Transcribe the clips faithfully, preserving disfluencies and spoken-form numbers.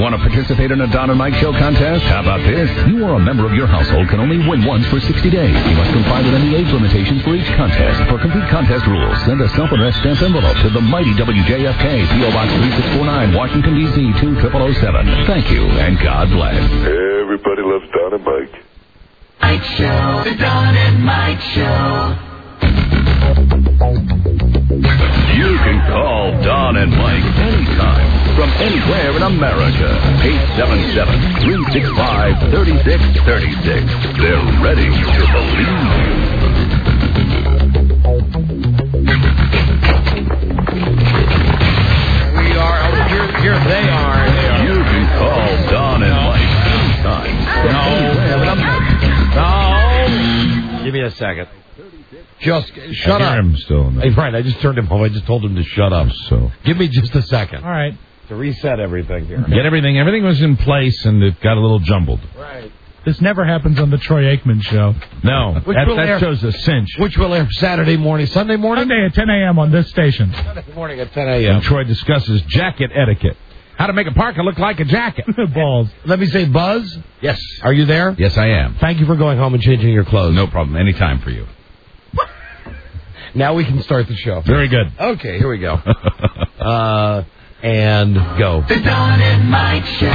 Want to participate in a Don and Mike Show contest? How about this? You or a member of your household can only win once for sixty days. You must comply with any age limitations for each contest. For complete contest rules, send a self-addressed stamped envelope to the mighty W J F K, P O Box three six four nine, Washington, D C two zero zero zero seven. Thank you, and God bless. Everybody loves Don and Mike. Mike Show, the Don and Mike Show. You can call Don and Mike anytime from anywhere in America. eight seven seven, three six five, three six three six. They're ready to believe We are, oh, here, here they are. They are. You can call Don and Mike anytime from anywhere in America. No. Give me a second. Just shut I up. hear him still. Hey, right, I just turned him off. I just told him to shut up. So give me just a second. all right, To reset everything here. get everything. Everything was in place, and it got a little jumbled. Right. This never happens on the Troy Aikman show. No, Which that, will that air- shows a cinch. Which will air Saturday morning, Sunday morning? Sunday at ten a.m. on this station. Sunday morning at ten And a.m. Troy discusses jacket etiquette. How to make a parka look like a jacket. Balls. Let me say, Buzz, Yes. are you there? Yes, I am. Thank you for going home and changing your clothes. No problem. Anytime for you. Now we can start the show. Very good. Okay, here we go. uh, and go. The Don and Mike Show.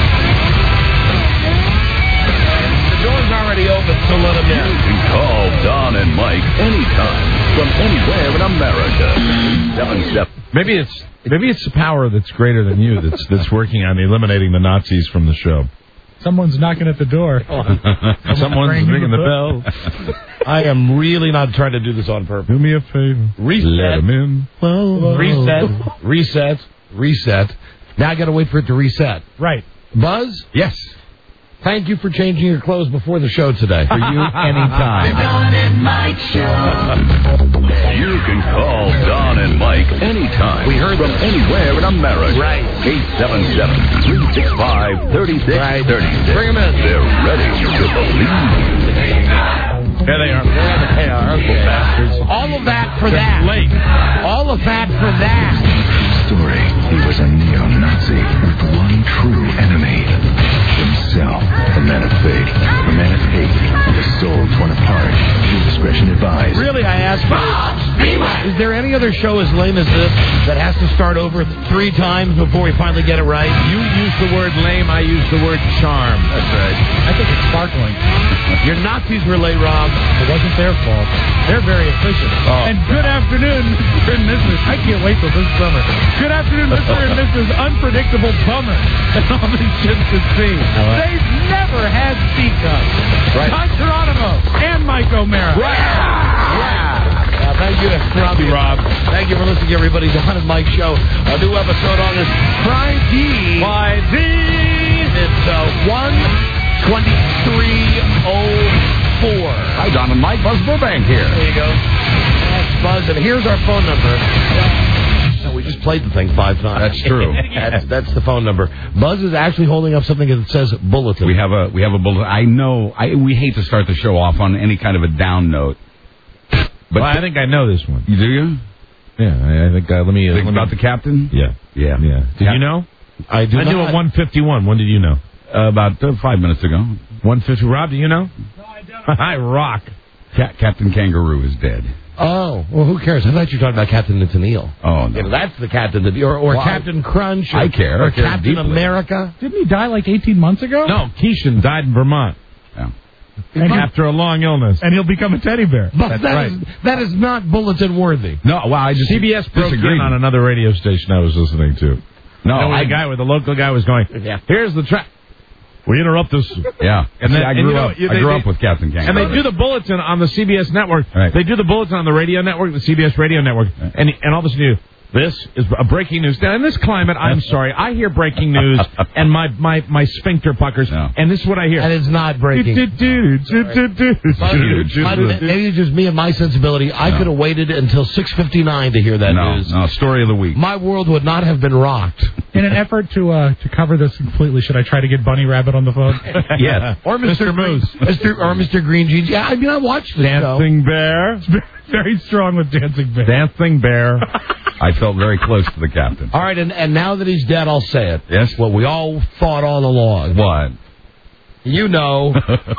The door's already open, so let him You in. can call Don and Mike anytime from anywhere in America. seven seven. Maybe it's maybe it's the power that's greater than you that's that's working on eliminating the Nazis from the show. Someone's knocking at the door. Someone's ringing ringing the the bell. I am really not trying to do this on purpose. Do me a favor. Reset. Let him in. Reset. Reset. Reset. Now I got to wait for it to reset. Right. Buzz, Yes. thank you for changing your clothes before the show today. For you, The anytime. Don and Mike Show. You can call Don and Mike anytime. We heard from this. anywhere in America. Right. eight seven seven, three six five, three six Right. three six. Bring 'em in. They're ready to believe. There they are. There they are. Okay. Bastards. All of that for that. Late. All of that for that. Story. He was a neo-Nazi with one true enemy. Himself. A man of faith. A man of hate. With a soul torn apart. Due discretion advised. Really, I ask you, is there any other show as lame as this that has to start over three times before we finally get it right? You use the word lame, I use the word charm. That's right. I think it's sparkling. Your Nazis were late, Rob. It wasn't their fault. They're very efficient. And good afternoon, Mister and Missus I can't wait till this summer. Good afternoon, Mister and Missus Unpredictable Bummer. And all these kids can see. They've never had speed cups. Right. Don Geronimo and Mike O'Mara. Right. Yeah. Uh, thank you to Rob. Rob. Thank you for listening, everybody. The Don and Mike Show. A new episode on this Friday. Friday. It's uh, one twenty-three oh four. Hi, Don and Mike. Buzz Burbank here. There you go. That's Buzz, and here's our phone number. No, we just played the thing five times. That's true. that's, that's the phone number. Buzz is actually holding up something that says bulletin. We have a we have a bulletin. I know. I we hate to start the show off on any kind of a down note. But Well, I think I know this one. you do you Yeah, I, I think. Uh, let me. Uh, think let me about the captain? Yeah, Yeah. yeah. Did Yeah. you know? I do I knew not. at one fifty-one. When did you know? Uh, about uh, five minutes ago. one fifty. Rob, do you know? No, I don't. I rock. Ca- Captain Kangaroo is dead. Oh, well, who cares? I thought you were talking about Captain Nathaniel. Oh no. Yeah, that's the Captain, that- or, or Well, Captain Crunch. Or, I care. Or I care Captain deeply. America. Didn't he die like eighteen months ago? No, Keishan died in Vermont Yeah. And, he- after a long illness. and he'll become a teddy bear. But That's that right. is- that is not bulletin worthy. No. Well, I just C B S broke disagreed. in on another radio station I was listening to. No, You know, I the guy with the local guy was going, Yeah. here's the track. We interrupt this. Yeah. And then- See, I and grew you know, up. you- I they- grew they- up with Captain And Kangaroo. they do the bulletin on the C B S network. Right. They do the bulletin on the radio network, the C B S radio network. And and all of a sudden you, this is a breaking news. Now, in this climate, I'm sorry, I hear breaking news and my, my, my sphincter puckers. No. And this is what I hear. And it's not breaking. But maybe it's just me and my sensibility. I No. could have waited until six fifty-nine to hear that no, news. no. Story of the week. My world would not have been rocked. In an effort to uh, to cover this completely, should I try to get Bunny Rabbit on the phone? Yes. Or Mister Mister Moose. Mister or Mister Green Jeans. Yeah, I mean, I watched the show. Dancing Bear. Very strong with Dancing Bear. Dancing Bear. I felt very close to the captain. All right, and, and now that he's dead, I'll say it. Yes? What we all thought all along. What? You know.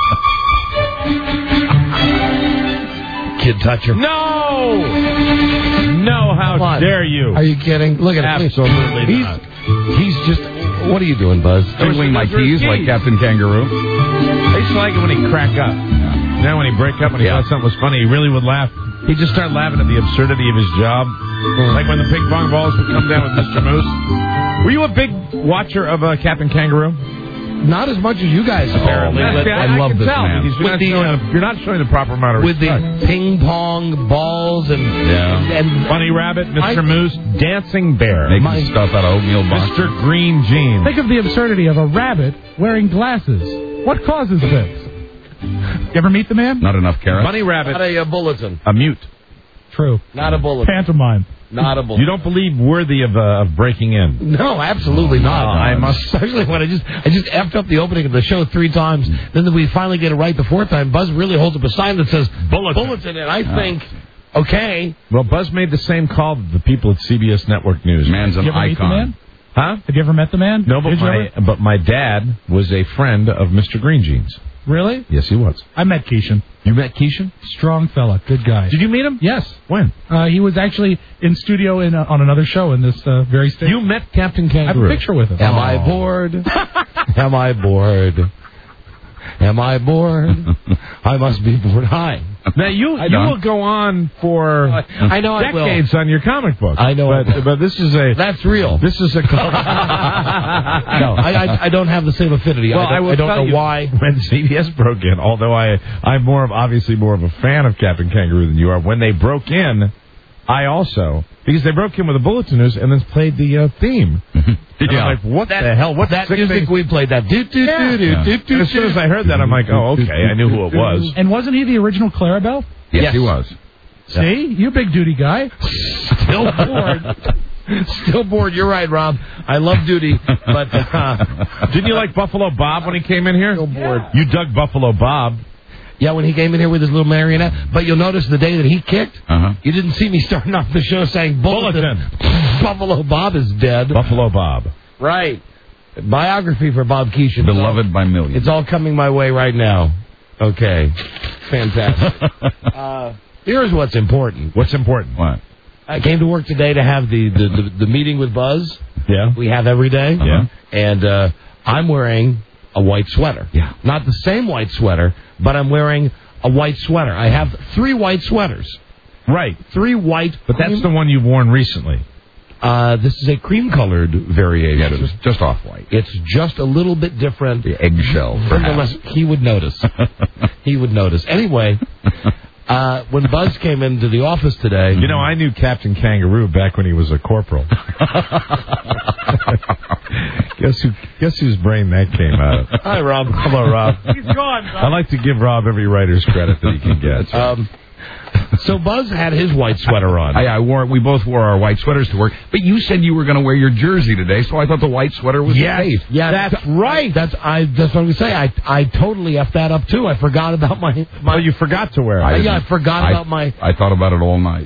Kid toucher. No! No, how dare you? Are you kidding? Look at him. Absolutely he's, not. He's just... What are you doing, Buzz? Twiddling my keys like Captain Kangaroo. I used to like it when he'd crack up. Yeah. Now when he'd break up, when he yeah. thought something was funny, he really would laugh. He'd just start laughing at the absurdity of his job. Like when the ping pong balls would come down with Mister Moose. Were you a big watcher of uh, Captain Kangaroo? Not as much as you guys, apparently. Oh, but I, I, I love can this tell, man. You're not, the, showing uh, the, you're not showing the proper amount of with respect. the ping pong balls and... Yeah. and, and Bunny Rabbit, Mister I, Moose, Dancing Bear. Making My, stuff out of oatmeal box. Mister Green Jeans. Think of the absurdity of a rabbit wearing glasses. What causes this? You ever meet the man? Not enough carrots. Bunny Rabbit. Not a, a bulletin. A mute. True. Not a bulletin. Pantomime. Not a bulletin. You don't believe worthy of, uh, of breaking in? No, absolutely not. Oh, I must, especially when I just I just effed up the opening of the show three times. Then we finally get it right the fourth time. Buzz really holds up a sign that says Bulletin. Bulletin, and I think, okay. Well, Buzz made the same call to the people at C B S Network News. Man's an You ever meet the icon. man? Huh? Have you ever met the man? No, but Did you my, ever? but my dad was a friend of Mister Green Jeans. Really? Yes, he was. I met Keishan. You met Keishan? Strong fella. Good guy. Did you meet him? Yes. When? Uh, he was actually in studio in uh, on another show in this uh, very state. You met Captain I have Kangaroo. a picture with him. Am I bored? Am I bored? Am I bored? I must be bored. Hi. Now, you I you don't. will go on for I know I will. decades on your comic book. I know I But, will. but this is a... That's real. This is a... No, I, I I don't have the same affinity. Well, I don't, I will I don't tell know you, why. When C B S broke in, although I, I'm more of, obviously more of a fan of Captain Kangaroo than you are, when they broke in, I also, because they broke in with the Bulletin News and then played the uh, theme. And Yeah. I'm like, what That- the hell? What that sick music thing- we played, that do do Yeah. do do Yeah. do do. And as soon as I heard that, I'm like, oh, okay, I knew who it was. And wasn't he the original Clarabelle? Yes, Yes. he was. See? You big duty guy. Still bored. Still bored. You're right, Rob. I love duty, but uh, Didn't you like Buffalo Bob when he came in here? Still bored. You dug Buffalo Bob. yeah, when he came in here with his little marionette. But you'll notice the day that he kicked, Uh-huh. you didn't see me starting off the show saying Bulletin. Buffalo Bob is dead. Buffalo Bob. Right. Biography for Bob Keishan. Beloved by millions. It's all coming my way right now. Okay. Fantastic. uh, here's what's important. What's important? What? I came to work today to have the, the, the, the meeting with Buzz. Yeah. We have every day. Yeah. And uh, I'm wearing a white sweater. Yeah. Not the same white sweater, but I'm wearing a white sweater. I have three white sweaters. Right. Three white. But that's the one you've worn recently. Uh, this is a cream-colored variation. Yeah, just, just off-white. It's just a little bit different. The eggshell, Nonetheless, perhaps. he would notice. He would notice. Anyway, uh, when Buzz came into the office today... You know, I knew Captain Kangaroo back when he was a corporal. guess who? Guess whose brain that came out of? Hi, Rob. Hello, Rob. He's gone. I like to give Rob every writer's credit that he can get. Um, so Buzz had his white sweater on. I, I wore. We both wore our white sweaters to work. But you said you were going to wear your jersey today, so I thought the white sweater was safe. Yeah, That's right. That's I. That's what I'm gonna say. I I totally effed that up too. I forgot about my. my Oh, you forgot to wear it. I, yeah, I forgot I- about my. I thought about it all night.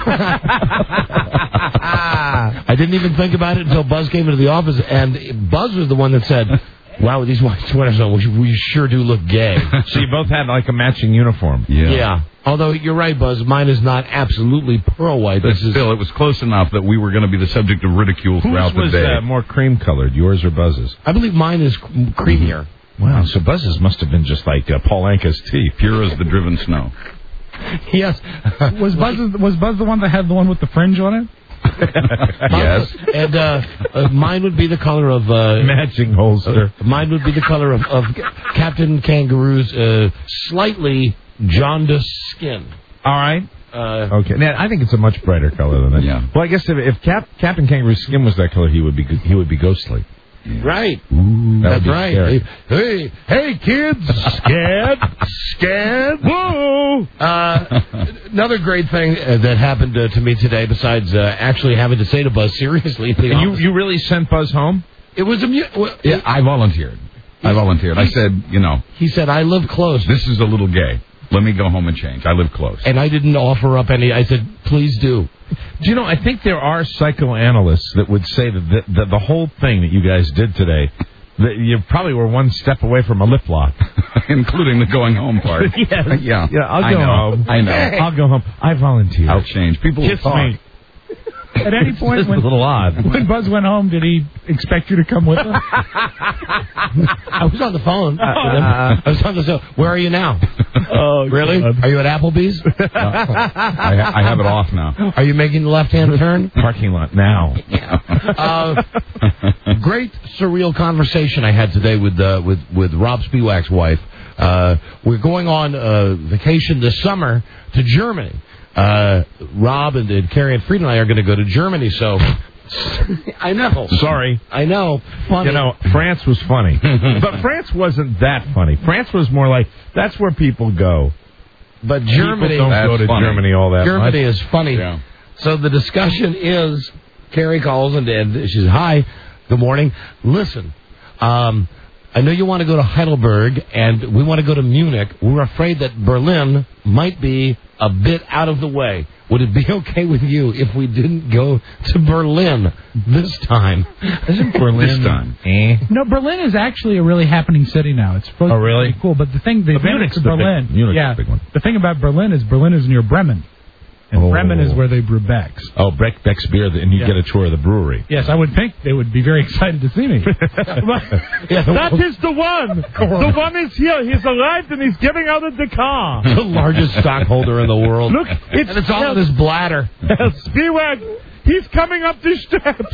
I didn't even think about it until Buzz came into the office, and Buzz was the one that said, "Wow, with these white sweaters on, we, we sure do look gay." So you both had like a matching uniform. Yeah. Yeah. Although you're right, Buzz. Mine is not absolutely pearl white. But This is still, it was close enough that we were going to be the subject of ridicule throughout Whose was the day. uh, more cream colored, yours or Buzz's? I believe mine is creamier. Wow, so Buzz's must have been just like uh, Paul Anka's tea. Pure as the driven snow. Yes. Was Buzz was Buzz the one that had the one with the fringe on it? Yes. And uh, uh, mine would be the color of uh, Matching holster. uh, mine would be the color of, of Captain Kangaroo's uh, slightly jaundiced skin. All right. Uh, Okay. Now, I think it's a much brighter color than that. Yeah. Well, I guess if, if Cap, Captain Kangaroo's skin was that color, he would be he would be ghostly. right. That That's would be right. scary. Hey, hey, kids, scared, scared. Whoa! Uh, another great thing uh, that happened uh, to me today, besides uh, actually having to say to Buzz seriously, at the And you office, you really sent Buzz home? it was a. Mu- well, Yeah, I volunteered. I volunteered. I said, you know, He said, "I live close." this is a little gay. Let me go home and change. I live close. And I didn't offer up any. I said, please do. Do you know, I think there are psychoanalysts that would say that the, the, the whole thing that you guys did today, that you probably were one step away from a lip lock. Including the going home part. yes. Yeah. Yeah, I'll I go know. home. I know. I'll go home. I volunteer. I'll change. People Kiss will talk. me. At any point, This when, is a little odd. when Buzz went home, did he expect you to come with him? I was on the phone with him. I was on the phone. Where are you now? Oh, really? God. Are you at Applebee's? I, ha- I have it off now. Are you making the left-hand turn? Parking lot now. Uh, great surreal conversation I had today with uh, with with Rob Spiewak's wife. Uh, we're going on uh, vacation this summer to Germany. Uh, Rob and, and Carrie and Frieda and I are going to go to Germany, so I know. Sorry. I know. Funny. You know, France was funny. But France wasn't that funny. France was more like, that's where people go. But Germany... People don't go to funny. Germany all that Germany much. is funny. Yeah. So the discussion is, Carrie calls and, and she says, hi, good morning. Listen, um, I know you want to go to Heidelberg, and we want to go to Munich. We're afraid that Berlin might be a bit out of the way. Would it be okay with you if we didn't go to Berlin this time? Isn't Berlin This time. Eh? No, Berlin is actually a really happening city now. It's supposed Oh, to be really? pretty cool. But the thing, the But advantage Munich's to the big- Berlin, Munich's yeah, the big one. the thing about Berlin is Berlin is near Bremen, and Oh. Bremen is where they brew Beck's. Oh, Beck, Beck's beer, and you Yeah. get a tour of the brewery. Yes, I would think they would be very excited to see me. That is the one. The one is here. He's arrived and he's getting out of the car. The largest stockholder in the world. Look, it's, and it's all in his bladder. Spiewak. He's coming up the steps.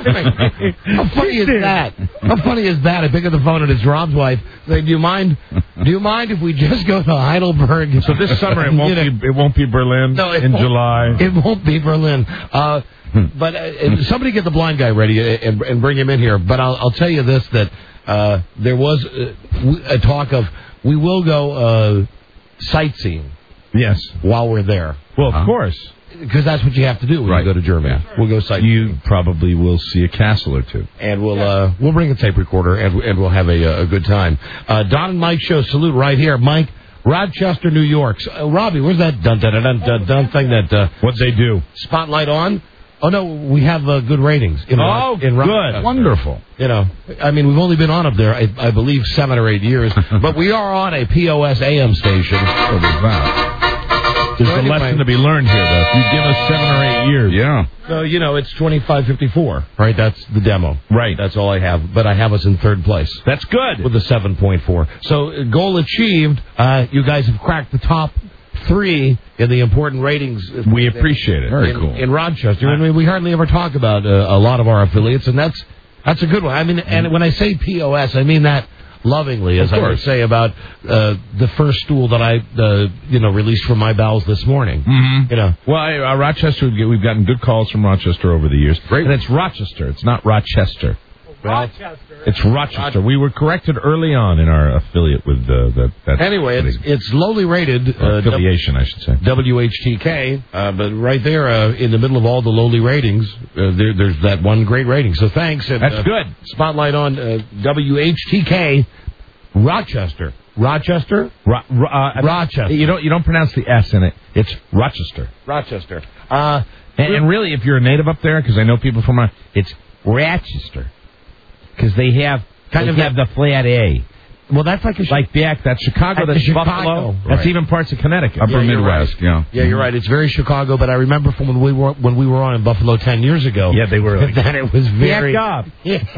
How funny is that? How funny is that? I pick up the phone and it's Rob's wife. Say, do you mind? Do you mind if we just go to Heidelberg? So this summer it won't be it won't be Berlin No, it in won't. July. It won't be Berlin. Uh, but uh, somebody get the blind guy ready and, and bring him in here. But I'll, I'll tell you this, that uh, there was uh, a talk of we will go uh, sightseeing Yes. while we're there. Well, of Huh? course. Because that's what you have to do when Right. you go to Germany. We'll go sightseeing. You probably will see a castle or two. And we'll uh, we'll bring a tape recorder and and we'll have a a good time. Uh, Don and Mike show salute right here, Mike, Rochester, New York. So, uh, Robbie, where's that dun dun dun dun dun thing that uh, What'd they do? spotlight on? Oh no, we have uh, good ratings. In Ro- Oh, in good. Rochester. Wonderful. You know, I mean, we've only been on up there, I, I believe, seven or eight years, but we are on a P O S A M station. So there's that. There's So a anyway- lesson to be learned here, though. If you give us seven or eight years. Yeah. So you know, it's twenty-five fifty-four, right? That's the demo. Right. That's all I have, but I have us in third place. That's good. With a seven point four. So, uh, goal achieved. Uh, you guys have cracked the top three in the important ratings. We appreciate it. Very in, cool. in Rochester. I mean, we hardly ever talk about uh, a lot of our affiliates, and that's that's a good one. I mean, and when I say P O S, I mean that lovingly, as Of I would course. say about uh, the first stool that I, uh, you know, released from my bowels this morning. Mm-hmm. You know, Well, I, uh, Rochester, we've we've gotten good calls from Rochester over the years. Great. And it's Rochester. It's not Rochester. Rochester. It's Rochester. We were corrected early on in our affiliate with uh, that. that anyway, it's it's lowly rated. or Uh, affiliation, I should say. W H T K, uh, but right there uh, in the middle of all the lowly ratings, uh, there, there's that one great rating. So thanks. And, That's uh, good. Spotlight on uh, W H T K, Rochester. Rochester? Ro- ro- uh, Rochester. You don't you don't pronounce the S in it. It's Rochester. Rochester. Uh, And, and really, if you're a native up there, because I know people from, uh, it's Rochester, because they have kind They of get- have the flat A. well, that's like a Like back, that's Chicago, Like that's the Buffalo, Chicago. that's Right. even parts of Connecticut. Upper Yeah, you're Midwest, yeah. Yeah, you're right. It's very Chicago, but I remember from when we were when we were on in Buffalo ten years ago. Yeah, they were like, that it was very. back up.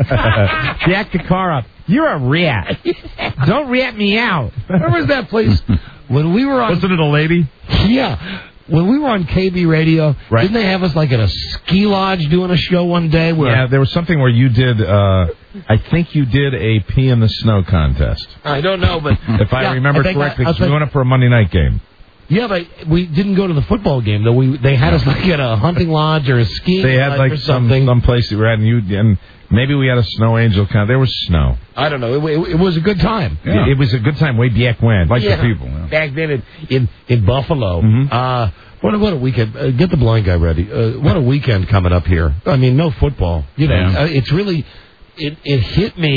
Yeah. Jack the car up. You're a rat. Don't rat me out. Where was that place when we were on? Wasn't it a lady? Yeah. When we were on K B Radio, Right. didn't they have us like at a ski lodge doing a show one day? Where Yeah, there was something where you did, uh, I think you did a pee in the snow contest. I don't know, but If I yeah, remember think correctly, I- I 'cause we think- went up for a Monday night game. yeah, but we didn't go to the football game though. We they had us like at a hunting lodge or a skiing They had lodge like or some, something. some place that we were at, and, you, and maybe we had a snow angel kind. There was snow. I don't know. It, it, it was a good time. Yeah. It, it was a good time way back when. Like Yeah. the people. Yeah. Back then in in, in Buffalo. Mhm. Uh, what a, what a weekend! Uh, get the blind guy ready. Uh, what a weekend coming up here. I mean, no football. You know, Yeah. uh, it's really it it hit me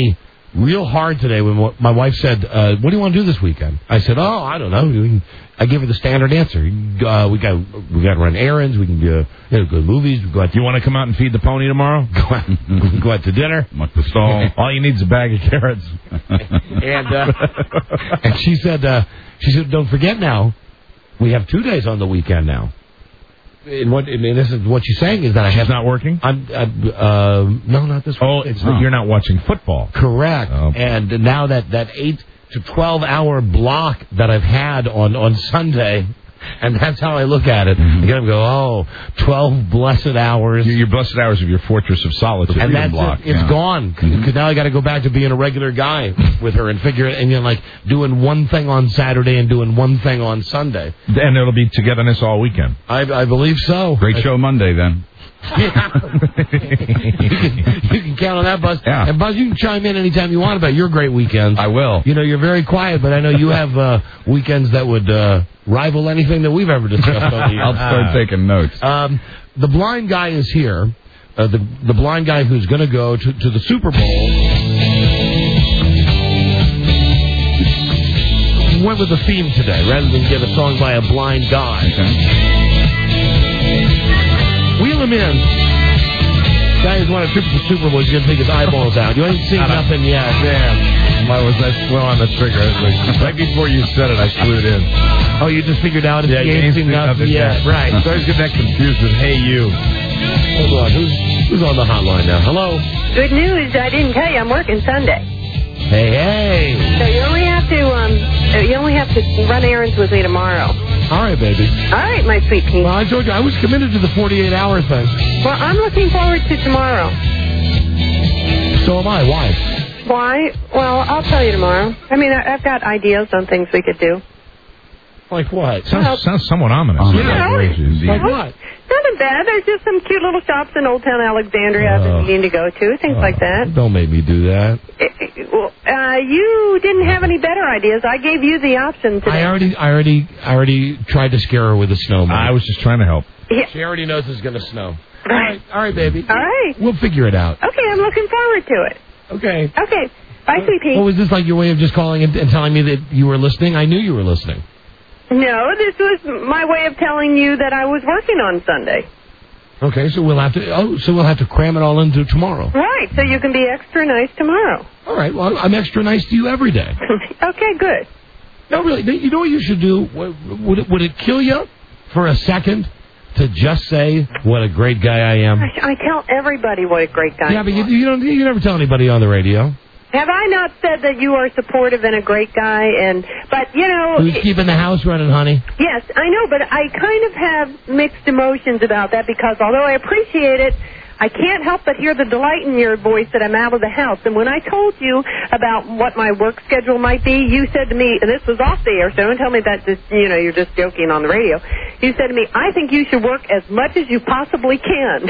real hard today when my wife said, uh, what do you want to do this weekend? I said, oh, I don't know. I gave her the standard answer. Uh, we got we got to run errands. We can uh, you know, go to movies. We go out. You want to come out and feed the pony tomorrow? Go out, we can go out to dinner. Much the stall. All you need is a bag of carrots. and uh, and she said, uh, she said, don't forget now, we have two days on the weekend now. And what I mean, this is what she's saying is that I She's have not working. I'm uh, uh, no, not this. Oh, it's oh. You're not watching football. Correct. Oh. And now that that eight to twelve hour block that I've had on on Sunday. And that's how I look at it. Mm-hmm. You gotta go, oh, twelve blessed hours. Your, your blessed hours of your fortress of solitude. And that's block. it. It's yeah. gone. Because mm-hmm. now I got to go back to being a regular guy with her and figure it, and you're like doing one thing on Saturday and doing one thing on Sunday. And it'll be togetherness all weekend. I, I believe so. Great show Monday, then. Yeah. you, can, you can count on that, Buzz. Yeah. And Buzz, you can chime in anytime you want about your great weekends. I will. You know, you're very quiet, but I know you have uh, weekends that would uh, rival anything that we've ever discussed on the I'll start taking notes. Um, the blind guy is here. Uh, the the blind guy who's going to go to to the Super Bowl. Went with the theme today, rather than get a song by a blind guy. Okay. Wheel him in. Guy who's won a trip to the Super Bowl, he's going to take his eyeballs out. You ain't seen nothing yet. Yeah. Why was I slow on the trigger? Like, right before you said it, I clued in. Oh, you just figured out if yeah, you ain't seen nothing yet. Right. So I was getting that confused with Hey You. Hold on. Who's, who's on the hotline now? Hello? Good news. I didn't tell you. I'm working Sunday. Hey, hey. So you only have to um, you only have to run errands with me tomorrow. All right, baby. All right, my sweet pea. Well, I told you I was committed to the forty-eight hour thing. Well, I'm looking forward to tomorrow. So am I. Why? Why? Well, I'll tell you tomorrow. I mean, I, I've got ideas on things we could do. Like what? Sounds, well, sounds somewhat ominous. You know, like what? Nothing bad. There's just some cute little shops in Old Town Alexandria I've been needing to go to, things uh, like that. Don't make me do that. It, it, well, uh, you didn't have any better ideas. I gave you the option today. I already, I already, I already tried to scare her with a snowman. I was just trying to help. Yeah. She already knows it's going to snow. All right, all right, baby. All right. We'll figure it out. Okay, I'm looking forward to it. Okay. Okay. Bye, sweet pea. Well, was this like your way of just calling and, and telling me that you were listening? I knew you were listening. No, this was my way of telling you that I was working on Sunday. Okay, so we'll have to. Oh, so we'll have to cram it all into tomorrow. Right, so you can be extra nice tomorrow. All right. Well, I'm extra nice to you every day. Okay, good. No, really. You know what you should do? Would it, would it kill you for a second to just say what a great guy I am? I, I tell everybody what a great guy. Yeah, but you, you don't. You never tell anybody on the radio. Have I not said that you are supportive and a great guy? And but you know, who's keeping the house running, honey? Yes, I know, but I kind of have mixed emotions about that because although I appreciate it, I can't help but hear the delight in your voice that I'm out of the house. And when I told you about what my work schedule might be, you said to me, and this was off the air, so don't tell me that just, you know, you're just joking on the radio. You said to me, I think you should work as much as you possibly can.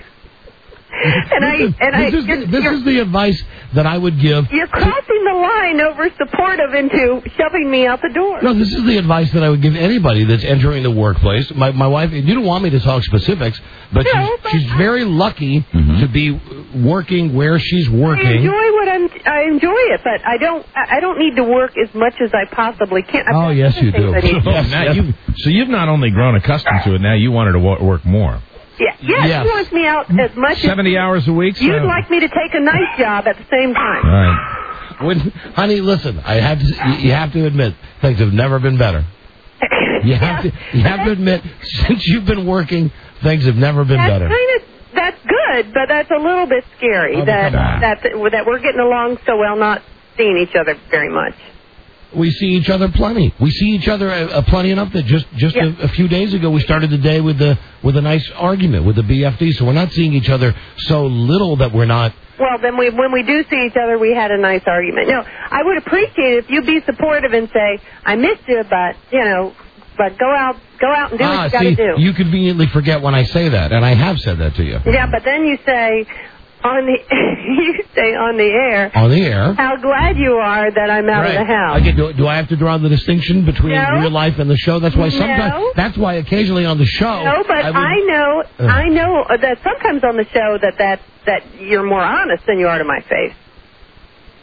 And I, and this I, is, the, this is the advice that I would give. You're crossing the line over supportive into shoving me out the door. No, this is the advice that I would give anybody that's entering the workplace. My my wife, you don't want me to talk specifics, but no, she's, but she's very lucky mm-hmm. to be working where she's working. I enjoy what I'm. I enjoy it, but I don't. I don't need to work as much as I possibly can. I've oh yes, you do. yes, now you've, so you've not only grown accustomed to it, now you want her to work more. Yeah, yes, yes. He wants me out as much seventy as... hours a week? So. You'd like me to take a nice job at the same time. All right. When, honey, listen, I have to, you have to admit, things have never been better. You have yeah. to, you have to admit, since you've been working, things have never been that's better. Kind of, that's good, but that's a little bit scary oh, that, that, that we're getting along so well, not seeing each other very much. We see each other plenty. We see each other uh, plenty enough that just just yeah. a, a few days ago we started the day with the with a nice argument with the B F D. So we're not seeing each other so little that we're not. Well, then we when we do see each other, we had a nice argument. No, I would appreciate it if you'd be supportive and say, "I missed you, but you know, but go out, go out and do ah, what you got to do." You conveniently forget when I say that, and I have said that to you. Yeah, but then you say. On the, you say on the air. On the air. How glad you are that I'm out right. of the house. Okay, do, do I have to draw the distinction between no. real life and the show? That's why sometimes. No. That's why occasionally on the show. No, but I, would, I know, uh, I know that sometimes on the show that, that that you're more honest than you are to my face.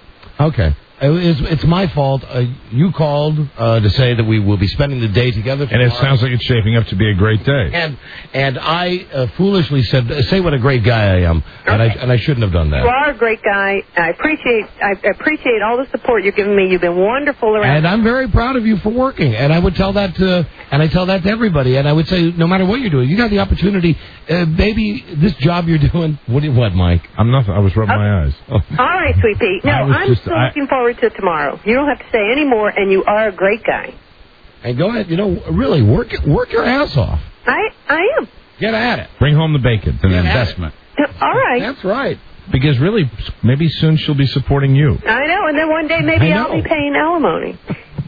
Okay. It's, it's my fault. Uh, you called uh, to say that we will be spending the day together tomorrow. And it sounds like it's shaping up to be a great day. And and I uh, foolishly said, say what a great guy I am. Okay. And I and I shouldn't have done that. You are a great guy. I appreciate I appreciate all the support you're giving me. You've been wonderful around. And I'm very proud of you for working. And I would tell that to, and I tell that to everybody. And I would say, no matter what you're doing, you got the opportunity. Uh, maybe this job you're doing. What, do you- what, Mike? I'm nothing. I was rubbing Okay. my eyes. All right, sweet Pete. No, I was I'm just- still I- looking forward to tomorrow. You don't have to say any more, and you are a great guy. And go ahead. You know, really work work your ass off. I I am. Get at it. Bring home the bacon. It's an Yeah. investment. All right. That's right. Because really, maybe soon she'll be supporting you. I know, and then one day maybe I I'll know. be paying alimony.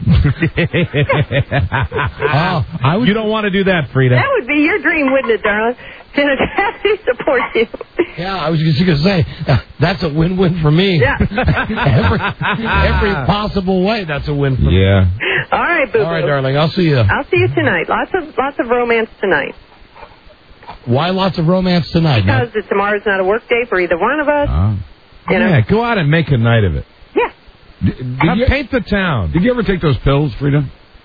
Oh, I would. You don't want to do that, Frida. That would be your dream, wouldn't it, darling? To have me support you. Yeah, I was just going to say, uh, that's a win-win for me. Yeah. every, every possible way, that's a win for me. Yeah. All right, boo-boo. All right, darling, I'll see you. I'll see you tonight. Lots of lots of romance tonight. Why lots of romance tonight? Because the, tomorrow's not a work day for either one of us. Ah. You know? Yeah, go out and make a night of it. Yeah. Did, Now, you, paint the town. did you ever take those pills, Frida?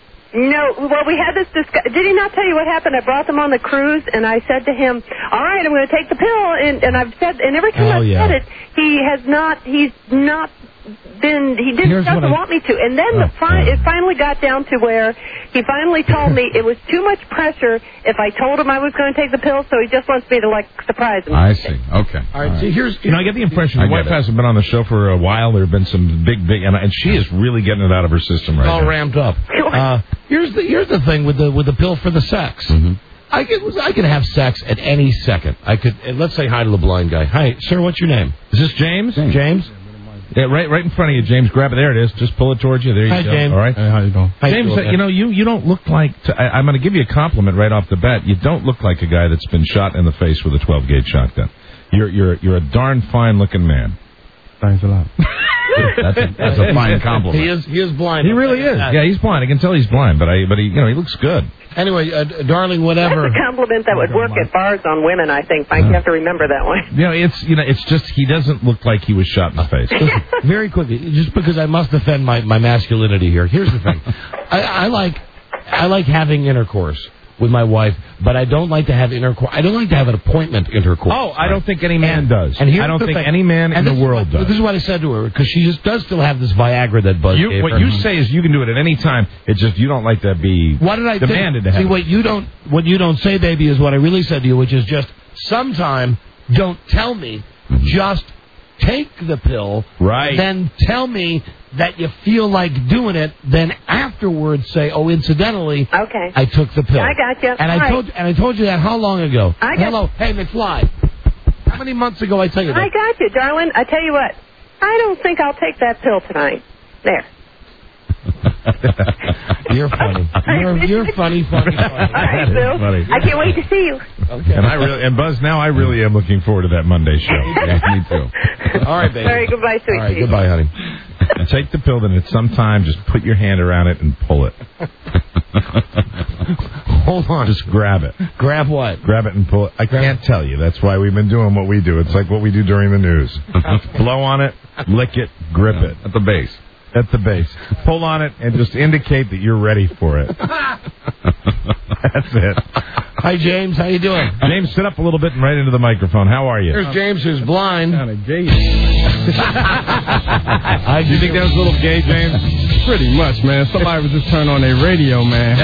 No, well, we had this discussion. Did he not tell you what happened? I brought them on the cruise, and I said to him, all right, I'm going to take the pill. And, and I've said, and every time Oh, I've yeah. said it, he has not, he's not been, he didn't, Here's doesn't what I- want me to. And then Oh, the fi- God. it finally got down to where he finally told me it was too much pressure if I told him I was going to take the pill, so he just wants me to, like, surprise him. I see. Okay. All right, see, here's... You know, I get the impression I the get wife it. hasn't been on the show for a while. There have been some big, big, and, and she is really getting it out of her system right all now. ramped up. Uh, here's the here's the thing with the with the pill for the sex. Mhm. I could I could have sex at any second. I could. And let's say hi to the blind guy. Hi, sir. What's your name? Is this James? James. James. Yeah, right, right in front of you, James. Grab it. There it is. Just pull it towards you. There you Hi, go. James. All right. Hey, how you doing? Hi, James, Joel. you know, you, you don't look like... T- I, I'm going to give you a compliment right off the bat. You don't look like a guy that's been shot in the face with a twelve gauge shotgun. You're you're you're a darn fine looking man. Thanks a lot. That's a, that's a fine compliment. He is he is blind. He really is. Yeah, he's blind. I can tell he's blind, but I but he you know he looks good. Anyway, uh, darling, whatever. That's a compliment that would work at bars on women, I think. Mike, you have to remember that one. You know, it's you know it's just he doesn't look like he was shot in the face. Listen, very quickly, just because I must defend my, my masculinity here. Here's the thing: I, I like I like having intercourse with my wife, but I don't like to have intercourse. I don't like to have an appointment intercourse. Oh, I don't think any man And- does. and here's I don't the think thing. any man in And the this is world what, does. This is what I said to her, because she just does still have this Viagra that Buzz You, gave what her. you say is you can do it at any time. It's just you don't like to be What did I demanded think? to have. See, what you don't what you don't say, baby, is what I really said to you, which is just sometime don't tell me, just take the pill, Right. then tell me that you feel like doing it, then afterwards say, oh, incidentally, Okay. I took the pill. I got you. And I All right. told and I told you that how long ago? I got- Hello, hey McFly. How many months ago I tell you that? I got you, darling. I tell you what, I don't think I'll take that pill tonight. There. You're funny. You're you're funny, funny, funny. All right, That is Bill. funny. I can't wait to see you. Okay. And I really and Buzz, now I really am looking forward to that Monday show. Yeah, me too. All right, baby. All right, goodbye, sweet All right, pea. goodbye, honey. And take the pill, then at some time just put your hand around it and pull it. Hold on. Just grab it. Grab what? Grab it and pull it. I can't tell you. That's why we've been doing what we do. It's like what we do during the news. Blow on it, lick it, grip it. At the base. At the base. Pull on it and just indicate that you're ready for it. That's it. Hi, James. How you doing? James, sit up a little bit and right into the microphone. How are you? There's James, who's blind. Kind of gay. I, do you think that was a little gay, James? Pretty much, man. Somebody was just turning on their radio, man.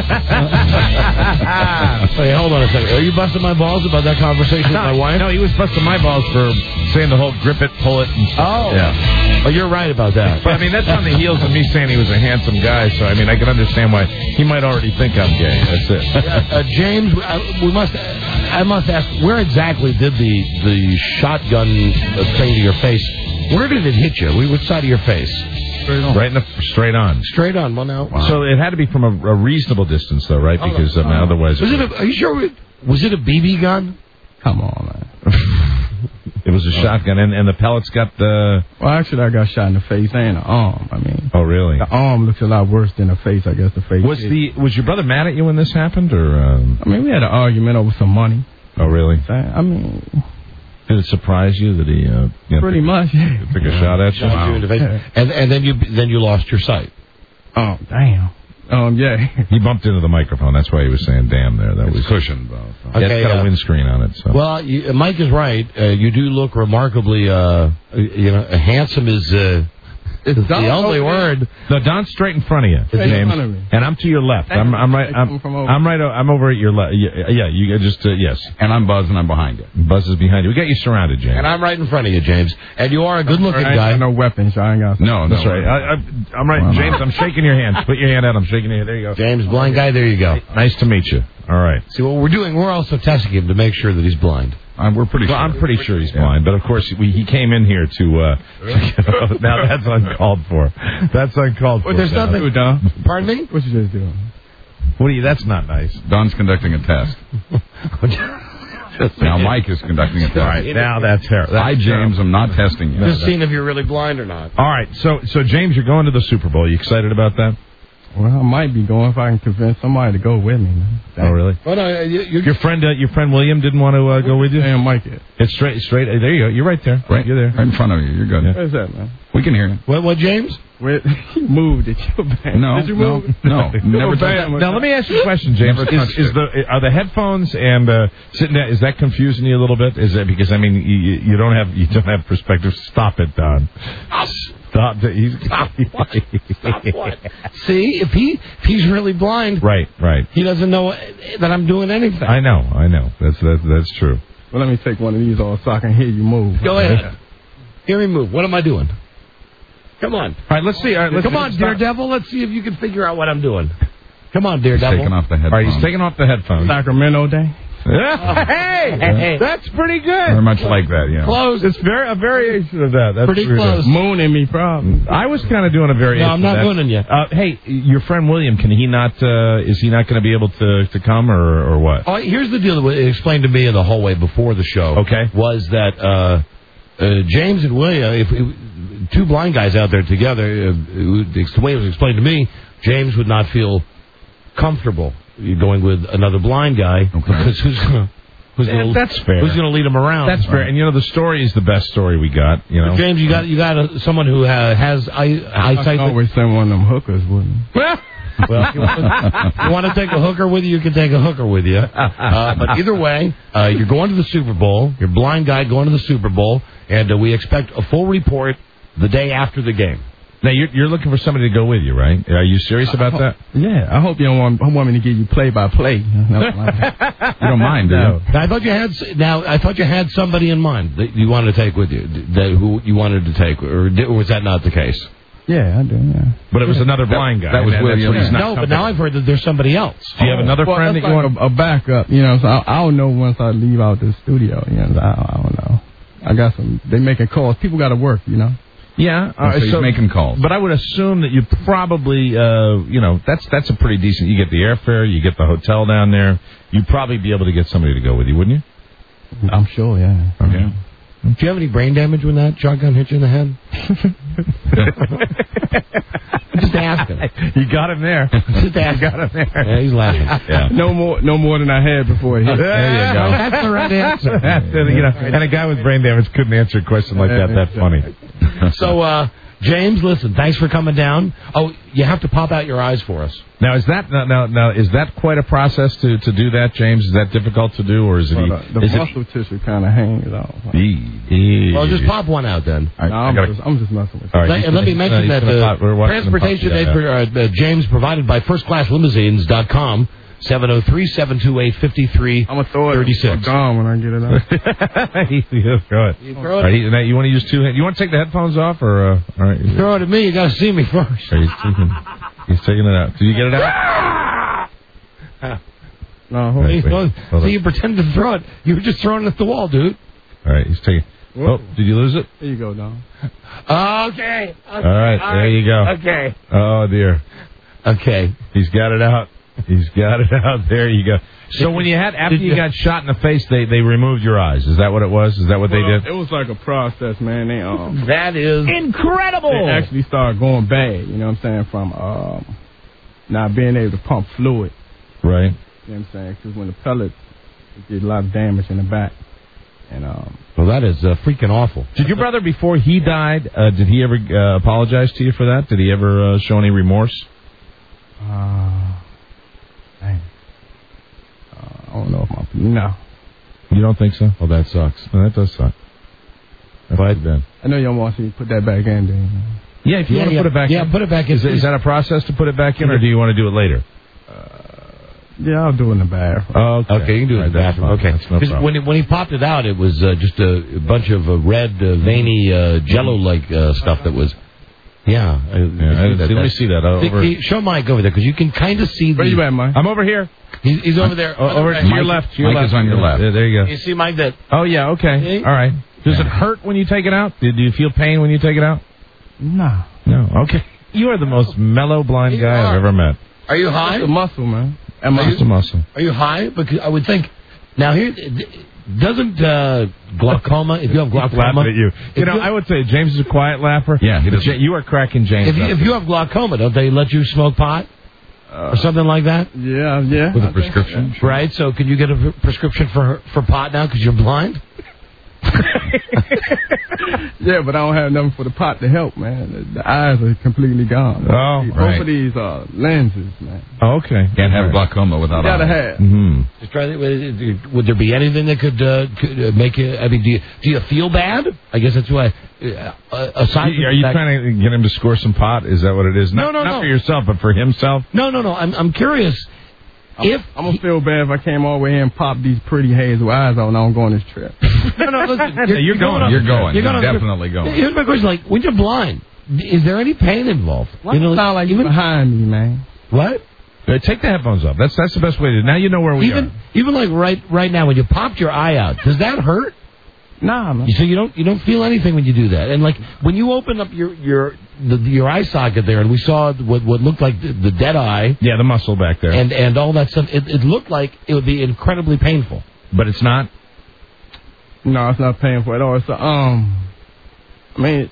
Wait, hold on a second. Are you busting my balls about that conversation with my wife? No, he was busting my balls for saying the whole grip it, pull it. And Oh. Yeah. Oh, you're right about that. But, I mean, that's on the heels of me saying he was a handsome guy, so, I mean, I can understand why he might already think I'm gay. That's it. Uh, James, uh, we must. I must ask, where exactly did the the shotgun uh, thing to your face? Where did it hit you? Which side of your face? Straight on. Right in the, straight on. Straight on. Well, now. So it had to be from a, a reasonable distance, though, right? Hold Because on. um, otherwise... Was it? A, are you sure? It, was it a B B gun? Come on, man. It was a shotgun, and, and the pellets got the... Well, actually, I got shot in the face and the arm. I mean, Oh, really? the arm looks a lot worse than the face. I guess the face. Was did. the was your brother mad at you when this happened, or... Um... I mean, we had an argument over some money. Oh, really? I mean, Did it surprise you that he uh, you know, Pretty took, much, yeah. took a shot at you? Shot you in the face. Yeah. And and then you then you lost your sight. Oh, damn. Um, yeah. He bumped into the microphone. That's why he was saying "damn" there. That It's was cushioned, though. So. Yeah, Okay, it's got uh, a windscreen on it. So. Well, you, Mike is right. Uh, you do look remarkably, uh, you know, handsome is uh, It's the only word. No, Don's straight in front of you, Straight in James, front of me. and I'm to your left. I'm, I'm right. I come I'm, from over. I'm right. o- I'm over at your left. Yeah, yeah, you just uh, yes. And I'm Buzz, and I'm behind you. Buzz is behind you. We got you surrounded, James. And I'm right in front of you, James. And you are a good-looking I ain't guy. got no weapons, so I ain't got. No, That's no, right. I, I, I'm right, Well, James. I'm shaking your hand. Put your hand out. I'm shaking your hand. There you go. James, blind guy. There you go. Nice to meet you. All right. See what we're doing? We're also testing him to make sure that he's blind. I'm, we're pretty Well, sure. I'm pretty sure he's blind, but of course we, he came in here to. Uh, to now that's uncalled for. That's uncalled for. What there's Don. nothing to do, Don. Pardon me? What you just doing? What are you? That's not nice. Don's conducting a test. Now Mike is conducting a test. All right. Now that's terrible. Hi, James. I'm not testing you. Just seeing if you're really blind or not. All right. So so James, you're going to the Super Bowl. You excited about that? Well, I might be going if I can convince somebody to go with me, man. Oh really? Oh no, you, you, Your friend, uh, your friend William didn't want to uh, go with you. Damn, Mike it. It's straight, straight. uh, There you go. You're right there. Right, You're there. right in front of you. You're good. Where's that, man? We can hear you. what? What, James? Where he moved it. You bad. No, Did you no, move? no. Never You touched bad, it. Now let me ask you a question, James. Never Is, touched is it. the are the headphones and uh, sitting there? Is that confusing you a little bit? Is it because I mean you, you don't have you don't have perspective? Stop it, Don. Stop it. He's Stop what? Stop what? See, if he if he's really blind, right, right. he doesn't know that I'm doing anything. I know, I know. That's that's that's true. Well, let me take one of these off so I can hear you move. Go ahead. Hear me move. What am I doing? Come on. All right, let's see. All right, let's Come on, stop. Daredevil. Let's see if you can figure out what I'm doing. Come on, Daredevil. Taking off the All headphones. right, he's taking off the headphones. Sacramento Day. hey, Hey. that's pretty Very good. much like that, yeah. Close. It's very a variation of that. That's Pretty good. close. Mooning me, problem. I was kind of doing a variation. No, I'm not of that. mooning you. Uh, hey, your friend William, can he not? Uh, is he not going to be able to to come or or what? Oh, here's the deal that was explained to me in the hallway before the show. Okay. Was that uh, uh, James and William, if, if two blind guys out there together, uh, the way it was explained to me, James would not feel comfortable going with another blind guy because who's gonna, who's Yeah, gonna, that's fair. Who's going to lead him around? That's fair. And you know the story is the best story we got. You know. But James, you got you got a, someone who uh, has eye, I can eyesight. always send one of them hookers with me. Well, if you want, you want to take a hooker with you, you can take a hooker with you. Uh, but either way, uh, you're going to the Super Bowl. You're a blind guy going to the Super Bowl, and uh, we expect a full report the day after the game. Now you're you're looking for somebody to go with you, right? Are you serious about I that? hope- Yeah, I hope you don't want, want me to give you play by play. You don't mind, do you? No. Now, I thought you had s- now. I thought you had somebody in mind that you wanted to take with you, that who you wanted to take, or, did, or was that not the case? Yeah, I do. Yeah. But it was another blind guy. that was and that's William. what he's not No, but now I've heard that there's somebody else. Do you have another Well, friend that that's you like want? a, a backup, you know. So I, I'll know once I leave out the studio. You know, I, I don't know. I got some. They making calls. People got to work. You know. Yeah, uh, so he's making calls. But I would assume that you probably, uh, you know, that's that's a pretty decent. You get the airfare, you get the hotel down there. You'd probably be able to get somebody to go with you, wouldn't you? I'm sure. Yeah. Okay. Do you have any brain damage when that shotgun hit you in the head? Just asking. You got him there. Just asking. You got him there. Yeah, he's laughing. Yeah. No more. No more than I had before. It hit. There you go. That's the right answer. That's it, you know, and a guy with brain damage couldn't answer a question like that. That's funny. So, uh, James, listen, thanks for coming down. Oh, you have to pop out your eyes for us. Now is that now, now now is that quite a process to, to do that, James? Is that difficult to do, or is it? Well, e- the the is it muscle tissue kind of hangs out. e- e- Well, just pop one out then. All right, No, I I'm, gotta- just, I'm just messing with all you. right, Let, and let me mention he's that gonna uh, pop- we're watching him pop- transportation yeah, aid yeah. for uh, uh, James provided by First Class Limousines dot com, seven oh three, seven two eight, five three I'm gonna throw it thirty-six. gone when I get it out. You throw it. You All throw right, it, he- now you want to use two hands? You want to take the headphones off, or uh, all right? throw it at me. You got to see me first. Are you taking, he's taking it out. Did you get it out? No, hold Wait, See, wait, hold see, on. you pretended to throw it. You were just throwing it at the wall, dude. All right, he's taking. Oh, did you lose it? Here you go, Don. Okay. okay. All right, there you go. Okay. Oh dear, Okay. he's got it out. He's got it out. There you go. So when you had after Did you you- got shot in the face, they they removed your eyes. Is that what it was? Is that what Well, they did? It was like a process, man. They um, That is Incredible. they actually started going bad. You know what I'm saying? From um, not being able to pump fluid. Right. You know what I'm saying? Because when the pellets, it did a lot of damage in the back. And um, Well, that is uh, freaking awful. Did your brother, before he died, uh, did he ever uh, apologize to you for that? Did he ever uh, show any remorse? Uh, dang. Uh, I don't know if my... No. You don't think so? Well, that sucks. No, that does suck. That's But bad. I know you don't want to see me put that back in there. Yeah, if you Yeah, want to yeah. put it back Yeah, in. put it back in. Is, is that a process to put it back in, or do you want to do it later? Yeah, I'll do it in the bathroom. Oh, okay. Okay, you can do it in the Right, that's bathroom. fine. Okay. That's no 'Cause problem. when, it, when he popped it out, it was uh, just a, a bunch of uh, red, uh, veiny, uh, jello-like uh, stuff that was... Yeah. I, Yeah, I didn't see- let me see that. Uh, See, over- he- show Mike over there, because you can kind of see the... Where you at, Mike? I'm over here. He's, he's over there. O- over to your Mike- left. To your Mike left. is on your left. Yeah, there you go. You see, Mike, that... Oh, yeah, okay. See? All right. Does Yeah. it hurt when you take it out? Do do you feel pain when you take it out? Nah. No. Okay. You are the most mellow blind You guy are. I've ever met. Are you high? It's a muscle, man. Am I? Just a muscle. Are you high? Because I would think... Now, here... Doesn't uh, glaucoma... If you have glaucoma... Laughing at you. if You know, I would say James is a quiet laugher. Yeah, he But doesn't- Ja- You are cracking James If you, up. if you have glaucoma, don't they let you smoke pot? Uh, Or something like that? Yeah, yeah. With I a think prescription. Right? So can you get a pre- prescription for for pot now because you're blind? Yeah, but I don't have nothing for the pot to help, man. The, the eyes are completely gone. Oh, Both right. of these are lenses, man. Oh, okay. Can't have glaucoma without You gotta eyes. have. Mm-hmm. Just try to, would there be anything that could, uh, could uh, make you? I mean, do you do you feel bad? I guess that's why. Uh, aside, Are you trying to get him to score some pot? Is that what it is? No, Not, no, not no. for yourself, but for himself. No, no, no. I'm I'm curious. I'm, If I'm gonna feel bad if I came all the way here and popped these pretty hazel eyes out and I don't go on this trip. no, no, listen, You're, you're going. on- You're going. You're You're, going on- definitely going. Here's my question: like, when you're blind, is there any pain involved? Why You know, you sound like you even behind me, man? what? Uh, take the headphones off. That's that's the best way to. Now you know where we Even are. even like right right now when you popped your eye out, does that hurt? Nah, man. So you don't you don't feel anything when you do that, and like when you open up your your the, your eye socket there, and we saw what what looked like the, the dead eye, Yeah, the muscle back there. and and all that stuff. It, it looked like it would be incredibly painful. but it's not. No, it's not painful at all. It's a, um, I mean,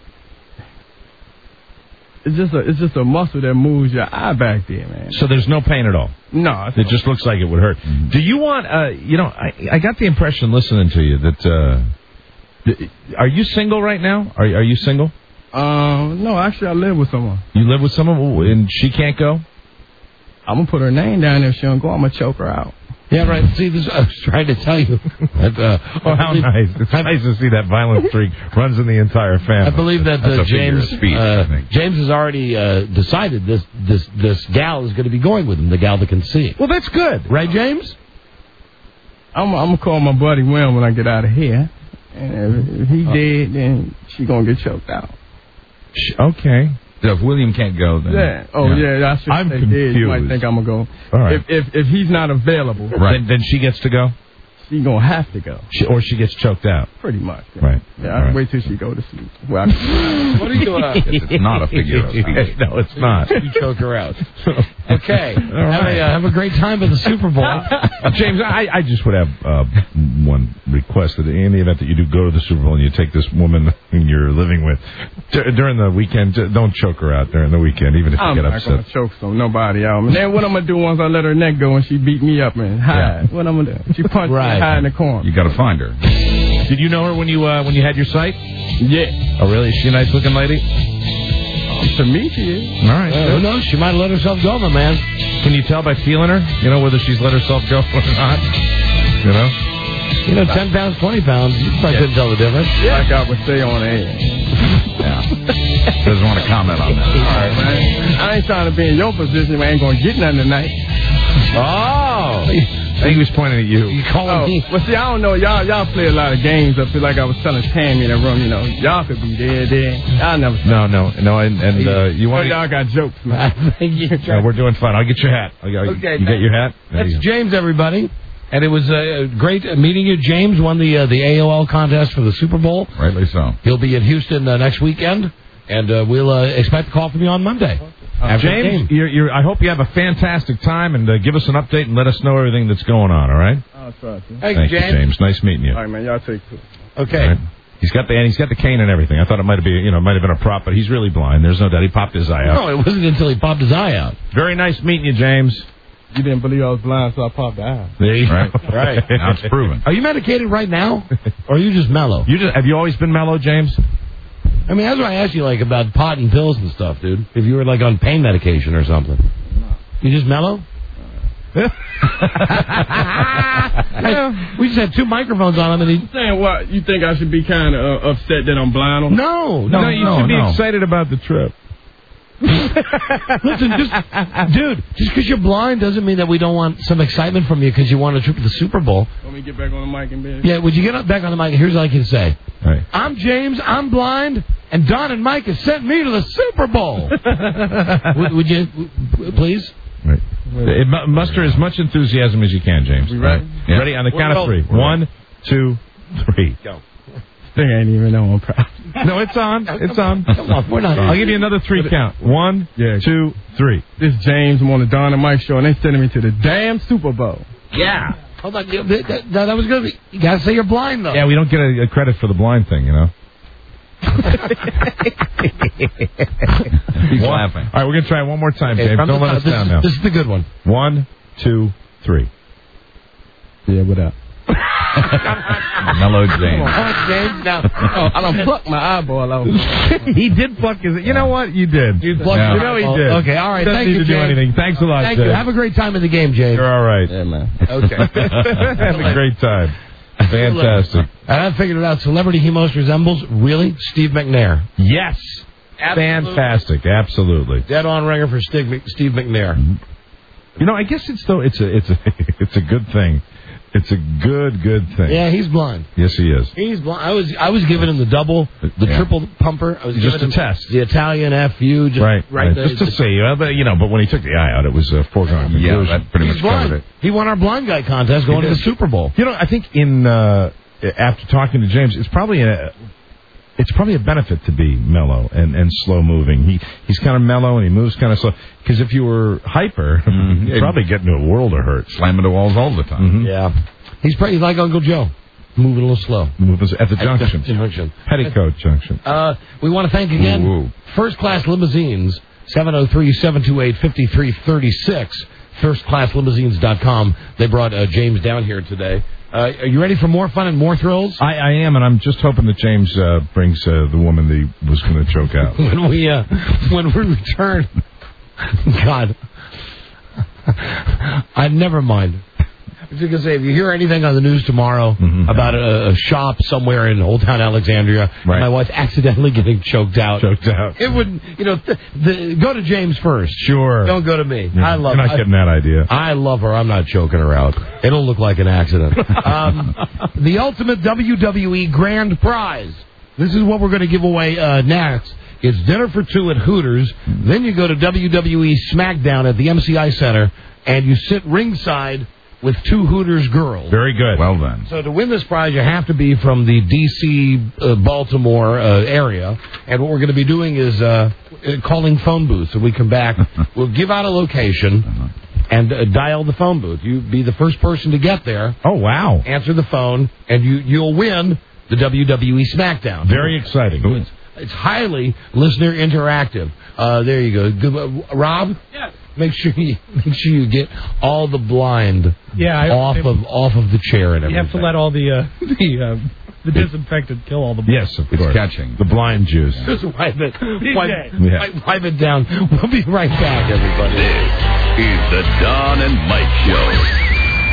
it's just a it's just a muscle that moves your eye back there, man. So there's no pain at all. No, it's It just looks like it would hurt. Do you want? Uh, you know, I I got the impression listening to you that. Uh, th- are you single right now? Are are you single? um, no, actually, I live with someone. You live with someone, Ooh, and she can't go. I'm gonna put her name down there. If she don't go, I'm gonna choke her out. Yeah, right. See, this I was trying to tell you. That, uh, Oh, how nice! It's nice to see that violent streak runs in the entire family. I believe that That's uh, a figure James of speech, uh, I think. James has already uh, decided this this this gal is going to be going with him, the gal that can see. Well, that's good. Right, James? I'm I'm gonna call my buddy Will when I get out of here, and if, if he dead, then she gonna get choked out. Sh- Okay. So if William can't go, then Yeah. Oh yeah, I should I'm say dead. You might confused. think I'm gonna go. All right. If if if he's not available, Right. Then, then she gets to go, she gonna have to go. she, or she gets choked out. Pretty much. Right. Yeah. All I'll right. wait till she go to sleep. Well, I, What are you? Uh, it's not a figure of speech. No, it's not. you choke her out. Okay. Have, right. a, uh, have a great time at the Super Bowl. Uh, James, I, I just would have uh, one request that in the event that you do go to the Super Bowl and you take this woman you're living with d- during the weekend, d- don't choke her out during the weekend, even if you I'm get not upset. gonna choke some nobody out. And then what I'm gonna do once I let her neck go and she beat me up and hide? What I'm gonna do? She punched me Right. and hide in the corner. You got to find her. Did you know her when you uh, when you had your sight? Yeah. Oh, really? Is she a nice looking lady? Um, to me, she is. All right. Uh, who knows? She might let herself go, my man. Can you tell by feeling her? You know whether she's let herself go or not. You know. You know, ten pounds, twenty pounds. You probably couldn't tell the difference. Like I would say on air. Yeah. Doesn't want to comment on that. All right, man. I ain't trying to be in your position. I ain't gonna get nothing tonight. Oh. I think he was pointing at you. You call Oh, me. well, see, I don't know. Y'all, y'all play a lot of games up here. Like I was telling Tammy in the room, you know, y'all could be there, there. I never. No, no, no, and, and uh, you Oh, want y'all got jokes, man. I think you're to... Uh, we're doing fine. I'll get your hat. I'll, I'll, Okay, you get your hat? There That's you go. James, everybody. And it was uh, great meeting you. James won the uh, the A O L contest for the Super Bowl. Rightly so. He'll be in Houston uh, next weekend, and uh, we'll uh, expect a call from you on Monday. After the James, game. you're, you're, I hope you have a fantastic time, and uh, give us an update and let us know everything that's going on, all right? I'll try to. Hey, Thank you, James. Nice meeting you. All right, man. Y'all take it. Okay. All right. He's got the and he's got the cane and everything. I thought it might have been you know might have been a prop, but he's really blind. There's no doubt. He popped his eye out. No, it wasn't until he popped his eye out. Very nice meeting you, James. You didn't believe I was blind, so I popped the eye. There you Right. go. Right. Now it's proven. Are you medicated right now, or are you just mellow? You just have you always been mellow, James? I mean, that's why I asked you like about pot and pills and stuff, dude. If you were like on pain medication or something, you just mellow. Hey, we just had two microphones on him, and he. Saying what? You think I should be kind of uh, upset that I'm blind? On No, No, no, you no, should be no. excited about the trip. Listen, just, dude, just because you're blind doesn't mean that we don't want some excitement from you because you want a trip to the Super Bowl. Let me get back on the mic and be. Yeah, would you get up back on the mic? Here's what I can say. Right. I'm James, I'm blind, and Don and Mike have sent me to the Super Bowl. would, would you, w- please? Right. It mu- muster as much enthusiasm as you can, James. We ready? Right. Yeah. Ready? On the We're count of rolling. three. One, two, three. Go. They ain't even know I'm proud. No, it's on. It's on. Come on, we're not. I'll give you another three count. One, Yeah. two, three. This James. I'm on the Don and Mike show, and they sending me to the damn Super Bowl. Yeah. Hold on. That, that, that was good. You got to say you're blind, though. Yeah, we don't get a, a credit for the blind thing, you know. He's laughing. All right, we're going to try it one more time, Okay, James. from Don't the let top. us This down is- now. This is the good one. One, two, three. Yeah, what up? Mellow James. All right, James. Now, Oh, I done plucked my eyeball out. He did pluck his... You know what? You did. You plucked You your know he eyeball. did. Okay, all right. Doesn't Thank need you, to do James. anything. Thanks a lot, Thank James. you. Have a great time in the game, James. You're all right. Yeah, man. Okay. Have a great time. Fantastic. And I figured it out. Celebrity he most resembles, really, Steve McNair. Yes. Absolutely. Fantastic. Absolutely. Dead on ringer for Steve, Mc- Steve McNair. You know, I guess it's though it's a it's a it's a good thing. It's a good good thing. Yeah, he's blind. Yes, he is. He's blind. I was I was giving him the double, the Yeah. triple pumper. I was Just giving a him test. the Italian F U. Just Right. right. right. there. Just to see, uh, but you know, but when he took the eye out, it was a foregone Yeah, conclusion. that pretty He's much blind. covered it. He won our blind guy contest going to the Super Bowl. You know, I think in uh, after talking to James, it's probably a it's probably a benefit to be mellow and, and slow moving. He he's kind of mellow and he moves kind of slow. Because if you were hyper, Mhm. you'd probably get into a world of hurt. Slamming the walls all the time. Mhm. Yeah, he's pretty like Uncle Joe, moving a little slow. Moving at the junction, Junction. Petticoat Junction. Uh, we want to thank again Ooh, ooh. First Class Limousines, seven oh three, seven two eight, five three three six, first class limousines dot com. They brought uh, James down here today. Uh, are you ready for more fun and more thrills? I, I am, and I'm just hoping that James uh, brings uh, the woman that he was going to choke out. When we uh, when we return, God, I never mind. I was going to say, if you hear anything on the news tomorrow Mhm. about a, a shop somewhere in Old Town Alexandria, Right. my wife accidentally getting choked out, Choked out. it would, you know, th- the, go to James first. Sure. Don't go to me. You're, I love You're not I- getting that idea. I love her. I'm not choking her out. It'll look like an accident. Um, the ultimate W W E grand prize. This is what we're going to give away uh, next. It's dinner for two at Hooters. Then you go to W W E SmackDown at the M C I Center, and you sit ringside with two Hooters girls. Very good. Well then. So to win this prize, you have to be from the D C, uh, Baltimore uh, area. And what we're going to be doing is uh, calling phone booths. When we come back, we'll give out a location and uh, dial the phone booth. You be the first person to get there, Oh, wow. answer the phone, and you, you'll win the W W E SmackDown. Very exciting. It's, it's highly listener interactive. Uh, there you go. Good, uh, Rob? Yes. Make sure you make sure you get all the blind Yeah, I- off of off of the chair and You everything. have to let all the uh, the uh, the disinfectant kill all the. Yes, of It's course. catching. The blind juice. Just wipe it, wipe, Yeah. wipe, wipe it down. We'll be right back, everybody. This is the Don and Mike Show.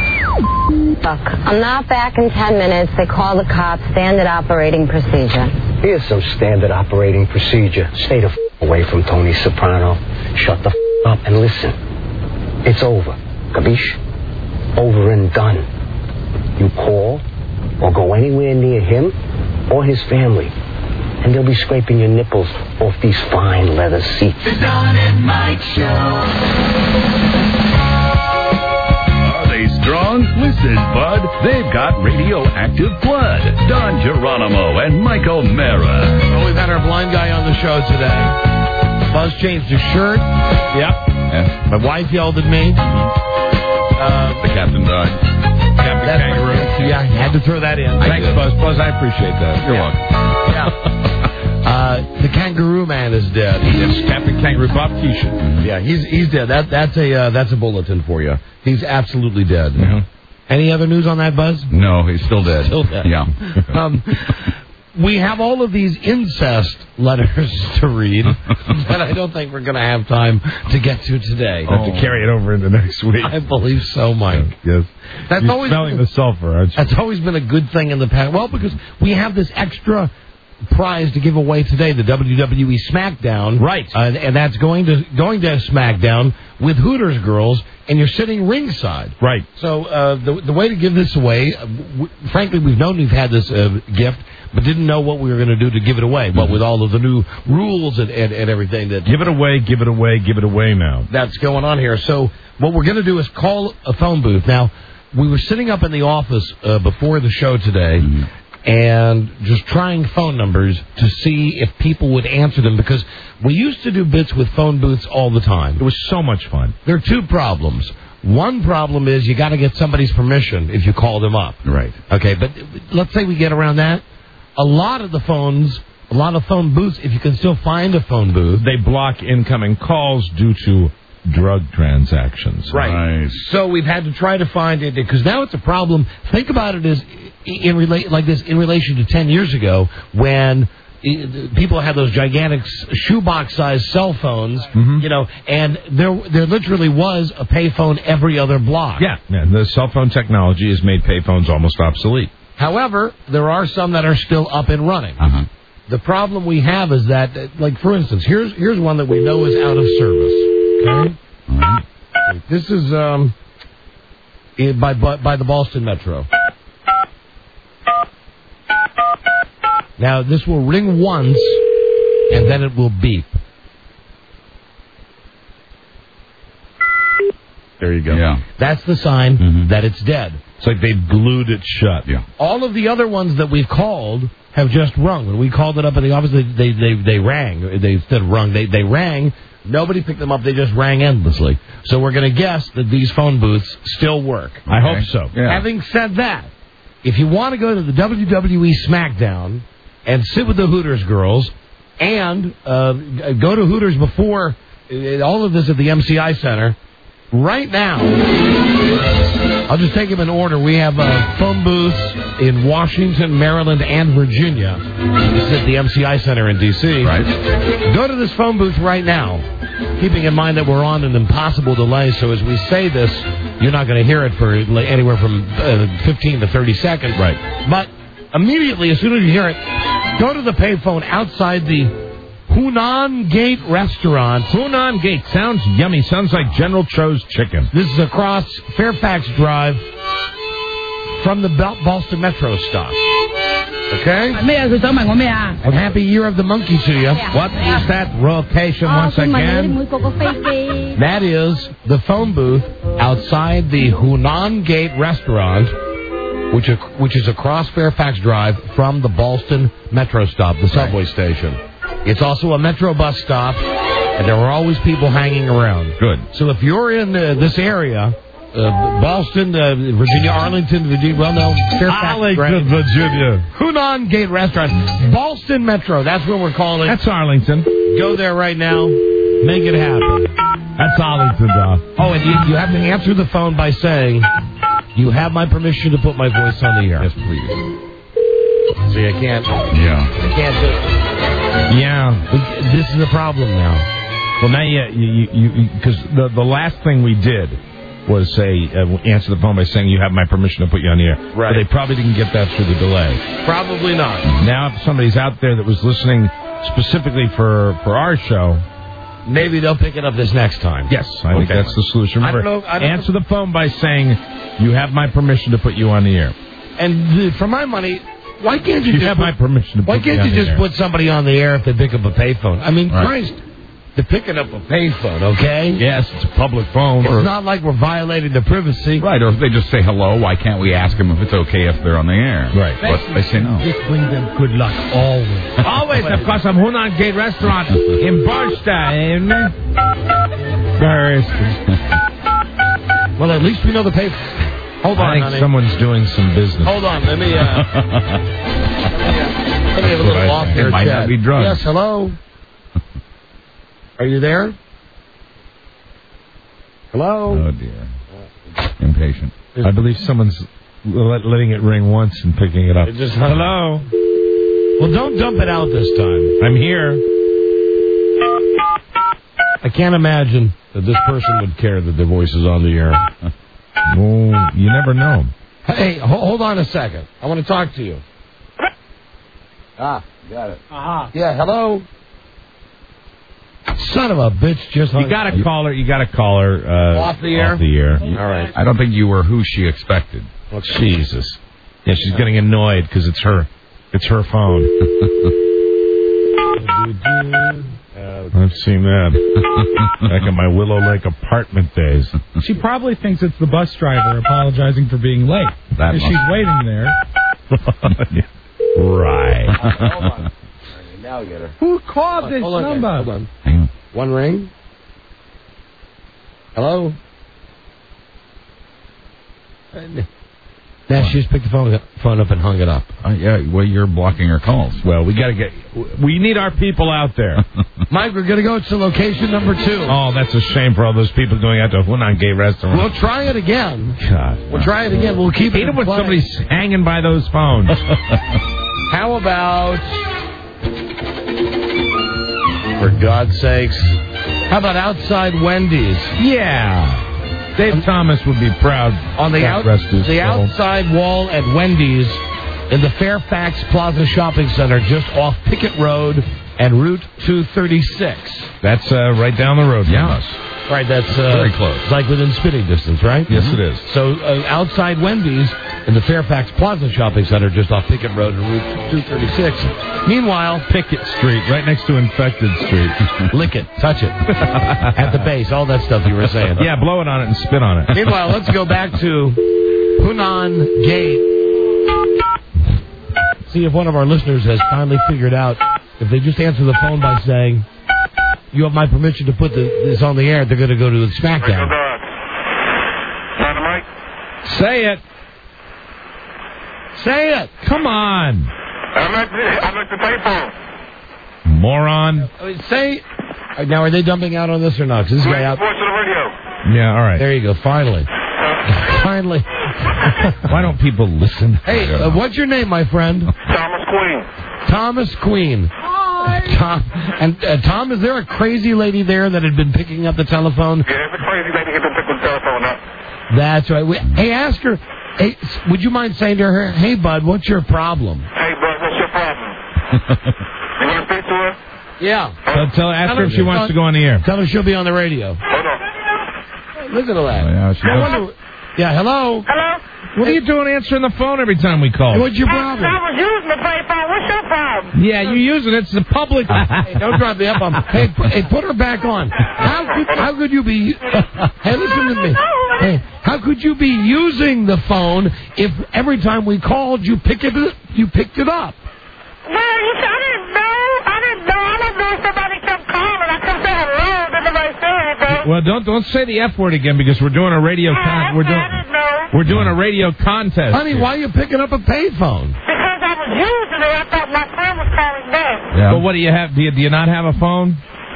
Look, I'm not back in ten minutes. They call the cops. Standard operating procedure. Here's some standard operating procedure. Stay the f- away from Tony Soprano. Shut the f- up and listen. It's over. Capiche? Over and done. You call or go anywhere near him or his family, and they'll be scraping your nipples off these fine leather seats. The Don and Mike Show. Are they strong? Listen, bud. They've got radioactive blood. Don Geronimo and Michael Mara. Well, we've had our blind guy on the show today. Buzz changed his shirt. Yep. Yeah. My wife yelled at me. Uh, The captain died. Captain that's Kangaroo. my- yeah, I had to throw that in. Thanks, Buzz. Buzz, I appreciate that. You're welcome. Yeah. Uh, the Kangaroo Man is dead. Yes, Captain Kangaroo, Bob Keeshan. Yeah, he's he's dead. That that's a uh, that's a bulletin for you. He's absolutely dead. Mm-hmm. Any other news on that, Buzz? No, he's still dead. Still dead. Yeah. um, we have all of these incest letters to read that I don't think we're going to have time to get to today. Have to carry it over into next week. I believe so, Mike. Yes. That's You're always smelling been, the sulfur, aren't you? That's always been a good thing in the past. Well, because we have this extra prize to give away today, the W W E SmackDown. Right. Uh, and that's going to going to SmackDown with Hooters girls, and you're sitting ringside. Right. So uh, the the way to give this away, uh, w- frankly, we've known we've had this uh, gift, but didn't know what we were going to do to give it away. But with all of the new rules and, and, and everything that give it away, give it away, give it away now. That's going on here. So what we're going to do is call a phone booth. Now, we were sitting up in the office uh, before the show today. Mm-hmm. And just trying phone numbers to see if people would answer them, because we used to do bits with phone booths all the time. It was so much fun. There are two problems. One problem is you got to get somebody's permission if you call them up. Right. Okay, but let's say we get around that. A lot of the phones, a lot of phone booths, if you can still find a phone booth, they block incoming calls due to drug transactions. Right. Nice. So we've had to try to find it, because now it's a problem. Think about it as in rela- like this in relation to ten years ago, when people had those gigantic shoebox-sized cell phones, mm-hmm. you know, and there there literally was a payphone every other block. Yeah, yeah, the cell phone technology has made payphones almost obsolete. However, there are some that are still up and running. Uh-huh. The problem we have is that, like, for instance, here's here's one that we know is out of service. Okay? All right. This is um, by, by by the Boston Metro. Now, this will ring once, and then it will beep. There you go. Yeah. That's the sign mm-hmm. that it's dead. It's like they glued it shut. Yeah. All of the other ones that we've called have just rung. When we called it up in the office, they they they, they rang. They instead of rung, they they rang. Nobody picked them up. They just rang endlessly. So we're going to guess that these phone booths still work. I okay. hope so. Yeah. Having said that, if you want to go to the W W E SmackDown and sit with the Hooters girls and uh, go to Hooters before uh, all of this at the M C I Center, right now, I'll just take them in order. We have uh, phone booths in Washington, Maryland, and Virginia. This is at the M C I Center in D C Right. Go to this phone booth right now, keeping in mind that we're on an impossible delay, so as we say this, you're not going to hear it for anywhere from uh, fifteen to thirty seconds. Right. But immediately, as soon as you hear it, go to the payphone outside the Hunan Gate Restaurant. Hunan Gate. Sounds yummy. Sounds like General Cho's chicken. This is across Fairfax Drive from the Boston Metro stop. Okay? And happy Year of the Monkey to you. What is that location once again? That is the phone booth outside the Hunan Gate Restaurant, which are, which is across Fairfax Drive from the Boston Metro stop, the subway station. It's also a Metro bus stop, and there are always people hanging around. Good. So if you're in uh, this area, uh, Boston, uh, Virginia, Arlington, Virginia, well, no, Fairfax, Arlington, Virginia. Hunan Gate Restaurant, Boston Metro, that's what we're calling. That's Arlington. Go there right now. Make it happen. That's Arlington, Doc. Oh, and you, you have to answer the phone by saying, you have my permission to put my voice on the air. Yes, please. See, I can't. Yeah. I can't do Yeah. we, this is a problem now. Well, now you, you, you, because the, the last thing we did was say, uh, answer the phone by saying you have my permission to put you on the air. Right. But they probably didn't get that through the delay. Probably not. Now, if somebody's out there that was listening specifically for, for our show, maybe they'll pick it up this next time. Yes, I think okay. that's the solution. Remember, I don't know, I don't answer know. the phone by saying you have my permission to put you on the air. And the, for my money, why can't you, you just have put, my permission to why put can't me on you the just air. put somebody on the air if they pick up a payphone? I mean, Right. Christ, they're picking up a payphone, okay? Yes, it's a public phone. It's or, not like we're violating the privacy. Right, or if they just say hello, why can't we ask them if it's okay if they're on the air? Right. But they say no. Just bring them good luck always. Always, of course, I'm Hunan Gate Restaurant in Boston. Boston. Well, at least we know the payphone. Hold on, I think honey. someone's doing some business. Hold on, let me, uh... let me, uh Let me have a little off It here might chat. not be drugs. Yes, hello? Are you there? Hello? Oh, dear. Impatient. I believe someone's let, letting it ring once and picking it up. It just- Hello? Well, don't dump it out this time. I'm here. I can't imagine that this person would care that their voice is on the air. Well, you never know. Hey, ho- hold on a second. I want to talk to you. Ah, got it. Uh-huh. Yeah, hello? Son of a bitch just hung You got to call her. You got to call her uh, Off the air? Off the air. All right. I don't think you were who she expected. Well, Jesus. Yeah, she's getting annoyed because it's her. It's her phone. I've seen that back in my Willow Lake apartment days. She probably thinks it's the bus driver apologizing for being late. That Because must- she's waiting there. Right. Hold on. Now I get her. Who called this Hold on, number? Hold on. Hang on. One ring. Hello? Now she just picked the phone, phone up and hung it up. Uh, yeah, well, you're blocking her calls. Well, we got to get. We need our people out there. Mike, we're going to go to location number two. Oh, that's a shame for all those people going out to Hunan Gay Restaurant. We'll try it again. God. We'll try it again. We'll keep it Hate it in when play. somebody's hanging by those phones. How about, for God's sakes, how about outside Wendy's? Yeah. Dave Thomas would be proud. On the, God out, rest his the soul. outside wall at Wendy's in the Fairfax Plaza Shopping Center, just off Pickett Road and Route two thirty-six. That's uh, right down the road from Yeah. us. Right, that's uh, Very close. It's like within spitting distance, right? Yes, it is. So uh, outside Wendy's in the Fairfax Plaza Shopping Center, just off Pickett Road and Route two thirty-six. Meanwhile, Pickett Street, right next to Infected Street. lick it, touch it, at the base, all that stuff you were saying. Yeah, blow it on it and spit on it. Meanwhile, let's go back to Hunan Gate. See if one of our listeners has finally figured out if they just answer the phone by saying, "You have my permission to put the, this on the air," they're going to go to the SmackDown. Dynamite? Say it. Say it. Come on. I'm at the, I'm at the payphone. Moron. I mean, say. Now, are they dumping out on this or not? 'Cause this guy out. Voice of the radio. Yeah, all right. There you go. Finally. Finally. Why don't people listen? Hey, uh, what's your name, my friend? Thomas Queen. Thomas Queen. Hi. Tom, and uh, Tom, is there a crazy lady there that had been picking up the telephone? Yeah, there's a crazy lady who been picking the telephone up. That's right. We, hey, ask her. Hey, s- would you mind saying to her, "Hey, bud, what's your problem?" Hey, bud, what's your problem? You want to speak to her? Yeah. Tell, tell, ask her if she wants to go on the air. Tell her she'll be on the radio. Hold on. Listen to that. Oh, yeah, she No does. wonder- yeah, hello? Hello? What are you doing answering the phone every time we call? What's your problem? I was using the payphone. What's your problem? Yeah, you using it. It's the public. Hey, don't drop the F-bomb. Hey, pu- hey, put her back on. How could, how could you be... Hey, listen to me. Hey, how could you be using the phone if every time we called you pick it, you picked it up? Well, you said I didn't know. I didn't know. I didn't know somebody kept calling. I couldn't say hello. Didn't nobody say anything. Well, don't don't say the F word again because we're doing a radio con- we're I doing didn't know. we're doing a radio contest. Honey, why are you picking up a payphone? Because I was using it. I thought my friend was calling back. Yeah. Well, what do you have? Do you, do you not have a phone?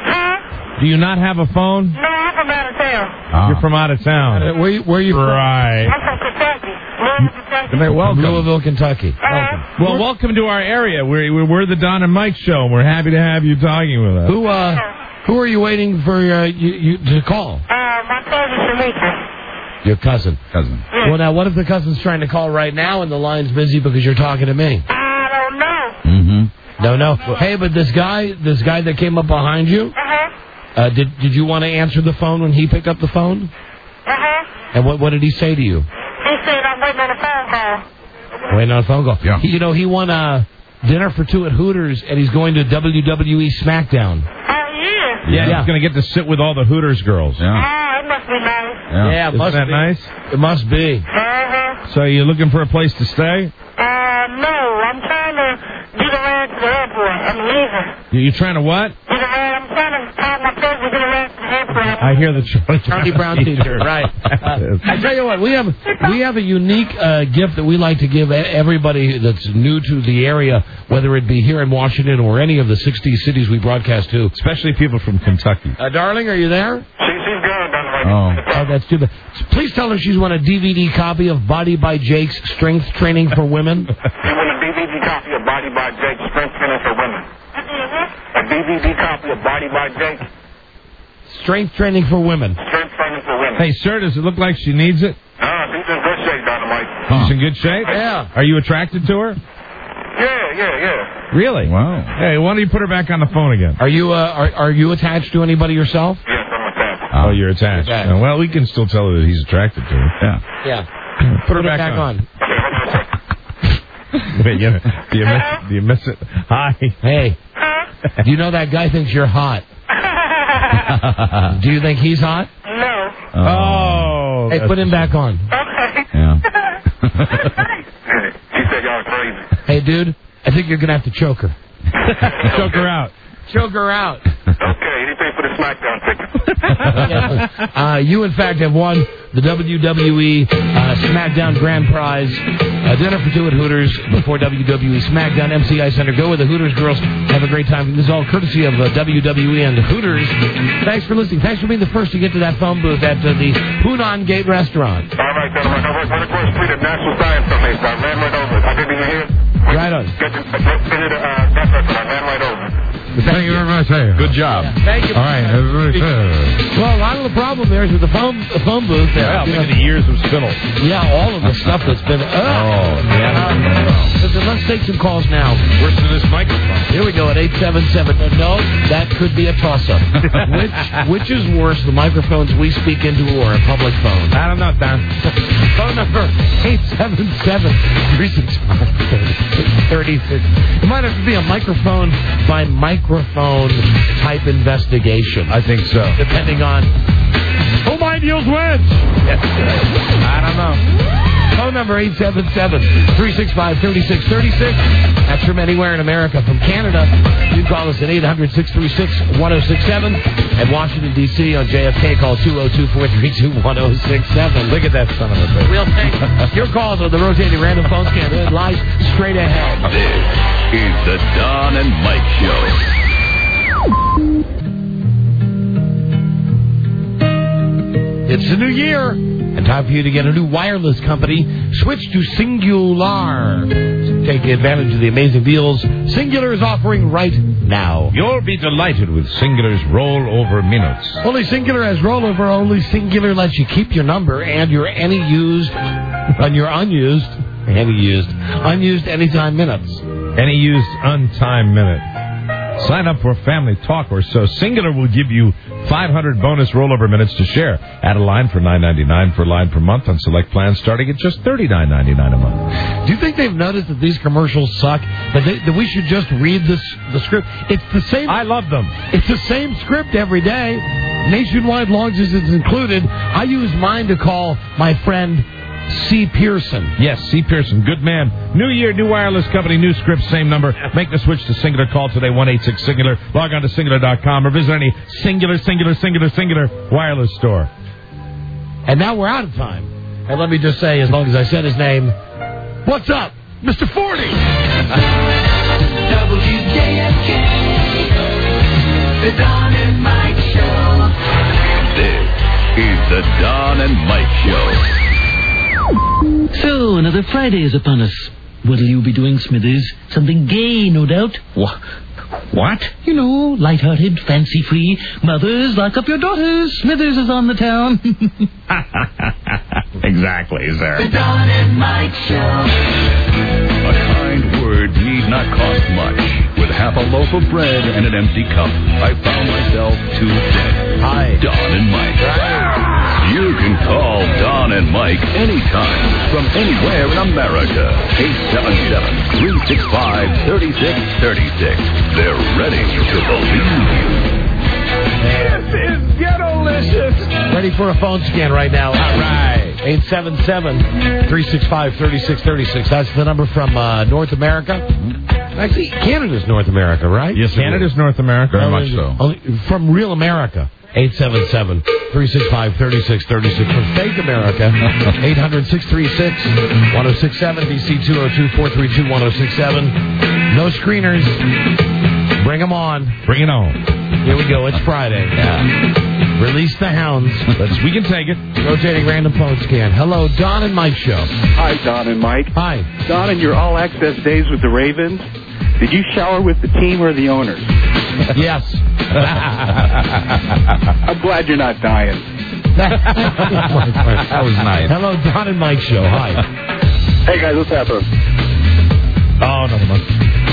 Huh? Do you not have a phone? No, I'm from out of town. Ah. You're from out of town. Uh, where, you- where are you from? Right. I'm from Kentucky. Louisville, Kentucky. Welcome. Louisville, Kentucky. Uh-huh. Well, welcome to our area. We're, we're we're the Don and Mike show, and we're happy to have you talking with us. Who uh, who are you waiting for uh, you, you to call? Uh, my cousin Shamika. Your cousin. Cousin. Well, now, what if the cousin's trying to call right now and the line's busy because you're talking to me? I don't know. Mm-hmm. No, no. Hey, but this guy, this guy that came up behind you, Uh-huh. uh, did did you want to answer the phone when he picked up the phone? Uh-huh. And what what did he say to you? He said I'm waiting on a phone call. Waiting on a phone call. Yeah. He, you know, he won a dinner for two at Hooters, and he's going to W W E SmackDown. Oh, yeah. Yeah, Yeah. he's going to get to sit with all the Hooters girls. Yeah. Oh, it must be nice. Yeah. Yeah, it Isn't must that be. nice? It must be. Uh-huh. So you're looking for a place to stay? Uh, no, I'm trying to get around to the airport. I'm leaving. You- You're trying to what? Get around. I'm trying to call my cousin to get around to the airport. I hear the Charlie, Charlie Brown teacher, right. Uh, I tell you what, we have we have a unique uh, gift that we like to give everybody that's new to the area, whether it be here in Washington or any of the sixty cities we broadcast to. Especially people from Kentucky. Uh, darling, are you there? She, she's gone, by the way. Oh. Oh, that's too bad. Please tell her she's won a D V D copy of Body by Jake's Strength Training for Women. She won a D V D copy of Body by Jake, Strength Training for Women. A D V D copy of Body by Jake. Strength Training for Women. Strength Training for Women. Hey, sir, does it look like she needs it? No, she's in good shape, Dynamite. She's in good shape? Yeah. Are you attracted to her? Yeah, yeah, yeah. Really? Wow. Hey, why don't you put her back on the phone again? Are you uh, are, are you attached to anybody yourself? Yes, I'm attached. Oh, you're attached. Okay. Uh, well, we can still tell her that he's attracted to her. Yeah. Yeah. Put her Put it back, back on. Okay, hold on a second. Wait, you, do, you miss, do you miss it? Hi. Hey, do you know that guy thinks you're hot? Do you think he's hot? No. Oh. Hey, put him back on. Okay. Yeah. She said y'all crazy. Hey, dude, I think you're going to have to choke her. Choke her out. Choke her out. Okay, anything for the SmackDown ticket. uh, you, in fact, have won the W W E uh, SmackDown Grand Prize. Uh, dinner for two at Hooters before W W E SmackDown. M C I Center. Go with the Hooters girls. Have a great time. This is all courtesy of uh, W W E and Hooters. Thanks for listening. Thanks for being the first to get to that phone booth at uh, the Hunan Gate Restaurant. All right, gentlemen. I work right across the street at National Science Foundation. I ran right over it. I didn't even hear. Right on. Get to, get to the uh, that restaurant. I ran right over it. Thank you very much. Hey. Good job. Yeah. Thank you. All right. Everybody. Well, a lot of the problem there is with the phone, the phone booth. There. Yeah, You look know, at the years of spittle. Yeah, all of the stuff that's been. Uh, Oh, yeah. Listen, let's take some calls now. Worse than this microphone. Here we go at eight seven seven. No, that could be a toss-up. which which is worse, the microphones we speak into or a public phone? I don't know, Don. Phone number eight seven seven, three six five, three six. It might have to be a microphone by microphone type investigation. I think so. Depending on who might use which. I don't know. Phone number eight seven seven, three six five, three six three six. That's from anywhere in America. From Canada, you can call us at eight hundred, six three six, one oh six seven. At Washington, D C on J F K, call two oh two, four three two, one oh six seven. Look at that son of a bitch. We'll take your calls on the rotating random phone scan. It lies straight ahead. This is the Don and Mike Show. It's a new year, and time for you to get a new wireless company. Switch to Singular. Take advantage of the amazing deals Singular is offering right now. You'll be delighted with Singular's rollover minutes. Only Singular has rollover. Only Singular lets you keep your number and your any used, and your unused, any used, unused anytime minutes. Any used untimed minute. Sign up for Family Talk or so. Singular will give you five hundred bonus rollover minutes to share. Add a line for nine ninety-nine per line per month on select plans starting at just thirty-nine ninety-nine a month. Do you think they've noticed that these commercials suck? That, they, that we should just read this the script? It's the same. I love them. It's the same script every day. Nationwide long distance included. I use mine to call my friend C. Pearson. Yes, C. Pearson, good man. New year, new wireless company, new script, same number. Make the switch to Singular. Call today, one eight six Singular. Log on to Singular dot com or visit any Singular, Singular, Singular, Singular wireless store. And now we're out of time. And let me just say, as long as I said his name, what's up, Mister forty? W J F K, the Don and Mike Show. This is the Don and Mike Show. So, another Friday is upon us. What'll you be doing, Smithers? Something gay, no doubt. Wha- What? You know, light-hearted, fancy-free. Mothers, lock up your daughters. Smithers is on the town. Exactly, sir. The Don and Mike Show. A kind word need not cost much. With half a loaf of bread and an empty cup, I found myself too dead. Hi. Don and Mike. You can call Don and Mike anytime from anywhere in America. eight seven seven, three six five, three six three six. They're ready to believe you. This is ghetto-licious. Ready for a phone scan right now. All right. eight seven seven, three six five, three six three six. That's the number from uh, North America. Actually, Canada's North America, right? Yes, Canada's North America. Very much so. Only, from Real America. eight seven seven, three six five, three six three six. For Fake America, eight hundred, six three six, one oh six seven, D C two oh two, four three two, one oh six seven. No screeners. Bring them on. Bring it on. Here we go. It's Friday. Yeah. Release the hounds. Let's, we can take it. Rotating random phone scan. Hello, Don and Mike show. Hi, Don and Mike. Hi. Don, in your all-access days with the Ravens, did you shower with the team or the owners? Yes. I'm glad you're not dying. That was nice. Hello, Don and Mike show. Hi. Hey, guys, what's happening? Oh, nothing much.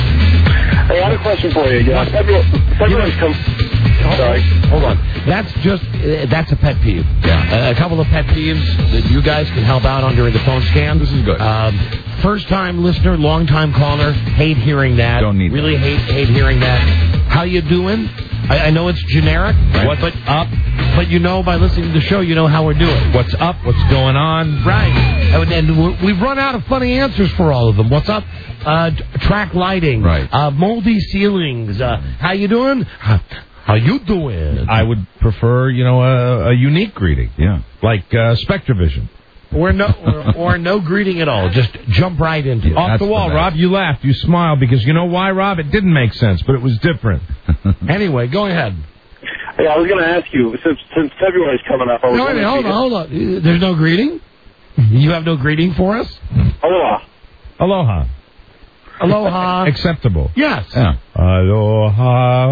Hey, I have a question for you. Yeah, February, February's come... Sorry. Hold on. That's just, uh, that's a pet peeve. Yeah. Uh, a couple of pet peeves that you guys can help out on during the phone scan. This is good. Um, first time listener, long time caller, hate hearing that. Don't need Really that. hate hate hearing that. How you doing? I, I know it's generic. Right. What's but up? But you know by listening to the show, you know how we're doing. What's up? What's going on? Right. And, and we're- we've run out of funny answers for all of them. What's up? Uh, t- track lighting. Right. Uh, moldy ceilings. Uh, how you doing? How, how you doing? I would prefer, you know, a, a unique greeting. Yeah. Like uh, Spectrovision. Or no, or, or no greeting at all. Just jump right into it. Off the wall, Rob. You laughed. You smiled because you know why, Rob? It didn't make sense, but it was different. Anyway, go ahead. Hey, I was going to ask you, since, since February's coming up... I was No, wait a wondering minute, if hold you on, hold on. There's no greeting? You have no greeting for us? could- Aloha. Aloha. Aloha. Acceptable. Yes. Yeah. Aloha.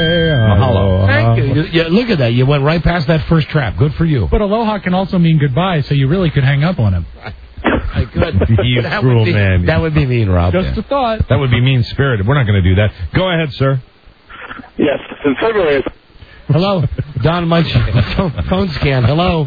Aloha. Thank you. You- you- Look at that. You went right past that first trap. Good for you. But aloha can also mean goodbye, so you really could hang up on him. I could. You That cruel would be, man. That would be mean, Rob. Just a thought. That would be mean-spirited. We're not going to do that. Go ahead, sir. Yes, since February is... Hello. Don Mike. phone, phone scan. Hello.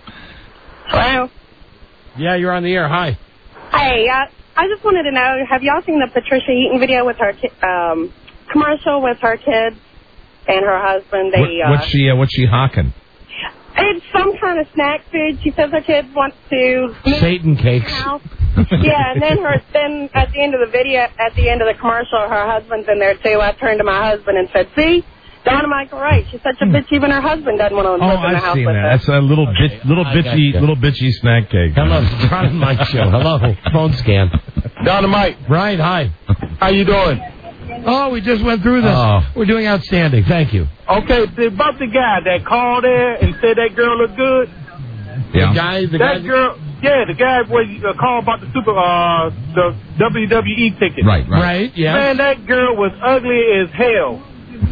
Hello. Yeah, you're on the air. Hi. Hey, uh, I just wanted to know, have y'all seen the Patricia Eaton video with her ki- um, commercial with her kids and her husband? They, What, uh, what's she? Uh, what's she hawking? It's some kind of snack food. She says her kids want to... Satan cakes. Yeah, and then her then at the end of the video, at the end of the commercial, her husband's in there too. I turned to my husband and said, "See, Donna Michael, right? She's such a bitch. Even her husband doesn't want to Oh, live in the I've house seen with that. her." That's a little bitch, little I got bitchy, you. little bitchy snack cake. Hello. Don and Mike show. Hello. Phone scan. Don and Mike, Right. Hi. how you doing? Oh, we just went through this. Oh. We're doing outstanding. Thank you. Okay, about the guy that called there and said that girl looked good. Yeah. The guy, the That guy. girl, yeah, the guy was uh, called about the super, uh, the W W E ticket. Right, right. Right. Yeah. Man, that girl was ugly as hell.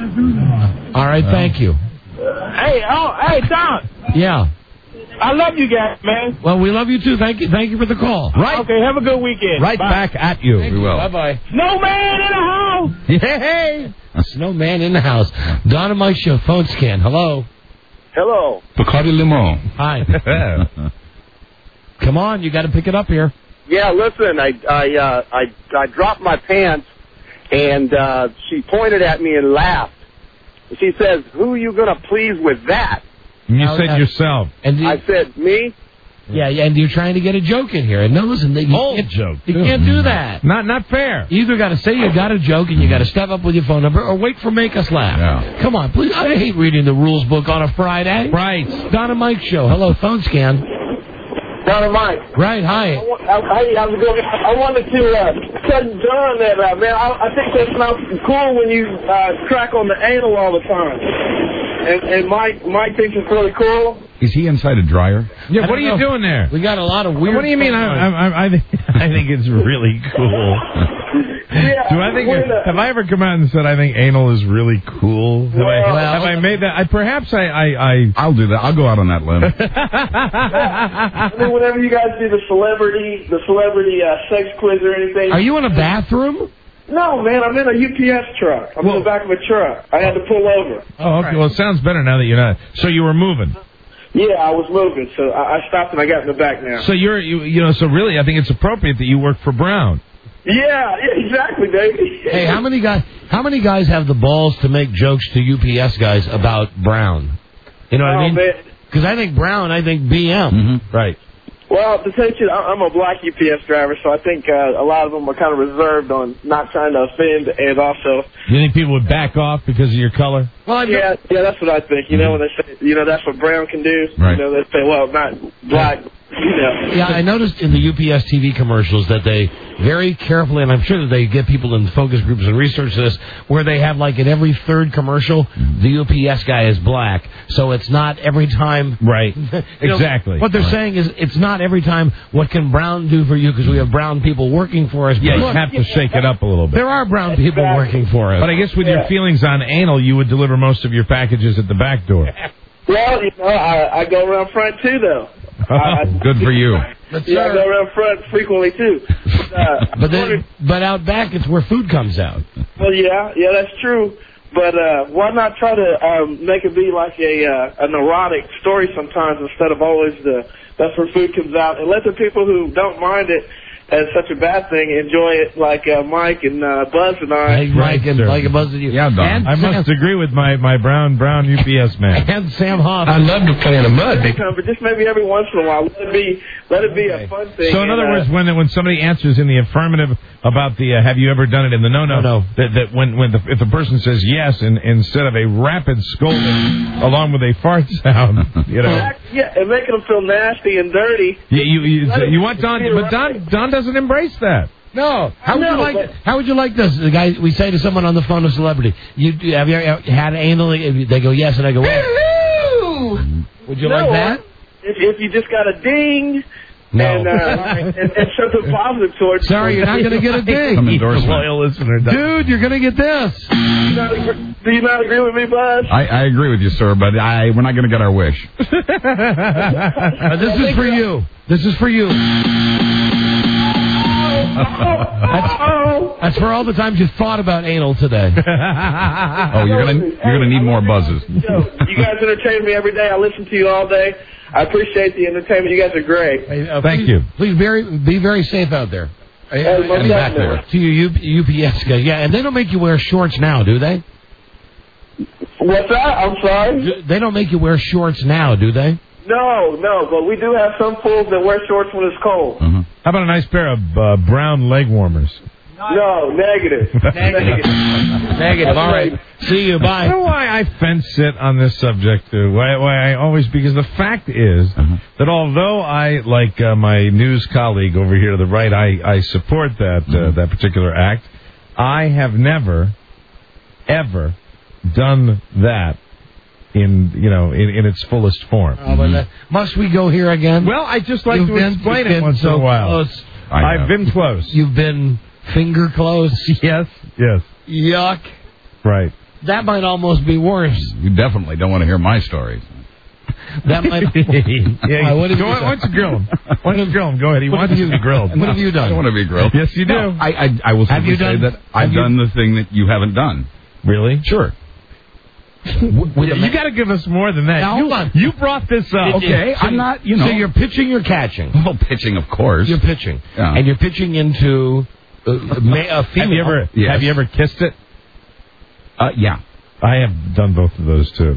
All right. Thank you. Hey, oh, hey, Don, Yeah. I love you guys, man. Well, we love you too. Thank you. Thank you for the call. Right. Okay, have a good weekend. Right Bye. back at you. We will. Bye bye. Snowman in the house. Yay! Snowman in the house. Don and Mike show. Phone scan. Hello. Hello. Bacardi Limon. Hi. Come on, you got to pick it up here. Yeah, listen, I I uh, I I dropped my pants, and uh, she pointed at me and laughed. She says, "Who are you gonna please with that?" And you Now, said uh, yourself. And you, I said, "Me." yeah, yeah, and you're trying to get a joke in here. And no, listen, you Old can't, joke, You too. can't do that. Not not fair. You either got to say you got a joke and you got to step up with your phone number, or wait for Make Us Laugh. Yeah. Come on, please. I hate reading the rules book on a Friday. Right. Don and Mike show. Hello, phone scan. Don and Mike. Right. Hi. I, want- I, I, how's it going? I wanted to uh, tell John that, uh, man, I, I think that's not cool when you uh, crack on the anal all the time. And, and Mike, Mike thinks it's really cool. Is he inside a dryer? Yeah. I What are don't you know. doing there? We got a lot of weird. What do you mean? I, phone lines. I, I, I, think, I think it's really cool. Yeah, Do I think? we're the- Have I ever come out and said I think anal is really cool? Have, I, Well- have I made that? I, perhaps I. I, I I'll do that. I'll go out on that limb. I mean, whenever you guys do the celebrity, the celebrity uh, sex quiz or anything. Are you in a bathroom? No, man, I'm in a U P S truck. I'm in the back of a truck. I had to pull over. oh, okay. Well, it sounds better now that you're not. So you were moving. Yeah, I was moving, so I, I stopped and I got in the back now. So you're, you, you know. So really, I think it's appropriate that you work for Brown. Yeah, yeah, exactly, baby. Hey, how many guys? How many guys have the balls to make jokes to U P S guys about Brown? You know what Oh, I mean? man. Because I think Brown, I think B M. Mm-hmm. Right. Well, to tell you the truth, I- I'm a black U P S driver, so I think uh, a lot of them are kind of reserved on not trying to offend, and also. You think people would back off because of your color? Well, yeah, yeah, that's what I think. You know, when they say, you know, that's what brown can do. Right. You know, they say, well, not black. You know. Yeah, I noticed in the U P S T V commercials that they very carefully, and I'm sure that they get people in focus groups and research this, where they have like in every third commercial, the U P S guy is black. So it's not every time. Right. You know, Exactly. what they're Right. saying is it's not every time what can brown do for you because we have brown people working for us. Yeah, But you look, have to shake it up a little bit. there are brown people working for us. But I guess with your feelings on anal, you would deliver most of your packages at the back door. Well, you know, I, I go around front too, though. I, Good for you. yeah, I go around front frequently too. But, uh, But then, but out back, it's where food comes out. well, yeah, yeah, that's true. But uh, why not try to um, make it be like a uh, a neurotic story sometimes instead of always the that's where food comes out, and let the people who don't mind it as such a bad thing enjoy it, like uh, Mike and uh, Buzz and I. Hey, Mike and Mike and Buzz and you. Yeah, Don. And I Sam- must agree with my, my brown brown U P S man. And Sam Hoff. I love to play in the mud. But just maybe every once in a while, let it be let it be a fun thing. So in other and, uh, words, when when somebody answers in the affirmative about the uh, have you ever done it in the no no, No. that, that when when the, if the person says yes and instead of a rapid scolding along with a fart sound, you know, yeah, and making them feel nasty and dirty. you you, you, Let it you want Don, be but Don Don doesn't embrace that. No. How would No, you like? but- How would you like this? The guy we say to someone on the phone, a celebrity, you you- have you ever had anal? They go yes, and I go well. Would you no, like that? If, if you just got a ding. No. And, uh, and, and something positive towards. Sorry, you're not going to get a ding. Some endorsement. Loyal listener, Don. Dude, you're going to get this. Do you not agree, do you not agree with me, Buzz? I, I agree with you, sir, but I we're not going to get our wish. Uh, this is for you. This is for you. That's, that's for all the times you thought about anal today. Oh, you're gonna you're gonna need more buzzes. Yo, you guys entertain me every day. I listen to you all day. I appreciate the entertainment. You guys are great. Hey, uh, Thank please, you. Please very, be very safe out there. Hey, Uh, most and back definitely. there. To your U- U P S guys. Yeah, and they don't make you wear shorts now, do they? What's that? I'm sorry? Do- They don't make you wear shorts now, do they? No, no, but we do have some fools that wear shorts when it's cold. How about a nice pair of uh, brown leg warmers? No, negative. Negative. Negative. All right. See you. I Bye. don't know why I fence sit on this subject. Uh, why, why I always because the fact is that although I like uh, my news colleague over here to the right, I, I support that uh, that particular act. I have never, ever done that in you know in, in its fullest form. Oh, but, uh, must we go here again? Well, I just like You've to been- explain you've it been once so in a while. close. I I've have. been close. You've been finger close. Yes, yes, Yuck. right. That might almost be worse. You definitely don't want to hear my stories. That might. Yeah, Why, what have go you on, done? why don't you grill him? Why don't you grill him? Go ahead. He What wants have you you- to be grilled. What have you I done? don't want to be grilled. Yes, you do. No, I, I I will Have simply you done- say that I've have you- done the thing that you haven't done. Really? Sure. With Yeah, a you ma- got to give us more than that. Now, you, hold on. you brought this up. Okay, I'm not. You know. So you're pitching or catching? well, pitching, of course. You're pitching, Yeah. and you're pitching into uh, ma- a female. Have you ever Yes. have you ever kissed it? Uh, yeah. I have done both of those too.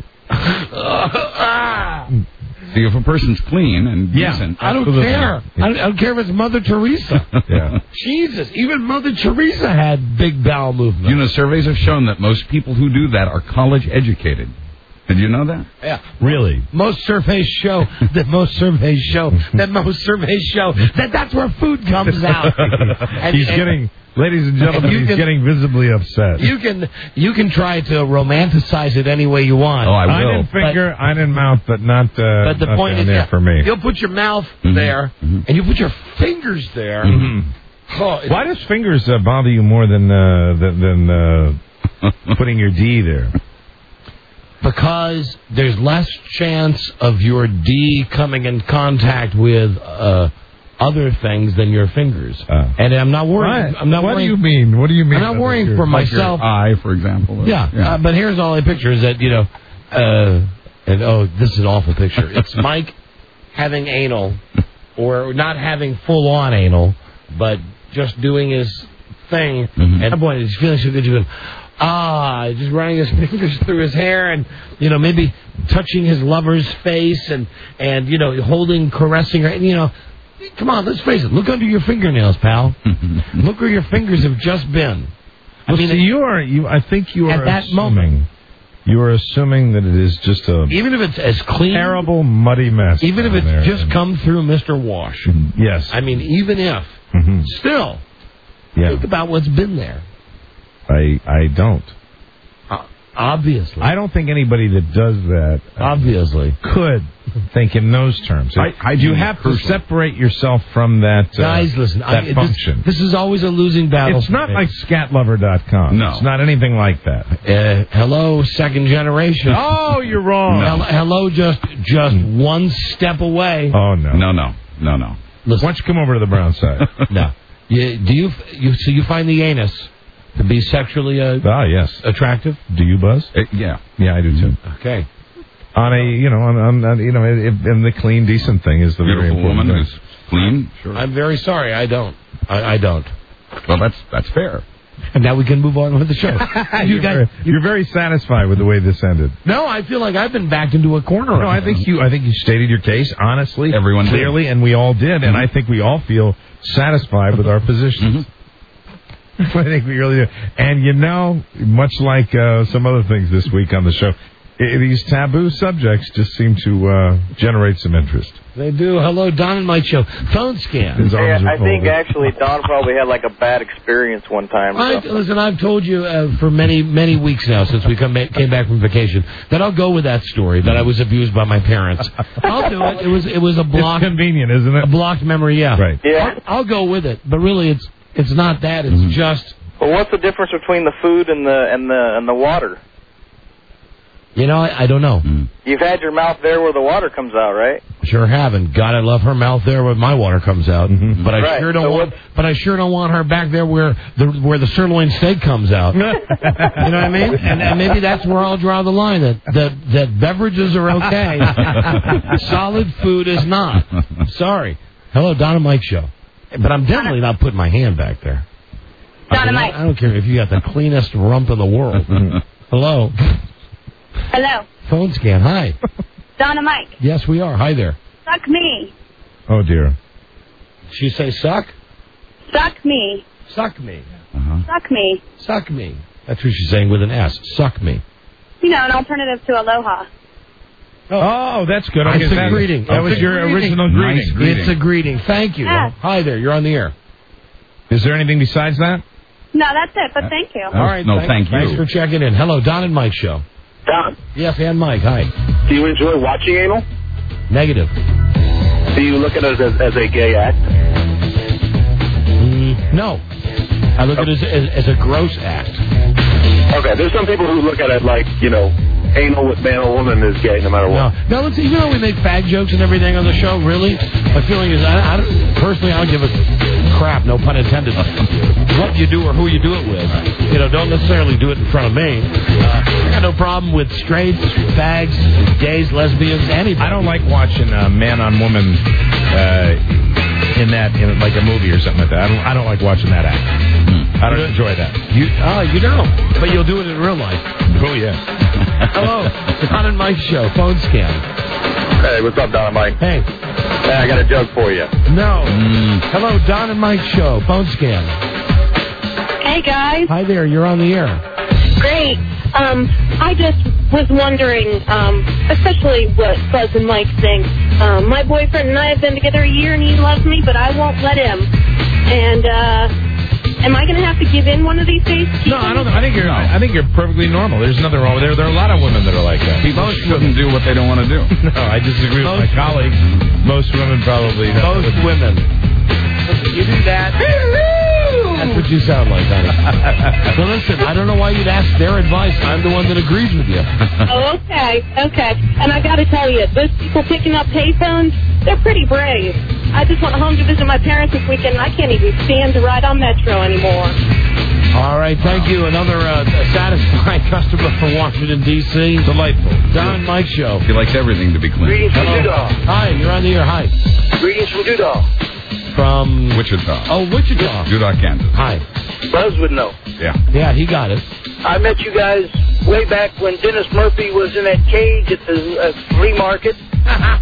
See, if a person's clean and Yeah. decent, I don't absolutely. care. I don't, I don't care if it's Mother Teresa. Yeah. Jesus, even Mother Teresa had big bowel movements. You know, surveys have shown that most people who do that are college educated. Did you know that? Yeah. Really? Most surveys show that most surveys show that most surveys show that that's where food comes out. And- he's and getting, ladies and gentlemen, you he's can- getting visibly upset. You can you can try to romanticize it any way you want. Oh, I will. Einen finger, einen mouth, but not. Uh, But the not point down is, there yeah, for me. you'll put your mouth Mhm. there, Mhm. and you put your fingers there. Mhm. Oh, it's- Why does fingers uh, bother you more than uh, than, than uh, putting your D there? Because there's less chance of your D coming in contact with uh, other things than your fingers. Uh. And I'm not worriing. What? I'm not what worrying. do you mean? What do you mean? I'm not by worrying that? for Like your myself. eye, for example. or- Yeah, Uh, but here's all I picture is that, you know, uh, and oh, this is an awful picture. It's Mike having anal, or not having full-on anal, but just doing his thing. Mhm. And boy, he's feeling so good. He's going, ah, just running his fingers through his hair and, you know, maybe touching his lover's face and, and you know, holding, caressing her. And, you know, come on, let's face it. Look under your fingernails, pal. Look where your fingers have just been. I Well, mean, see, you are. You, I think you at are that assuming. moment. You are assuming that it is just a Even if it's as clean, terrible, muddy mess. even if down it's there. just come through Mister Wash. Yes. I mean, even if, Mhm. still, Yeah. think about what's been there. I I don't. Uh, obviously. I don't think anybody that does that Obviously. could think in those terms. Hy- hygiene you is have to crucial. separate yourself from that. Uh, Guys, listen. that I, this, function. this is always a losing battle. It's for not me. like scat lover dot com. No. It's not anything like that. Uh, hello, second generation. Oh, you're wrong. Hel- Hello, just just one step away. Oh, no. No, no, no, no. Listen, Why don't you come over to the brown side? no. You, do you, you so you find the anus to be sexually uh, Ah, yes. attractive? Do you, Buzz? Uh, yeah. Yeah, I do too. Okay. On a, you know, on, on, on you know, it, and the clean, decent thing is the very Beautiful important woman thing. who's clean. Sure. I'm very sorry. I don't. I, I don't. Well, that's that's fair. And now we can move on with the show. you're, very, you're very satisfied with the way this ended. No, I feel like I've been backed into a corner. No, I think you. I think you stated your case honestly, Everyone did. clearly, and we all did. And I think we all feel satisfied with our positions. I think we really do. And you know, much like uh, some other things this week on the show, I- these taboo subjects just seem to uh, generate some interest. They do. Hello, Don and Mike show. Phone scam. His Hey, arms are I think folded. actually Don probably had like a bad experience one time. I, So. listen, I've told you uh, for many, many weeks now since we come, came back from vacation that I'll go with that story that I was abused by my parents. I'll do it. It was it was a blocked, It's convenient, isn't it? a blocked memory. Yeah, Right. Yeah. I'll, I'll go with it. But really, it's it's not that. It's Mm-hmm. just Well, what's the difference between the food and the and the and the water? you know I, I don't know. You've had your mouth there where the water comes out, right? Sure haven't. God, I love her mouth there where my water comes out. Mm-hmm. But I Right. sure don't So want. what- But I sure don't want her back there where the where the sirloin steak comes out. You know what I mean? And, and maybe that's where I'll draw the line. That that that beverages are okay. Solid food is not. Sorry. Hello, Don and Mike show. But I'm definitely not putting my hand back there. Don I, mean, and I, Mike. I don't care if you got the cleanest rump in the world. Hello. Hello. Phone scan. Hi. Don and Mike. Yes, we are. Hi there. Suck me. Oh dear. She say suck? Suck me. Suck me. Uh-huh. Suck me. Suck me. That's what she's saying with an S. Suck me. You know, an alternative to aloha. Oh, that's good. It's Okay, a that, greeting. That was It's a your greeting. original Nice greeting. greeting. It's a greeting. Thank you. Yes. Hi there. You're on the air. Is there anything besides that? No, that's it, but thank you. All right. No, thank, thank you. Thanks for checking in. Hello, Don and Mike show. Don, Yes, and Mike. Hi. do you enjoy watching anal? Negative. Do you look at it as, as a gay act? Mm, no. I look at it as, as, as a gross act. Okay, there's some people who look at it like, you know, anal with man or woman is gay no matter No, what. no. Let's, you know, we make fag jokes and everything on the show. Really, my feeling is, I, I don't, personally, I don't give a crap. No pun intended. What you do or who you do it with. You know, don't necessarily do it in front of me. Uh, I got no problem with straights, fags, gays, lesbians, anybody. I don't like watching uh, man on woman uh, in that in like a movie or something like that. I don't. I don't like watching that act. I don't enjoy that. You, oh, you don't. But you'll do it in real life. Oh yeah. Hello, Don and Mike show. Phone scam. Hey, what's up, Don and Mike? Hey. Hey, I got a joke for you. No. Mm. Hello, Don and Mike show. Phone scam. Hey, guys. Hi there. You're on the air. Great. Um, I just was wondering, um, especially what Buzz and Mike think. Um, my boyfriend and I have been together a year, and he loves me, but I won't let him. And uh, am I going to have to give in one of these days? No, I don't. I think you're. I think you're perfectly normal. There's nothing wrong with there. There are a lot of women that are like that. People shouldn't do what they don't want to do. No, I disagree with my colleague. Most women probably. Most women. You do that. That's what you sound like, honey. So listen, I don't know why you'd ask their advice. I'm the one that agrees with you. Oh, okay, okay. And I got to tell you, those people picking up payphones, they're pretty brave. I just went home to visit my parents this weekend, and I can't even stand to ride on Metro anymore. All right, thank you. Another uh, satisfied customer from Washington, D C Delightful. Don and Mike show. He likes everything to be clean. Greetings from Hello. Dudall. Hi, you're on the air. Hi. Greetings from Dudall. From Wichita. Oh, Wichita. Dudall, Kansas. Hi. Buzz would know. Yeah. Yeah, he got it. I met you guys way back when Dennis Murphy was in that cage at the uh, flea market.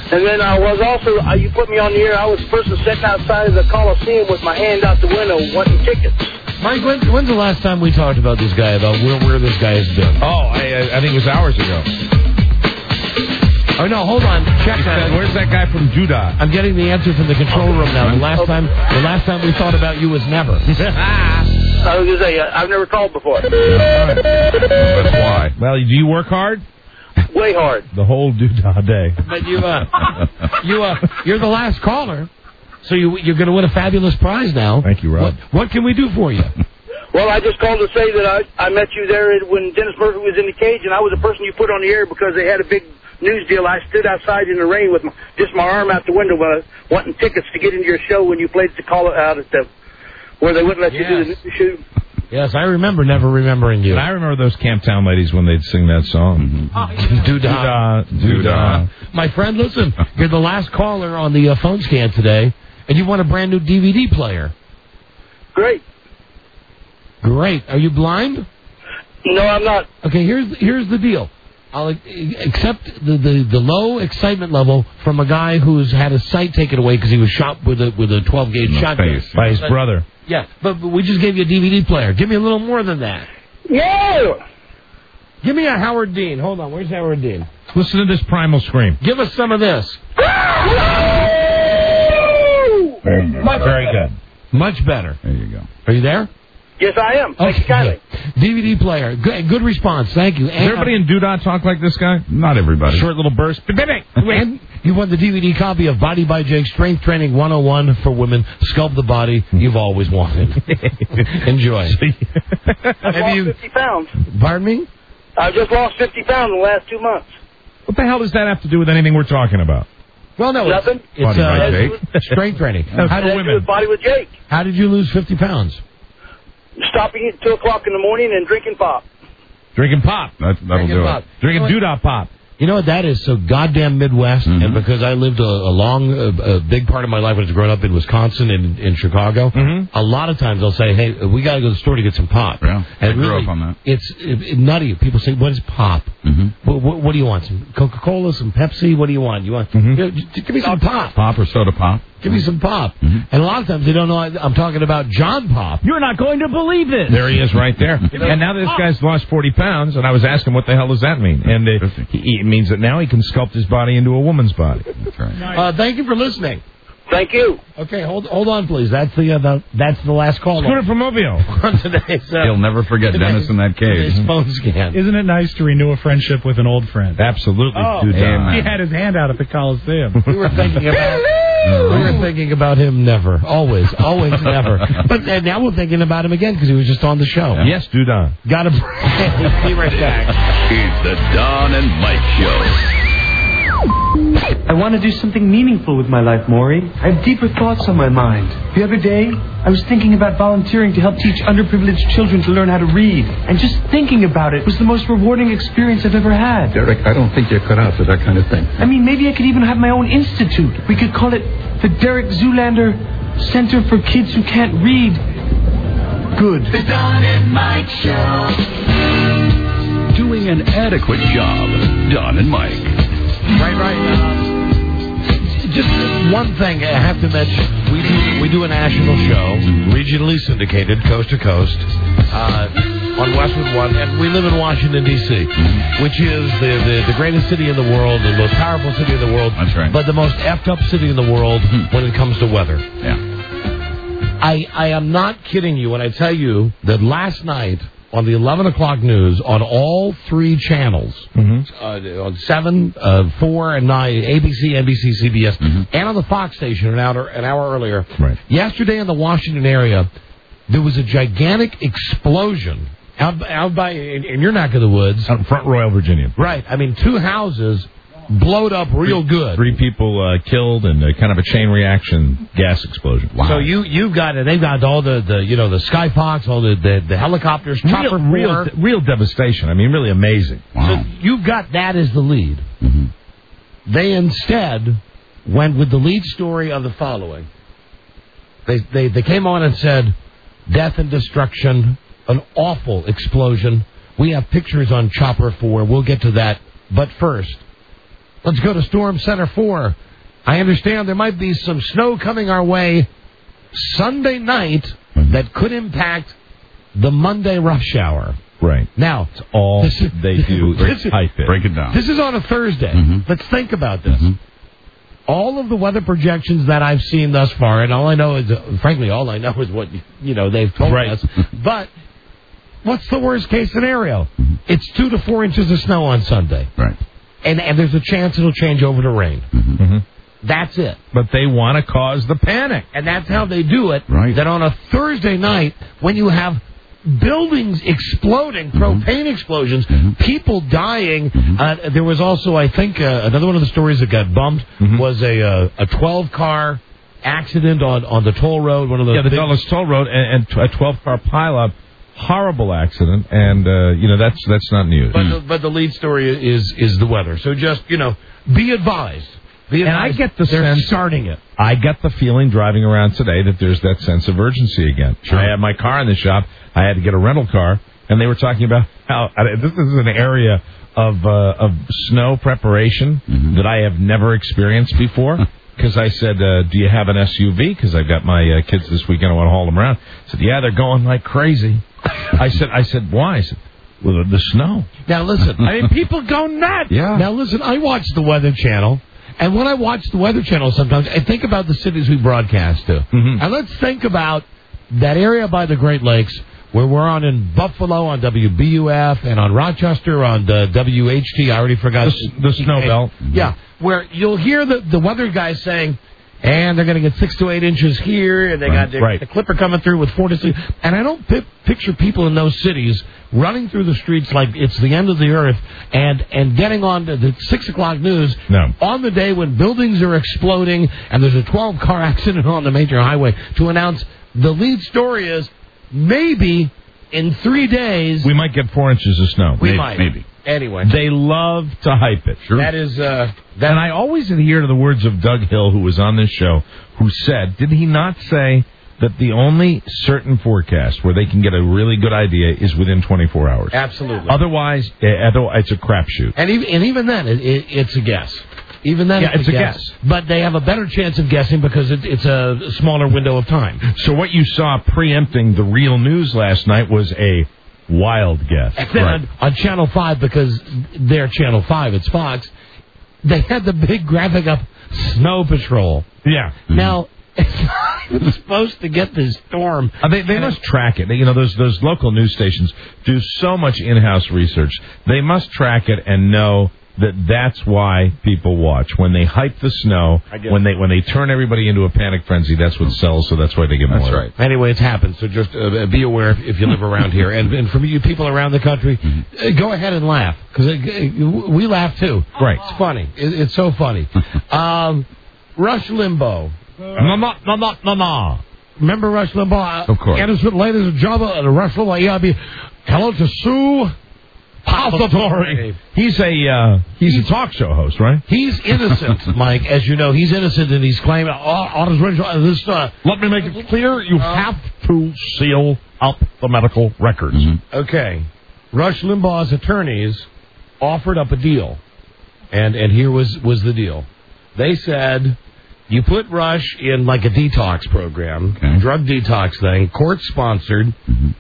And then I was also, uh, you put me on the air, I was the person sitting outside of the Coliseum with my hand out the window wanting tickets. Mike, when, when's the last time we talked about this guy, about where, where this guy has been? Oh, I, I think it was hours ago. Oh, no, hold on. Check that. Where's that guy from Judah? I'm getting the answer from the control room now. The last time the last time we thought about you was never. I was going to say, uh, I've never called before. That's why. Well, do you work hard? Way hard. The whole Judah day. But you, uh, you, uh, you're the last caller, so you, you're going to win a fabulous prize now. Thank you, Rob. What, what can we do for you? Well, I just called to say that I, I met you there when Dennis Murphy was in the cage, and I was the person you put on the air because they had a big news deal. I stood outside in the rain with my, just my arm out the window uh, wanting tickets to get into your show when you played the call out at the where they wouldn't let Yes. you do the news shoot. Yes, I remember never remembering you. And I remember those Camptown ladies when they'd sing that song. Mm-hmm. Doo-dah. Doo-dah. My friend, listen, you're the last caller on the uh, phone scan today, and you want a brand new D V D player. Great. Great. Are you blind? No, I'm not. Okay, here's here's the deal. I'll accept the, the, the low excitement level from a guy who's had his sight taken away because he was shot with a with a twelve gauge shotgun by his But- brother. Yeah, but, but we just gave you a D V D player. Give me a little more than that. Yeah. Give me a Howard Dean. Hold on, where's Howard Dean? Listen to this primal scream. Give us some of this. Much, very good. Much better. There you go. Are you there? Yes, I am. Thank you kindly. D V D player. Good, good response. Thank you. Does everybody in Doodah talk like this guy? Not everybody. Short little burst. And you won the D V D copy of Body by Jake, Strength Training one oh one for Women. Sculpt the body you've always wanted. Enjoy. I've Have lost you- fifty pounds. Pardon me? I've just lost fifty pounds in the last two months. What the hell does that have to do with anything we're talking about? Well, no, it's, Nothing? it's Body by uh, Jake. strength training. How How, did did, do with Body with Jake? how did you lose fifty pounds? Stopping at two o'clock in the morning and drinking pop. Drinking pop. That, that'll Drinking do pop. it. Drinking Doodah pop. You know what that is? So goddamn Midwest, Mhm. and because I lived a, a long, a, a big part of my life when I was growing up in Wisconsin and in Chicago, Mhm. a lot of times I'll say, hey, we got to go to the store to get some pop. Yeah, and I grew really, up on that. It's it, it, nutty. People say, what is pop? Mm-hmm. What, what, what do you want? Some Coca-Cola, some Pepsi? What do you want? You want? Mhm. You know, j- give me some pop. Pop or soda pop. Give me some pop. Mhm. And a lot of times they don't know I, I'm talking about John Pop. You're not going to believe this. There he is right there. And now this guy's lost forty pounds, and I was asking what the hell does that mean? And uh, he, it means that now he can sculpt his body into a woman's body. That's right. Uh, thank you for listening. Thank you. Okay, hold hold on, please. That's the, uh, the that's the last call Scooter from Mobile. on today's uh, He'll never forget today's- Dennis in that cage. today's phone scan. Isn't it nice to renew a friendship with an old friend? Absolutely. Oh, Doodah. he had his hand out at the Coliseum. We were thinking about we were thinking about him never, always, always never. But uh, now we're thinking about him again because he was just on the show. Yes, Doodah. Got to be right back. It's the Don and Mike Show. I want to do something meaningful with my life, Maury. I have deeper thoughts on my mind. The other day, I was thinking about volunteering to help teach underprivileged children to learn how to read. And just thinking about it was the most rewarding experience I've ever had. Derek, I don't think you're cut out for that kind of thing. I mean, maybe I could even have my own institute. We could call it the Derek Zoolander Center for Kids Who Can't Read. Good. The Don and Mike Show. Doing an adequate job. Don and Mike. Right, right. Uh, just one thing I have to mention: we do we do a national show, regionally syndicated, coast to coast, uh, on Westwood One, and we live in Washington D C, which is the, the the greatest city in the world, the most powerful city in the world. That's right. But the most effed up city in the world when it comes to weather. Yeah. I I am not kidding you when I tell you that last night on the eleven o'clock news on all three channels, Mm-hmm. uh, on seven, uh, four, and nine, A B C, N B C, C B S, Mhm. and on the Fox station an hour an hour earlier. Right. Yesterday in the Washington area, there was a gigantic explosion out out by in, in your neck of the woods. Out in Front Royal, Virginia. Right. I mean, two houses blowed up real good. Three people uh, killed and uh, kind of a chain reaction gas explosion. So you you've got it. They've got all the, the you know the Skyfox, all the the, the helicopters, chopper real, real, four. real devastation. I mean, really amazing. Wow. So you've got that as the lead. Mm-hmm. They instead went with the lead story of the following. They they they came on and said, "Death and destruction, an awful explosion. We have pictures on chopper four. We'll get to that, but first." Let's go to Storm Center four. I understand there might be some snow coming our way Sunday night that could impact the Monday rush hour. Right. Now, it's all this is, they do this is is, hype it. Break it down. This is on a Thursday. Mm-hmm. Let's think about this. Mm-hmm. All of the weather projections that I've seen thus far, and all I know is, uh, frankly, all I know is what, you know, they've told right. us. But what's the worst case scenario? Mm-hmm. It's two to four inches of snow on Sunday. Right. And, and there's a chance it'll change over to rain. Mm-hmm. Mm-hmm. That's it. But they want to cause the panic. And that's how they do it. Right. That on a Thursday night, when you have buildings exploding, mm-hmm. propane explosions, mm-hmm. people dying. Mm-hmm. Uh, there was also, I think, uh, another one of the stories that got bumped mm-hmm. was a uh, a twelve-car accident on, on the toll road. One of those yeah, the big... Dulles Toll Road, and, and a twelve-car pileup. Horrible accident, and uh, you know that's that's not news. But the, but the lead story is is the weather. So just you know, be advised. Be and advised I get the they're sense starting it. I get the feeling driving around today that there's that sense of urgency again. Sure. I had my car in the shop. I had to get a rental car, and they were talking about how this is an area of uh, of snow preparation mm-hmm. that I have never experienced before. Because I said, uh, do you have an S U V? Because I've got my uh, kids this weekend. I want to haul them around. I said, yeah, they're going like crazy. I said, I said, why? I said, well, the, the snow. Now, listen. I mean, people go nuts. Yeah. Now, listen, I watch the Weather Channel, and when I watch the Weather Channel sometimes, I think about the cities we broadcast to. Mm-hmm. And let's think about that area by the Great Lakes where we're on in Buffalo on W B U F and on Rochester on the W H T. I already forgot. The, the snow belt. Yeah, where you'll hear the, the weather guys saying, and they're going to get six to eight inches here, and they right, got the, right. the clipper coming through with four to six. And I don't pi- picture people in those cities running through the streets like it's the end of the earth and, and getting on to the six o'clock news no. on the day when buildings are exploding and there's a twelve-car accident on the major highway to announce the lead story is maybe in three days... we might get four inches of snow. We maybe, might. Maybe. Anyway. They love to hype it. Sure. That is... Uh, that and I always adhere to the words of Doug Hill, who was on this show, who said, did he not say that the only certain forecast where they can get a really good idea is within twenty-four hours? Absolutely. Otherwise, it's a crapshoot. And even, and even then, it, it, it's a guess. Even then, yeah, it's, it's a, a guess. guess. But they have a better chance of guessing because it, it's a smaller window of time. So what you saw preempting the real news last night was a wild guess. And then right. on, on Channel five, because they're Channel five, it's Fox, they had the big graphic up, Snow Patrol. Yeah. Mm-hmm. Now, it's not even supposed to get this storm. Uh, they they must track it. They, you know, those those local news stations do so much in-house research. They must track it and know that that's why people watch. When they hype the snow, when they when they turn everybody into a panic frenzy, that's what sells, so that's why they get more. That's right. Anyway, it's happened, so just uh, be aware if, if you live around here. And, and for you people around the country, mm-hmm. uh, go ahead and laugh, because uh, we laugh too. Right. It's funny. It, it's so funny. um, Rush Limbaugh. No, no, no, no, no, no. Remember Rush Limbaugh? Of course. Anderson, ladies and gentlemen, uh, Rush Limbaugh, E I B. Hello to Sue Passatori. He's a uh, he's a talk show host, right? He's innocent, Mike. As you know, he's innocent, and he's claiming on his original. This, uh, Let me make it clear: you uh, have to seal up the medical records. Mm-hmm. Okay. Rush Limbaugh's attorneys offered up a deal, and and here was was the deal. They said, you put Rush in like a detox program, okay. drug detox thing, court sponsored. Mm-hmm.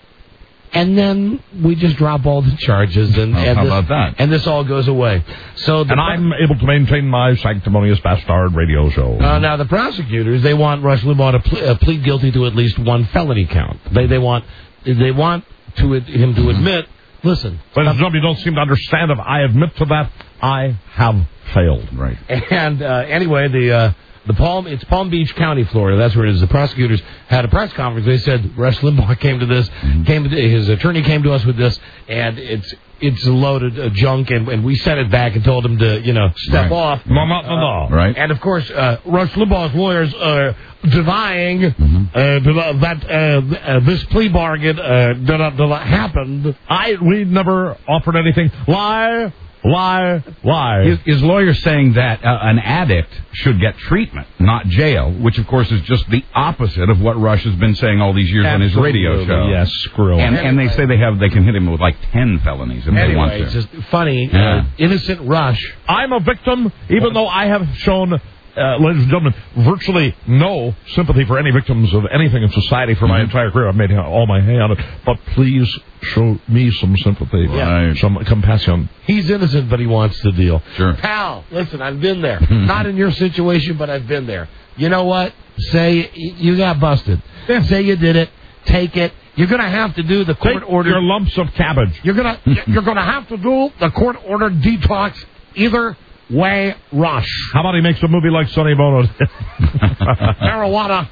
And then we just drop all the charges, and, oh, and how this, about that? And this all goes away. So, the and I'm able to maintain my sanctimonious bastard radio show. Uh, now the prosecutors, they want Rush Limbaugh to ple- uh, plead guilty to at least one felony count. They they want they want to ad- him to admit. Listen, but uh, you don't seem to understand it. I admit to that. I have failed. Right. And uh, anyway, the. Uh, The Palm, it's Palm Beach County, Florida. That's where it is. The prosecutors had a press conference. They said Rush Limbaugh came to this, mm-hmm. came to, his attorney came to us with this, and it's it's loaded uh, junk, and, and we sent it back and told him to, you know, step right. off. No, no, no, no. Uh, right. And of course, uh, Rush Limbaugh's lawyers are denying mm-hmm. uh, that uh, uh, this plea bargain uh, did not, did not happen. I we never offered anything. Lie. Why? Why? His, his lawyer's saying that uh, an addict should get treatment, not jail, which, of course, is just the opposite of what Rush has been saying all these years on his radio show. Yes, screw him. And, and they say they have they can hit him with like ten felonies if they want Anyway, to. it's just funny. Yeah. Uh, innocent Rush. I'm a victim, even though I have shown, uh, ladies and gentlemen, virtually no sympathy for any victims of anything in society for my Mm-hmm. entire career. I've made all my hay on it. But please show me some sympathy, Right. some compassion. He's innocent, but he wants the deal. Sure. Pal, listen, I've been there. Not in your situation, but I've been there. You know what? Say y- you got busted. Yeah. Say you did it. Take it. You're going to have to do the court Take ordered. your lumps of cabbage. You're going to you're going to have to do the court ordered detox either way, Rush. How about he makes a movie like Sonny Bono? Marijuana.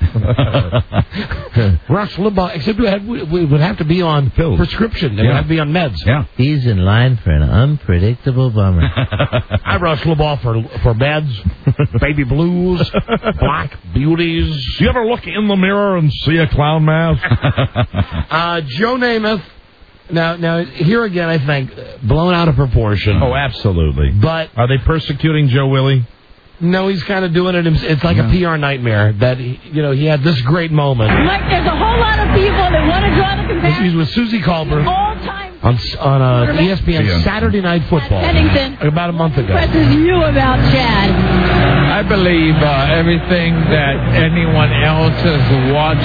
Rush Limbaugh, except we, had, we, we would have to be on Pills. prescription. It Yeah. would have to be on meds. Yeah. He's in line for an unpredictable bummer. I Rush Limbaugh for, for meds, baby blues, black beauties. Do you ever look in the mirror and see a clown mask? Uh, Joe Namath. Now, now here again, I think uh, blown out of proportion. Oh, absolutely. But Are they persecuting Joe Willie? no, he's kind of doing it. hims- It's like a P R nightmare that he, you know he had this great moment. Like there's a whole lot of people that want to draw the comparison. He's with Susie Colbert All time on s- on uh, E S P N Yeah. Saturday Night Football Pennington about a month ago. impresses you about Chad. I believe uh, everything that anyone else has watched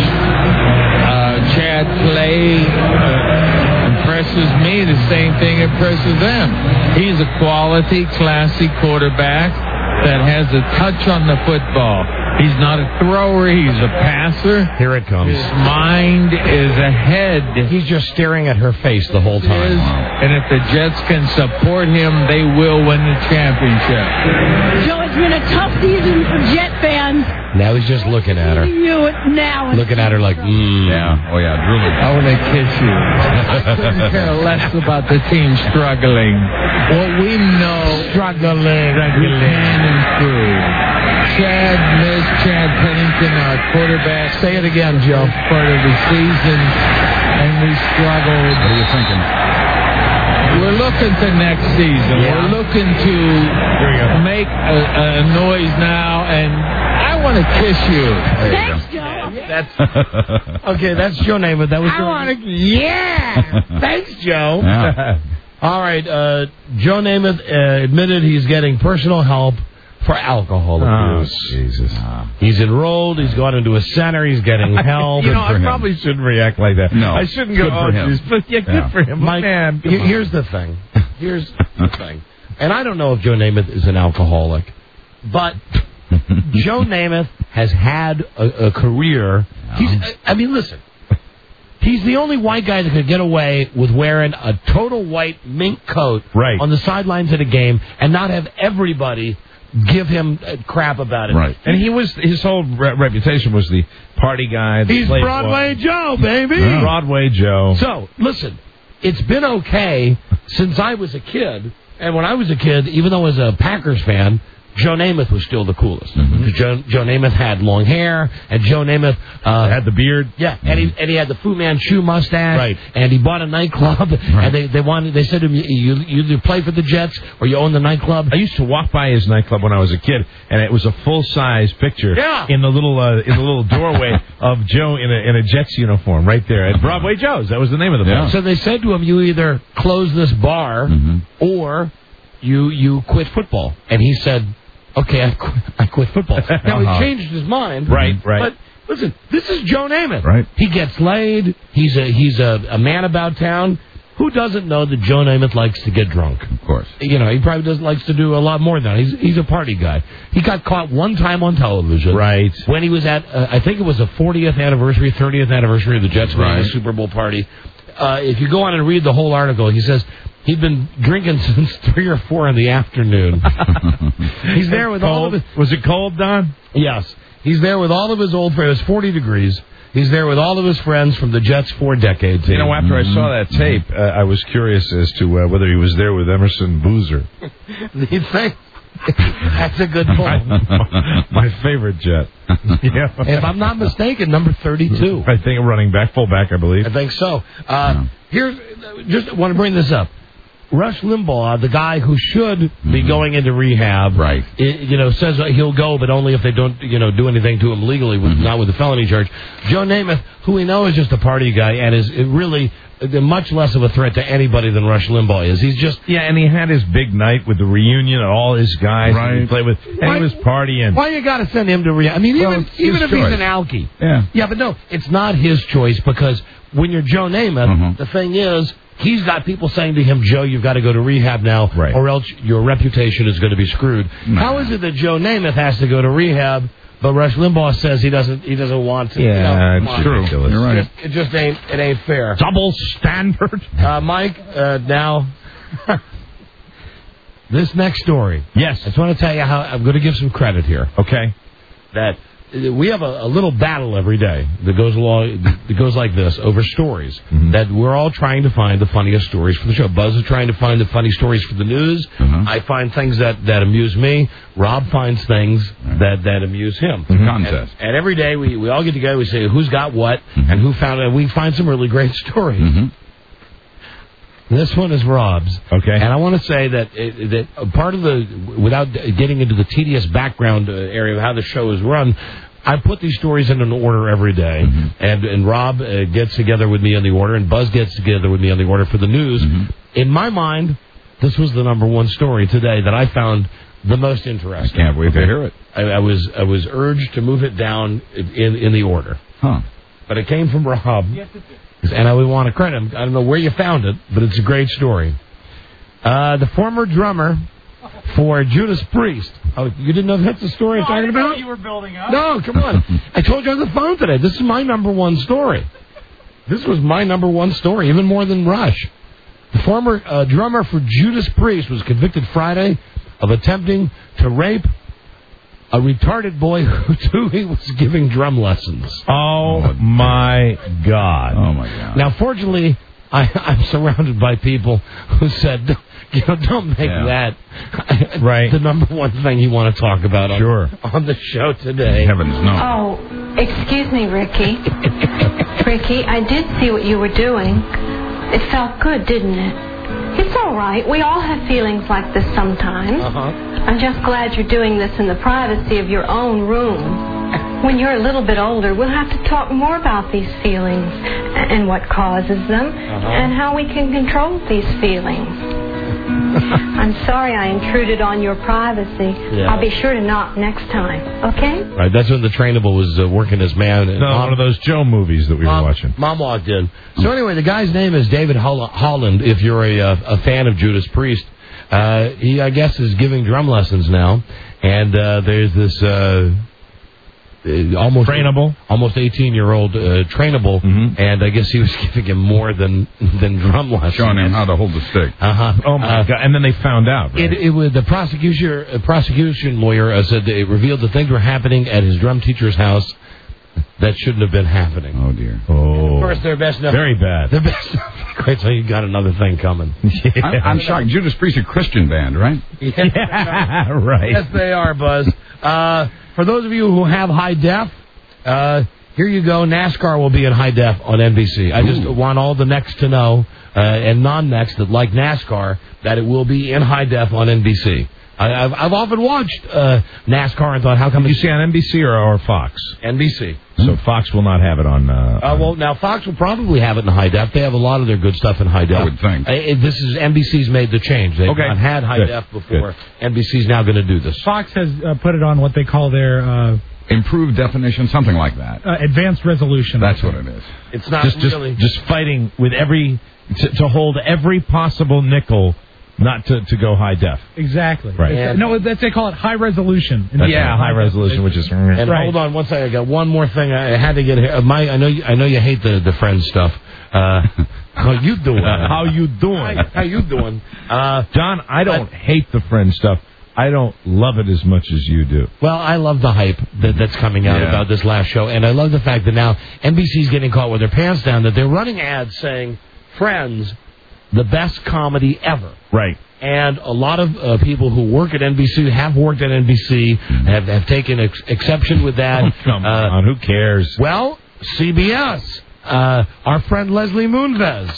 uh, Chad play uh, impresses me. The same thing impresses them. He's a quality, classy quarterback that has a touch on the football. He's not a thrower. He's a passer. Here it comes. His mind is ahead. He's just staring at her face the whole Is, time. and if the Jets can support him, they will win the championship. Joe, it's been a tough season for Jet fans. Now he's just looking at her, You now. looking at her like, mm. Yeah. Oh, yeah. Drooling. I want to kiss you. I couldn't care less about the team struggling. What we know, struggling, we can improve. Chad missed Chad Pennington, our quarterback. Say it again, Joe. Part of the season, and we struggled. What are you thinking? We're looking to next season. Yeah. We're looking to make a, a noise now, and I want to kiss you. Thanks, Joe. That's okay. That's Joe Namath. That was. I Joe- want to, yeah. Thanks, Joe. Yeah. All right. Uh, Joe Namath uh, admitted he's getting personal help for alcohol Oh, abuse. Jesus. He's enrolled. He's gone into a center. He's getting help. You know, for I him. probably shouldn't react like that. No. I shouldn't go, Good for oh, him. geez, but yeah, good Yeah. for him. Mike, Man, come he- on. here's the thing. Here's the thing. And I don't know if Joe Namath is an alcoholic, but Joe Namath has had a, a career. He's, I- I mean, listen. He's the only white guy that could get away with wearing a total white mink coat Right. on the sidelines of the game and not have everybody give him uh, crap about it. Right. And he was, his whole re- reputation was the party guy. The He's playboy. Broadway Joe, baby. Yeah. Broadway Joe. So, listen, it's been okay since I was a kid. And when I was a kid, even though I was a Packers fan, Joe Namath was still the coolest. Mm-hmm. Joe, Joe Namath had long hair, and Joe Namath uh, had the beard. Yeah, and he and he had the Fu Manchu mustache. Right. And he bought a nightclub, and they they wanted they said to him, you, you either play for the Jets or you own the nightclub. I used to walk by his nightclub when I was a kid, and it was a full size picture Yeah. in the little uh, in the little doorway of Joe in a in a Jets uniform right there at Broadway Joe's. That was the name of the place. So they said to him, you either close this bar Mm-hmm. or you you quit football. And he said, okay, I quit, I quit football. Now, he Uh-huh. changed his mind. Right, right. But listen, this is Joe Namath. Right. He gets laid. He's a he's a, a man about town. Who doesn't know that Joe Namath likes to get drunk? Of course. You know, he probably doesn't likes to do a lot more than that. He's he's a party guy. He got caught one time on television. Right. When he was at, uh, I think it was the fortieth anniversary, thirtieth anniversary of the Jets winning Right. the Super Bowl party. Uh, if you go on and read the whole article, he says he'd been drinking since three or four in the afternoon. He's there with all of Cold? his... Was it cold, Don? Yes. He's there with all of his old friends. It was forty degrees. He's there with all of his friends from the Jets four-decade team. You know, after I saw that tape, uh, I was curious as to uh, whether he was there with Emerson Boozer. You think? That's a good pull. my, my favorite Jet. Yeah. If I'm not mistaken, number thirty-two. I think running back, fullback, I believe. I think so. Uh, here's, just want to bring this up. Rush Limbaugh, the guy who should mm-hmm. be going into rehab, right? It, you know, says he'll go, but only if they don't, you know, do anything to him legally, with, mm-hmm. not with the felony charge. Joe Namath, who we know is just a party guy and is really much less of a threat to anybody than Rush Limbaugh is. He's just yeah, and he had his big night with the reunion and all his guys right. that he played with, and why, he was partying. Why you got to send him to rehab? I mean, well, even even if choice. he's an alkie, yeah, yeah, but no, it's not his choice because when you're Joe Namath, mm-hmm. the thing is. He's got people saying to him, Joe, you've got to go to rehab now, right. or else your reputation is going to be screwed. No. How is it that Joe Namath has to go to rehab, but Rush Limbaugh says he doesn't he doesn't want to? Yeah, you know, it's true. Ridiculous. You're right. It just, it just ain't it ain't fair. Double standard. Uh, Mike, uh, now, this next story. Yes. I just want to tell you how I'm going to give some credit here. Okay. That we have a, a little battle every day that goes along, that goes like this over stories. Mm-hmm. That we're all trying to find the funniest stories for the show. Buzz is trying to find the funny stories for the news. Mm-hmm. I find things that, that amuse me. Rob finds things right. that, that amuse him. Mm-hmm. Contest. And, and every day we, we all get together. We say who's got what mm-hmm. and who found it. And we find some really great stories. Mm-hmm. This one is Rob's. Okay. And I want to say that it, that part of the, without getting into the tedious background area of how the show is run, I put these stories in an order every day, mm-hmm. and and Rob uh, gets together with me on the order, and Buzz gets together with me on the order for the news. Mm-hmm. In my mind, this was the number one story today that I found the most interesting. I can't wait okay. to hear it. I, I was I was urged to move it down in in the order, huh? But it came from Rob, yes, it did. And I would want to credit him. I don't know where you found it, but it's a great story. Uh, the former drummer for Judas Priest. Oh, you didn't know that's the story no, I'm talking I didn't about? know you were building up. No, come on. I told you on the phone today. This is my number one story. This was my number one story, even more than Rush. The former uh, drummer for Judas Priest was convicted Friday of attempting to rape a retarded boy who he was giving drum lessons. Oh, my God. Oh, my God. Now, fortunately, I, I'm surrounded by people who said, you know, don't make yeah. that right. the number one thing you want to talk about on, sure. on the show today. Heavens, no. Oh, excuse me, Ricky. Ricky, I did see what you were doing. It felt good, didn't it? It's all right. We all have feelings like this sometimes. Uh-huh. I'm just glad you're doing this in the privacy of your own room. When you're a little bit older, we'll have to talk more about these feelings and what causes them uh-huh. and how we can control these feelings. I'm sorry I intruded on your privacy. Yeah. I'll be sure to knock next time, okay? Right, that's when the Trainable was uh, working as man. No, Mom, one of those Joe movies that we Mom, were watching. Mom walked in. So anyway, the guy's name is David Holl- Holland, if you're a, uh, a fan of Judas Priest. Uh, he, I guess, is giving drum lessons now. And uh, there's this... Uh, Uh, almost trainable, almost eighteen-year-old uh, trainable, mm-hmm. and I guess he was giving him more than than drum lessons, showing him how to hold the stick. Uh huh. Oh my uh, God! And then they found out. Right? It, it was the prosecution uh, prosecution lawyer uh, said that it revealed that things were happening at his drum teacher's house that shouldn't have been happening. Oh dear. Oh. Of course, they're best enough. Very bad. They're best. Great, so you got another thing coming. Yeah. I'm, I'm shocked. Judas Priest, a Christian band, right? Yes, yeah, right. Yes, they are, Buzz. Uh, for those of you who have high def. Uh, here you go. NASCAR will be in high def on N B C. I just Ooh. want all the necks to know, uh, and non-necks that like NASCAR, that it will be in high def on N B C. I, I've, I've often watched uh, NASCAR and thought, how come... Did you see on N B C or, or Fox? N B C. So Fox will not have it on... Uh, uh, well, now, Fox will probably have it in high def. They have a lot of their good stuff in high def. I would think. Uh, this is... N B C's made the change. They've okay. not had high good. def before. Good. N B C's now going to do this. Fox has uh, put it on what they call their... Uh, improved definition, something like that. Uh, advanced resolution. That's what it is. It's not just, really... Just, just fighting with every... To, to hold every possible nickel... Not to, to go high def. Exactly. Right. And no, that's, they call it high resolution. Yeah, high resolution, which is... And right. hold on one second. I got one more thing I had to get here. My, I know you, I know you hate the, the Friends stuff. Uh, how you doing? How you doing? How, how you doing? Uh, John, I don't I, hate the Friends stuff. I don't love it as much as you do. Well, I love the hype that, that's coming out yeah. about this last show. And I love the fact that now N B C's getting caught with their pants down, that they're running ads saying, Friends, the best comedy ever. Right. And a lot of uh, people who work at N B C, have worked at N B C, have, have taken ex- exception with that. Oh, come uh, on, who cares? Well, C B S, uh, our friend Leslie Moonves,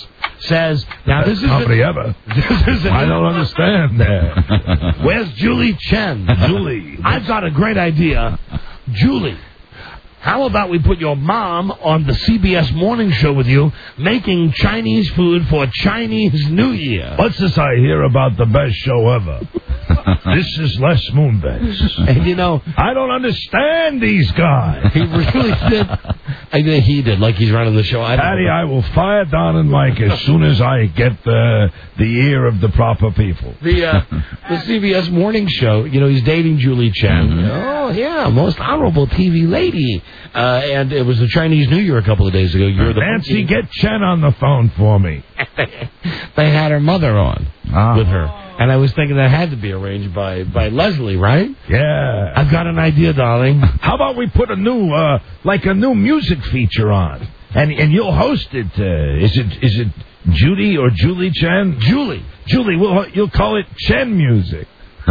says, now this is Nobody a, ever. This is a, I don't understand that. Where's Julie Chen? Julie. I've got a great idea. Julie, how about we put your mom on the C B S morning show with you, making Chinese food for Chinese New Year? What's this I hear about the best show ever? This is Les Moonves. And you know, I don't understand these guys. He really did. I think he did, like he's running the show. I don't Patty, know. I will fire Don and Mike as soon as I get the the ear of the proper people. The uh, the C B S morning show, you know, he's dating Julie Chen. Mm-hmm. Oh, yeah, most honorable T V lady. Uh, and it was the Chinese New Year a couple of days ago. You're the Nancy, get Chen on the phone for me. They had her mother on Ah. with her. And I was thinking that had to be arranged by, by Leslie, right? Yeah. I've got an idea, darling. How about we put a new, uh, like a new music feature on, and and you'll host it. Uh, is it is it Judy or Julie Chen? Julie. Julie. We'll you'll call it Chen music.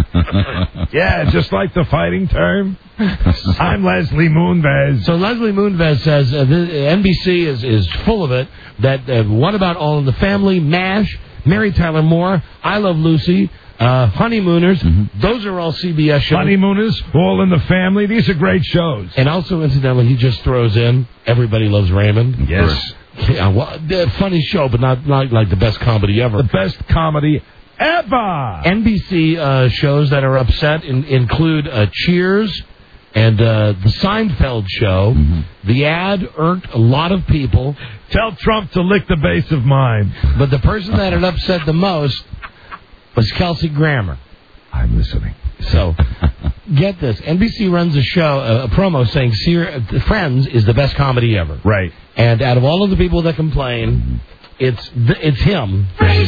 Yeah, just like the fighting term. I'm Leslie Moonves. So Leslie Moonves says uh, the, N B C is is full of it. That uh, what about All in the Family, MASH, Mary Tyler Moore, I Love Lucy, uh, Honeymooners. Mm-hmm. Those are all C B S shows. Honeymooners, All in the Family. These are great shows. And also, incidentally, he just throws in Everybody Loves Raymond. Yes. Yeah, well, the funny show, but not not like the best comedy ever. The best comedy ever. N B C uh, shows that are upset in, include uh, Cheers and uh, the Seinfeld Show. Mm-hmm. The ad irked a lot of people. Tell Trump to lick the base of mine. But the person that it upset the most was Kelsey Grammer. I'm listening. So, get this. N B C runs a show, a, a promo saying Sear, Friends is the best comedy ever. Right. And out of all of the people that complain, it's th- it's him.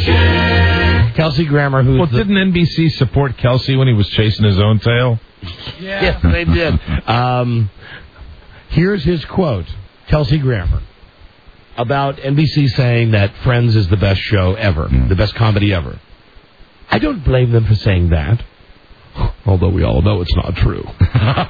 Kelsey Grammer, who... Well, didn't N B C support Kelsey when he was chasing his own tail? Yeah. Yes, they did. Um, here's his quote, Kelsey Grammer, about N B C saying that Friends is the best show ever, mm. the best comedy ever. I don't blame them for saying that, although we all know it's not true. What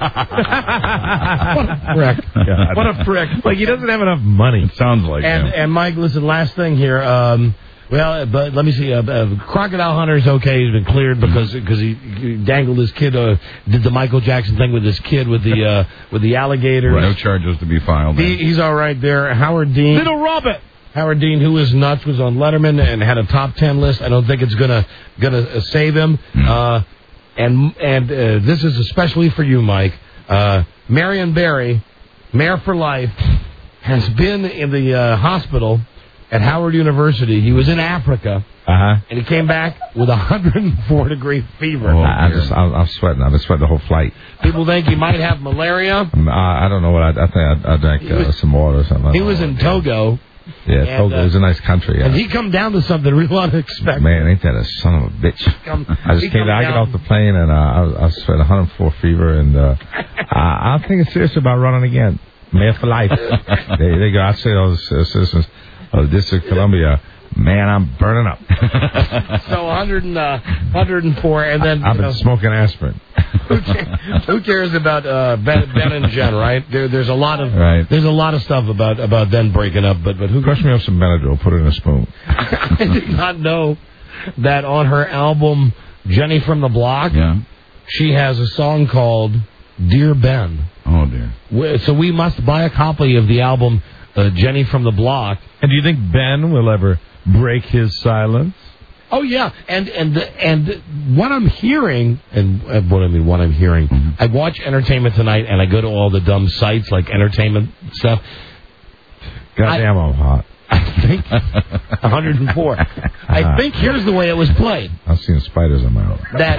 a prick. God. What a prick. Like, he doesn't have enough money. It sounds like and, him. and Mike, listen, last thing here. Um, well, but let me see. Uh, uh, Crocodile Hunter's okay. He's been cleared because because he, he dangled his kid, uh, did the Michael Jackson thing with his kid with the uh, with the alligators. Right. No charges to be filed. He, he's all right there. Howard Dean. Little Robert. Howard Dean, who was nuts, was on Letterman and had a top ten list. I don't think it's gonna gonna uh, save him. Mm. Uh, and and uh, this is especially for you, Mike. Uh, Marion Barry, Mayor for Life, has been in the uh, hospital at Howard University. He was in Africa, uh-huh. and he came back with a one hundred four degree fever. Oh, I just, I'm, I'm sweating. I've been sweating the whole flight. People think he might have malaria. Um, I, I don't know what I, I think. I, I drank uh, was, some water or something. He was in Togo. Yeah, and, Togo uh, is a nice country. Yeah. And he come down to something real unexpected. Man, ain't that a son of a bitch? Come, I just came down, I get off the plane, and uh, I, was, I was sweating one hundred four fever, and uh, I, I'm thinking seriously about running again. Mayor for life. There you go. I say to all the citizens of the District of Columbia, man, I'm burning up. So one hundred, uh, one hundred four, and then... I've been know, smoking aspirin. who, cares, who cares about uh, Ben, Ben and Jen, right? There, there's a lot of right. there's a lot of stuff about, about them breaking up, but but who... Crush me up some Benadryl, put it in a spoon. I did not know that on her album, Jenny from the Block, yeah. she has a song called Dear Ben. Oh, dear. So we must buy a copy of the album uh, Jenny from the Block. And do you think Ben will ever break his silence? Oh yeah, and and and what I'm hearing, and uh, what I mean, what I'm hearing, mm-hmm. I watch Entertainment Tonight, and I go to all the dumb sites like entertainment stuff. Goddamn, I'm hot. I think one hundred four. I think here's the way it was played. I've seen spiders on my own. That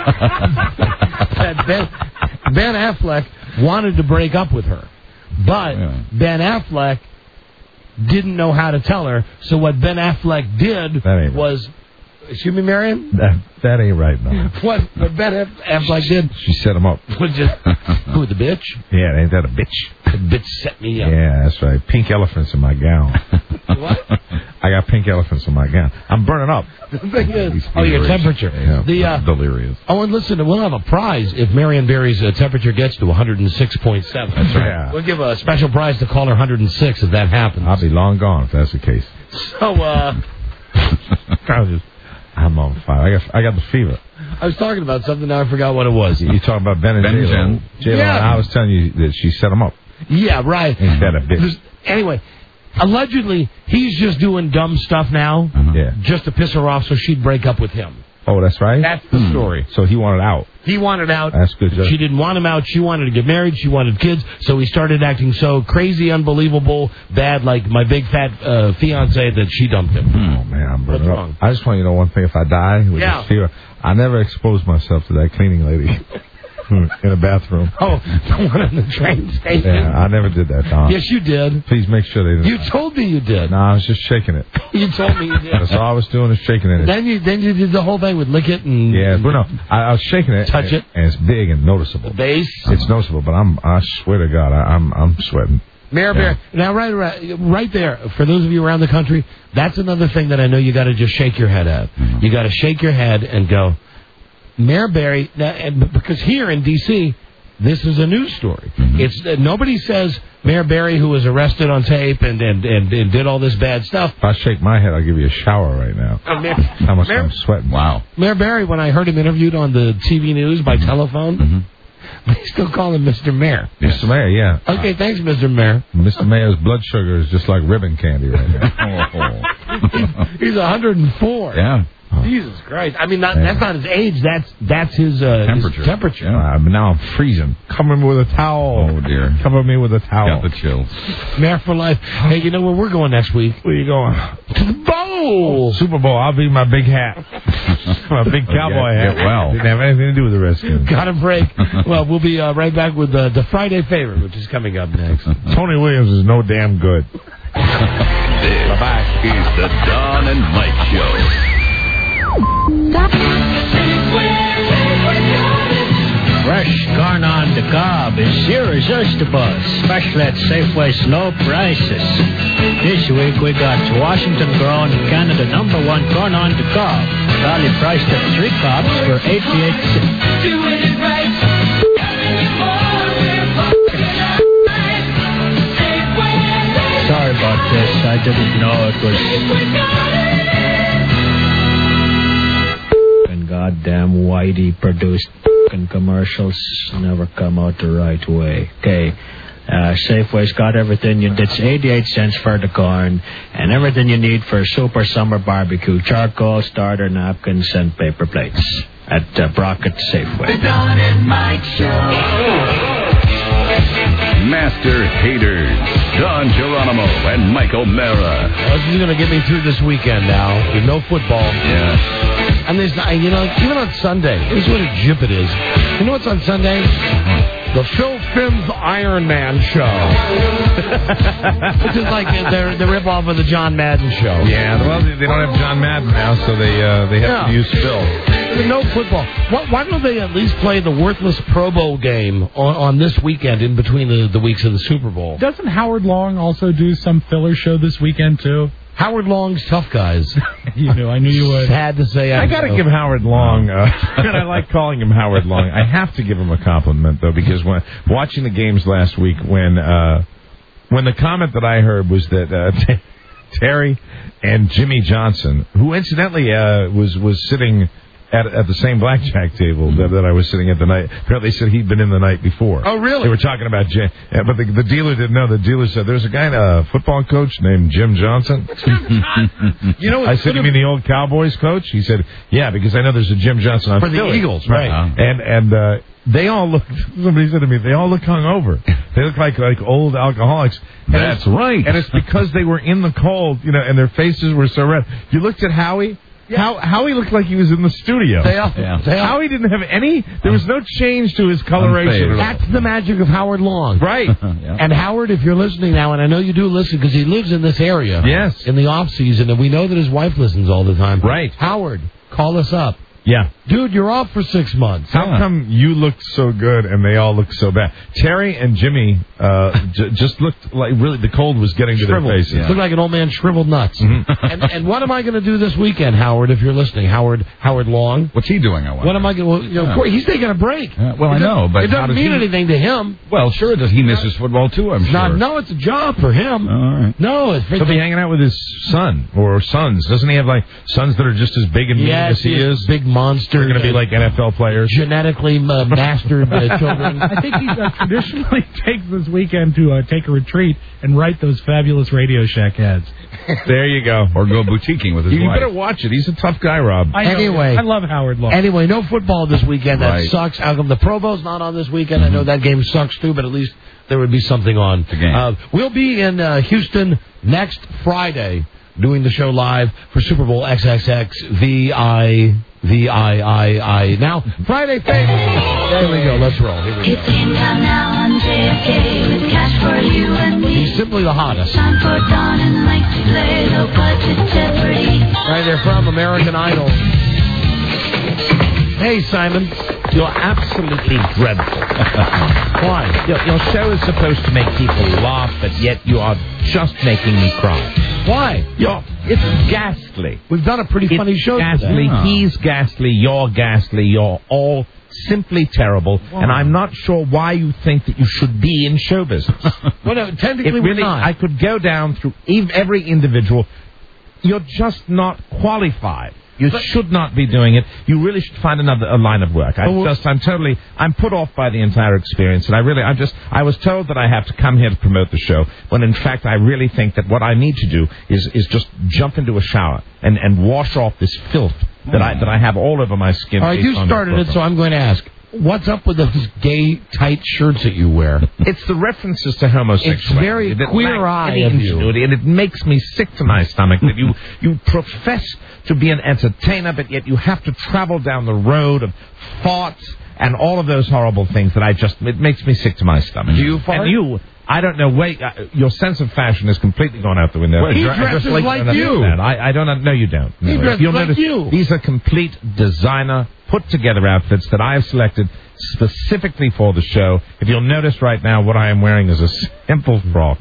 that Ben Ben Affleck wanted to break up with her, but yeah. Ben Affleck didn't know how to tell her. So what Ben Affleck did was. Right. Excuse me, Marion? That, that ain't right, no. What, what Ben Affleck did? She set him up. Was just, who, the bitch? Yeah, ain't that a bitch? The bitch set me up. Yeah, that's right. Pink elephants in my gown. What? I got pink elephants in my gown. I'm burning up. The thing is, oh, your temperature. Yeah, the, uh, delirious. Oh, and listen, we'll have a prize if Marion Barry's uh, temperature gets to one hundred six point seven. That's right. Yeah. We'll give a special prize to caller one hundred six if that happens. I'll be long gone if that's the case. So, uh... I was just, I'm on fire. I got, I got the fever. I was talking about something, now I forgot what it was. You talking about Ben and Ben J-Lo. Jen. J-Lo, Yeah. and I was telling you that she set him up. Yeah, right. Ain't that a bitch? Anyway, allegedly, he's just doing dumb stuff now Yeah. just to piss her off so she'd break up with him. Oh, that's right? That's the story. So he wanted out. He wanted out. That's good. She didn't want him out. She wanted to get married. She wanted kids. So he started acting so crazy, unbelievable, bad, like my big fat uh, fiance that she dumped him. Oh, man, I'm What's burning wrong? up. I just want you to know one thing. If I die with Yeah. this fever, I never exposed myself to that cleaning lady in a bathroom. Oh, the one in the train station? Yeah, I never did that, Tom. Yes, you did. Please make sure they didn't. You told me you did. No, I was just shaking it. You told me you did. That's all I was doing is shaking it. Then you then you did the whole thing with lick it and Yeah, but no, I, I was shaking it. Touch and, it. and it's big and noticeable. base. It's noticeable, but I'm. I swear to God, I, I'm. I'm sweating. Mayor Bear. Now, right, right, right there, for those of you around the country, that's another thing that I know you got to just shake your head at. Mm-hmm. You got to shake your head and go, Mayor Barry, now, and because here in D C, this is a news story. Mm-hmm. It's uh, nobody says Mayor Barry, who was arrested on tape and, and, and, and did all this bad stuff. If I shake my head, I'll give you a shower right now. Uh, Mayor, How much Mayor, I'm sweating. Wow. Mayor Barry, when I heard him interviewed on the T V news by telephone, Mm-hmm. they still call him Mister Mayor. Mister Mayor, yeah. Okay, thanks, Mister Mayor. Mister Mayor's blood sugar is just like ribbon candy right now. He's one hundred four. Yeah. Jesus Christ. I mean, not, that's not his age. That's that's his uh, Temperature. His temperature. Yeah, uh, but now I'm freezing. Cover me with a towel. Oh, dear. Cover me with a towel. Got the chills. Mayor for life. Hey, you know where we're going next week? Where you going? To the bowl. Super Bowl. I'll be my big hat. My big cowboy Get- hat. get well. Didn't have anything to do with the Redskins. Got a break. Well, we'll be uh, right back with uh, the Friday favorite, which is coming up next. Tony Williams is no damn good. This is the Don and Mike Show. Fresh corn on the cob is irresistible, especially at Safeway's low prices. This week we got Washington-grown Canada number one corn on the cob, value priced at three cobs for eighty-eight cents. Doing it right. Sorry about this, I didn't know it was... And goddamn Whitey produced f***ing commercials never come out the right way. Okay, uh, Safeway's got everything you. It's eighty-eight cents for the corn and everything you need for a super summer barbecue: charcoal, starter, napkins, and paper plates at uh, Brockett Safeway. The Don and Mike Show. Master haters, Don Geronimo and Mike O'Mara. Well, this is going to get me through this weekend now with no football. Yeah. And there's, not- you know, even on Sunday, here's what a jip it is. You know what's on Sunday? The Phil Fims Iron Man Show. Which is like the, the rip-off of the John Madden Show. Yeah, well, they, they don't have John Madden now, so they uh, they have Yeah. to use Phil. No football. Why, why don't they at least play the worthless Pro Bowl game on, on this weekend in between the, the weeks of the Super Bowl? Doesn't Howard Long also do some filler show this weekend, too? Howard Long's Tough Guys. You knew, I knew you would. Sad to say. I got to give Howard Long, uh, and I like calling him Howard Long. I have to give him a compliment, though, because when watching the games last week, when uh, when the comment that I heard was that uh, T- Terry and Jimmy Johnson, who incidentally uh, was was sitting at at the same blackjack table that, that I was sitting at the night. Apparently, they said he'd been in the night before. Oh, really? They were talking about Jim, yeah, but the, the dealer didn't know. The dealer said there's a guy, a football coach named Jim Johnson. You know, I said, you mean the old Cowboys coach? He said, yeah, because I know there's a Jim Johnson on For the Philly. Eagles, right. Uh-huh. And and uh, they all look. Somebody said to me, they all look hungover. They look like like old alcoholics. And That's it's- right. And it's because they were in the cold, you know, and their faces were so red. You looked at Howie. How Howie looked like he was in the studio. They all, Yeah. they all, Howie didn't have any. There was no change to his coloration. Unfazed. that's the magic of Howard Long. Right. Yeah. And Howard, if you're listening now, and I know you do listen because he lives in this area. Yes. In the off season, and we know that his wife listens all the time. Right. Howard, call us up. Yeah. Dude, you're off for six months. How Yeah. come you looked so good and they all look so bad? Terry and Jimmy uh, j- just looked like really the cold was getting to Shriveled. their faces. Yeah. Looked like an old man shriveled nuts. Mm-hmm. and, and what am I going to do this weekend, Howard, if you're listening? Howard Howard Long. What's he doing, I wonder? What am I going to... Well, you know, Yeah. of course, he's taking a break. Yeah, well, It I doesn't- know, but It how doesn't does mean he- anything to him. Well, sure, does he misses football too, I'm It's sure. not, no, it's a job for him. All right. No, it's... He'll be hanging out with his son or sons. Doesn't he have like sons that are just as big and mean Yes, as he he is? is. Big monster. They're going to be like N F L players. Genetically uh, mastered uh, children. I think he uh, traditionally takes this weekend to uh, take a retreat and write those fabulous Radio Shack ads. There you go. Or go boutiquing with his You, you wife. better watch it. He's a tough guy, Rob. I know. Anyway. I love Howard Long. Anyway, no football this weekend. That Right. sucks. How come the Pro Bowl's not on this weekend? I know that game sucks too, but at least there would be something on. The game. Uh, we'll be in uh, Houston next Friday doing the show live for Super Bowl X X X V I V I I I. Now, Friday favorites. There we go. Let's roll. Here we It's go. in town now on J F K with cash for you and me. He's simply the hottest. Time for Don and Mike to play low budget Jeopardy. Right there from American Idol. Hey, Simon. You're absolutely dreadful. Why? Your, your show is supposed to make people laugh, but yet you are just making me cry. Why? You're, it's ghastly. We've done a pretty funny it's show ghastly. today. Oh. He's ghastly. You're ghastly. You're all simply terrible. Wow. And I'm not sure why you think that you should be in show business. Well, no, technically it we're really, not. I could go down through ev- every individual. You're just not qualified. You should not be doing it. You really should find another a line of work. I Oh, well- just, I'm totally, I'm put off by the entire experience, and I really, I'm just, I was told that I have to come here to promote the show, when in fact I really think that what I need to do is, is just jump into a shower and, and wash off this filth that I, that I have all over my skin. All right, you based on started this it, so I'm going to ask. What's up with those gay tight shirts that you wear? It's the references to homosexuality. It's very that queer lack eye any of you. ingenuity, and it makes me sick to my stomach that you, you profess to be an entertainer, but yet you have to travel down the road of farts and all of those horrible things that I just, it makes me sick to my stomach. Do you fart? And you, I don't know, wait, uh, your sense of fashion has completely gone out the window. He I just dresses like, like to you. understand. I, I don't know, you don't. He No, dresses You'll like notice you. These are complete designer, put-together outfits that I have selected specifically for the show. If you'll notice right now, what I am wearing is a simple frock.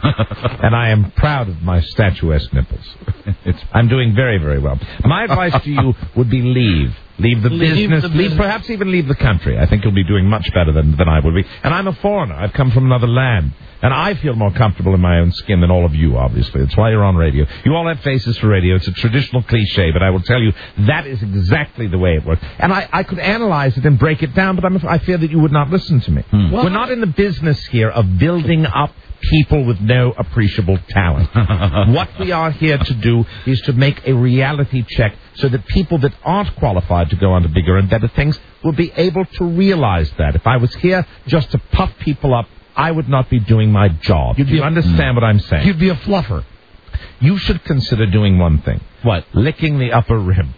And I am proud of my statuesque nipples. It's, I'm doing very, very well. My advice to you would be leave. Leave the Leave business, the leave, business. perhaps even leave the country. I think you'll be doing much better than, than I would be. And I'm a foreigner. I've come from another land. And I feel more comfortable in my own skin than all of you, obviously. That's why you're on radio. You all have faces for radio. It's a traditional cliche, but I will tell you, that is exactly the way it works. And I, I could analyze it and break it down, but I'm, I fear that you would not listen to me. Hmm. We're not in the business here of building up people with no appreciable talent. What we are here to do is to make a reality check so that people that aren't qualified to go on to bigger and better things will be able to realize that. If I was here just to puff people up, I would not be doing my job. You'd Do be you a- understand what I'm saying? You'd be a fluffer. You should consider doing one thing. What? Licking the upper rim.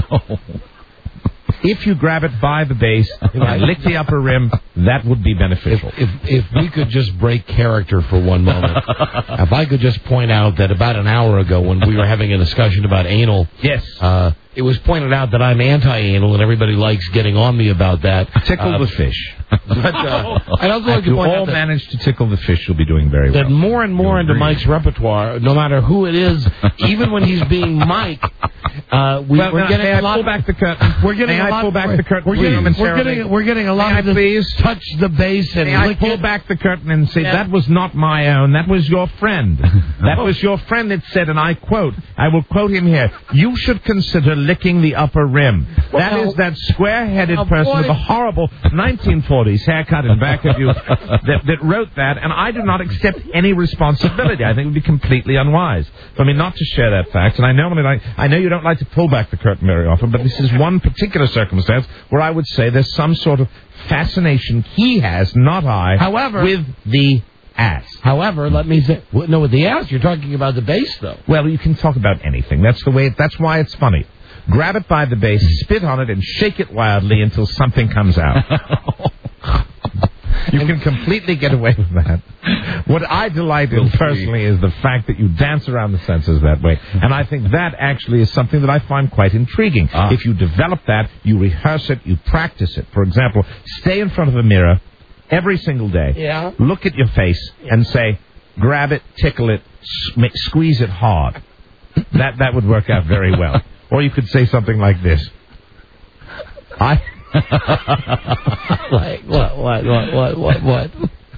If you grab it by the base and lick the upper rim, that would be beneficial. If if we could just break character for one moment, if I could just point out that about an hour ago when we were having a discussion about anal, yes, uh, it was pointed out that I'm anti-anal and everybody likes getting on me about that. Tickle Uh, the fish. But uh, I'd also like If to you point all out that, manage to tickle the fish, you'll be doing very well. that more and more into Mike's repertoire, no matter who it is, even when he's being Mike, uh, we, Well, we're now, getting may a I lot. pull back the curtain? We're getting May a I lot. pull back the curtain, We're please, getting, we're momentarily? getting, we're getting a lot May I of this please? touch the base and May I lick pull it. back the curtain and say, Yeah. that was not my own, that was your friend. That was your friend that said, and I quote, I will quote him here, you should consider licking the upper rim. That Well, is that square-headed now, person boy- with a horrible nineteen forties haircut in back of you that, that wrote that, and I do not accept any responsibility. I think it would be completely unwise for me not to share that fact, and I normally like, I know you don't like to pull back the curtain very often, but this is one particular circumstance where I would say there's some sort of fascination he has, not I, However- with the ass. However, let me say, well, no, with the ass, you're talking about the base, though. Well, you can talk about anything. That's the way. It, that's why it's funny. Grab it by the base, spit on it, and shake it wildly until something comes out. You can completely get away with that. What I delight in personally is the fact that you dance around the senses that way. And I think that actually is something that I find quite intriguing. Ah. If you develop that, you rehearse it, you practice it. For example, stay in front of a mirror every single day. Yeah. Look at your face and say, grab it, tickle it, sm- squeeze it hard. That that would work out very well. Or you could say something like this. I... like, what, what, what, what, what, what?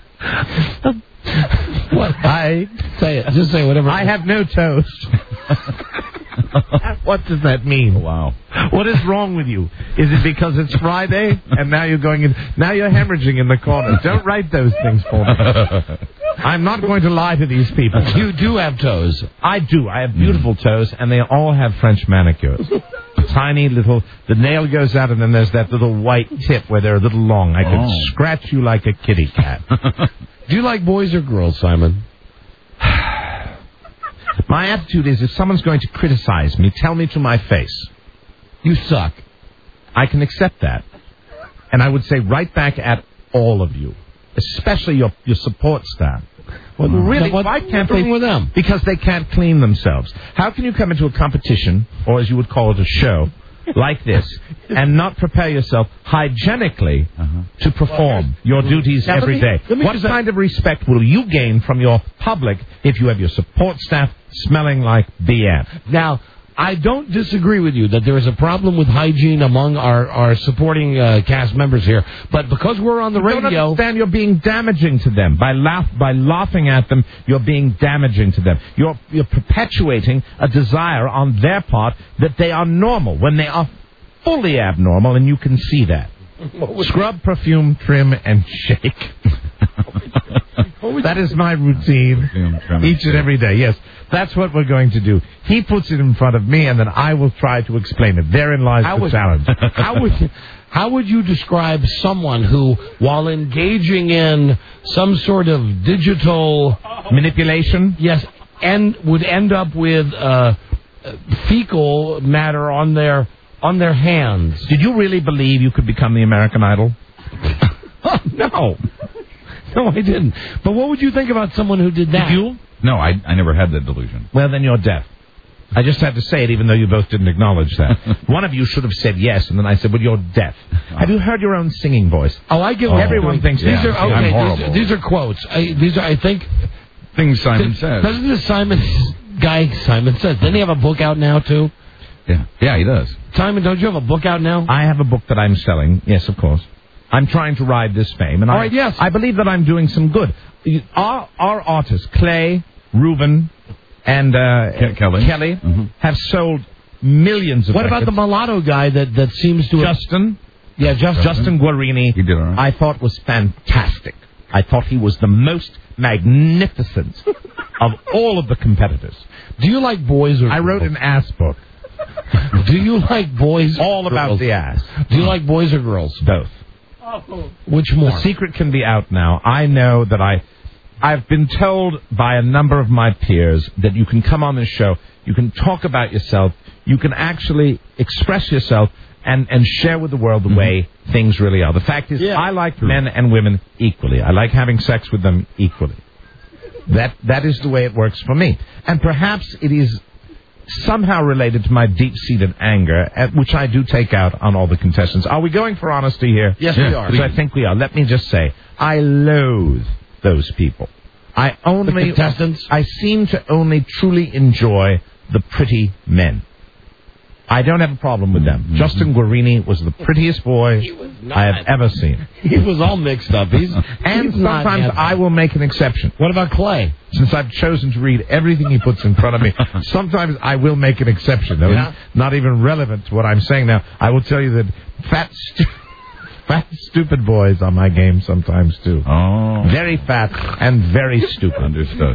What? I... Say it. Just say whatever. I have no toast. What does that mean? Wow. What is wrong with you? Is it because it's Friday and now you're going in? Now you're hemorrhaging in the corner. Don't write those things for me. I'm not going to lie to these people. You do have toes. I do. I have beautiful toes, and they all have French manicures. Tiny little. The nail goes out, and then there's that little white tip where they're a little long. I could Oh. scratch you like a kitty cat. Do you like boys or girls, Simon? My attitude is, if someone's going to criticize me, tell me to my face. You suck. I can accept that. And I would say right back at all of you, especially your, your support staff. Well, really, what, why can't what's wrong they? with them? Because they can't clean themselves. How can you come into a competition, or as you would call it, a show, like this, and not prepare yourself hygienically Uh-huh. to perform your duties Now, let every me- day? let me What just- kind of respect will you gain from your public if you have your support staff smelling like B M? Now, I don't disagree with you that there is a problem with hygiene among our, our supporting uh, cast members here, but because we're on the You don't radio... understand you're being damaging to them. By laugh, by laughing at them, you're being damaging to them. You're, you're perpetuating a desire on their part that they are normal when they are fully abnormal, and you can see that. Scrub, perfume, trim, and shake. That is my routine each and every day. Yes, that's what we're going to do. He puts it in front of me, and then I will try to explain it. Therein lies How the would- challenge. How would how would you describe someone who, while engaging in some sort of digital manipulation, yes, and would end up with uh, fecal matter on their on their hands? Did you really believe you could become the American Idol? No, no, I didn't. But what would you think about someone who did that? Did you? No, I, I never had that delusion. Well, then you're deaf. I just had to say it, even though you both didn't acknowledge that. One of you should have said yes, and then I said, well, you're deaf. Have you heard your own singing voice? Oh, I get. Oh. Everyone thinks these yeah, are I'm okay. horrible. These, are- these are quotes. I, these are, I think, Things Simon th- says. Doesn't this Simon guy Simon says? Doesn't he have a book out now too? Yeah, yeah, he does. Simon, don't you have a book out now? I have a book that I'm selling. Yes, of course. I'm trying to ride this fame, and All I, right, yes. I believe that I'm doing some good. Our our artists, Clay, Reuben, and uh, Ke- Kelly. Kelly, Mhm. have sold millions of What about the records. mulatto guy that, that seems to have... Justin? Yeah, Justin. Justin Guarini, He did all right. I thought was fantastic. I thought he was the most magnificent of all of the competitors. Do you like boys or I wrote girls? an ass book. Do you like boys or All about girls? the ass. Do you like boys or girls? Both. Which more? The secret can be out now. I know that I, I've been told by a number of my peers that you can come on this show, you can talk about yourself, you can actually express yourself and, and share with the world the way things really are. The fact is, Yeah. I like men and women equally. I like having sex with them equally. That That is the way it works for me. And perhaps it is somehow related to my deep-seated anger, at which I do take out on all the contestants. Are we going for honesty here? Yes, we are. Because I think we are. Let me just say, I loathe those people. I only The contestants? I seem to only truly enjoy the pretty men. I don't have a problem with them. Justin Guarini was the prettiest boy not. I have ever seen. He was all mixed up. He's And he's not sometimes handsome. I will make an exception. What about Clay? Since I've chosen to read everything he puts in front of me, sometimes I will make an exception. Though Yeah. it's not even relevant to what I'm saying now. I will tell you that fat, stu- fat, stupid boys are my game sometimes too. Oh. Very fat and very stupid. Understood.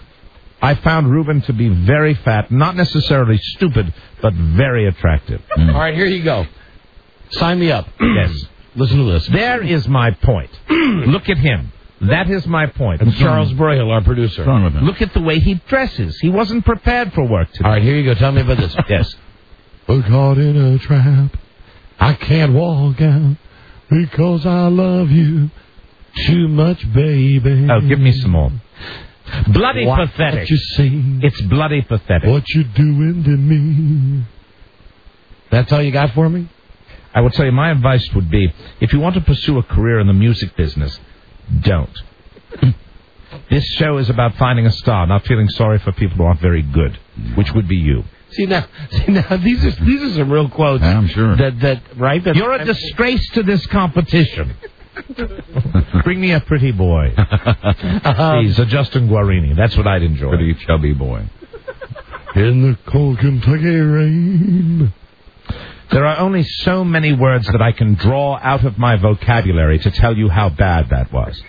I found Reuben to be very fat, not necessarily stupid, but very attractive. All right, here you go. Sign me up. Yes. Listen to this. There is my point. Look at him. That is my point. And Charles Brahill, our producer. What's wrong with him? Look at the way he dresses. He wasn't prepared for work today. All right, here you go. Tell me about this. Yes. We're caught in a trap. I can't walk out because I love you. too much, baby. Oh, give me some more. Bloody What pathetic. you see? It's bloody pathetic. What you doing to me? That's all you got for me? I will tell you, my advice would be, if you want to pursue a career in the music business, don't. This show is about finding a star, not feeling sorry for people who aren't very good, which would be you. See now, see now, these are these are some real quotes. Yeah, I'm sure. That that right. That You're a disgrace to this competition. Bring me a pretty boy. Please, a Justin Guarini. That's what I'd enjoy. Pretty chubby boy. In the cold Kentucky rain. There are only so many words that I can draw out of my vocabulary to tell you how bad that was.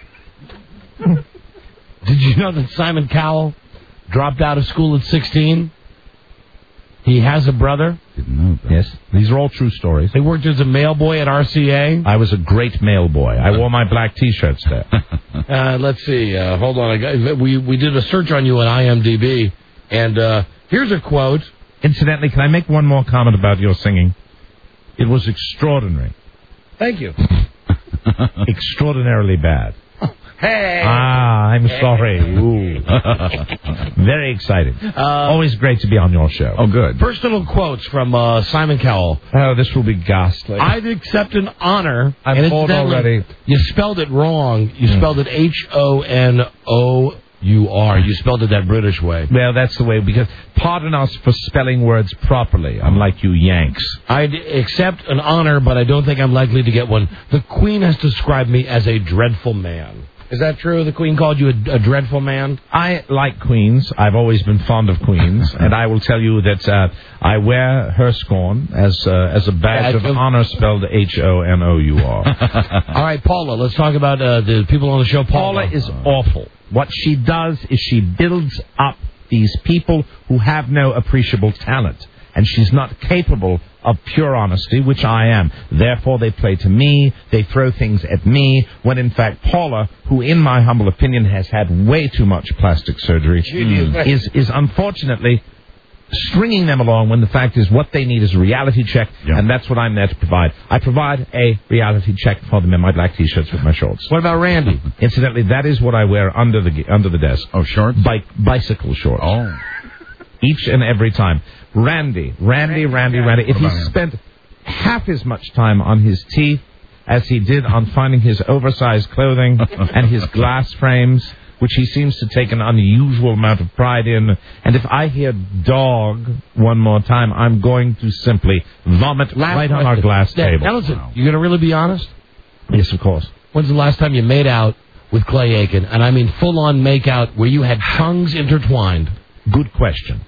Did you know that Simon Cowell dropped out of school at sixteen? He has a brother. Didn't know that. Yes, these are all true stories. He worked as a mailboy at R C A. I was a great mailboy. I wore my black T-shirts there. Uh, let's see. Uh, hold on. I got, we we did a search on you on I M D B, and uh, here's a quote. Incidentally, can I make one more comment about your singing? It was extraordinary. Thank you. Extraordinarily bad. Hey. Ah, I'm sorry. Ooh. Very exciting. Uh, Always great to be on your show. Oh, good. Personal quotes from uh, Simon Cowell. Oh, this will be ghastly. I'd accept an honor. I'm and bored incidentally, already. You spelled it wrong. You spelled it H O N O U R. You spelled it that British way. Well, that's the way, because pardon us for spelling words properly, unlike you Yanks. I'd accept an honor, but I don't think I'm likely to get one. The Queen has described me as a dreadful man. Is that true? The Queen called you a, a dreadful man? I like queens. I've always been fond of queens, and I will tell you that uh, I wear her scorn as uh, as a badge of honor, spelled H O N O U R. All right, Paula, let's talk about uh, the people on the show. Paula. Paula is awful. What she does is she builds up these people who have no appreciable talent, and she's not capable of pure honesty, which I am. Therefore, they play to me, they throw things at me, when in fact Paula, who in my humble opinion has had way too much plastic surgery, mm. is, is unfortunately stringing them along when the fact is what they need is a reality check, yeah. and that's what I'm there to provide. I provide a reality check for them in my black T-shirts with my shorts. What about Randy? Incidentally, that is what I wear under the under the desk. Oh, shorts? Bike, bicycle shorts. Oh. Each and every time. Randy, Randy, Randy, Randy. If he spent half as much time on his teeth as he did on finding his oversized clothing and his glass frames, which he seems to take an unusual amount of pride in, and if I hear dog one more time, I'm going to simply vomit last right on question. our glass now, table. Now listen, wow. You going to really be honest? Yes, of course. When's the last time you made out with Clay Aiken? And I mean full-on make-out where you had tongues intertwined. Good question.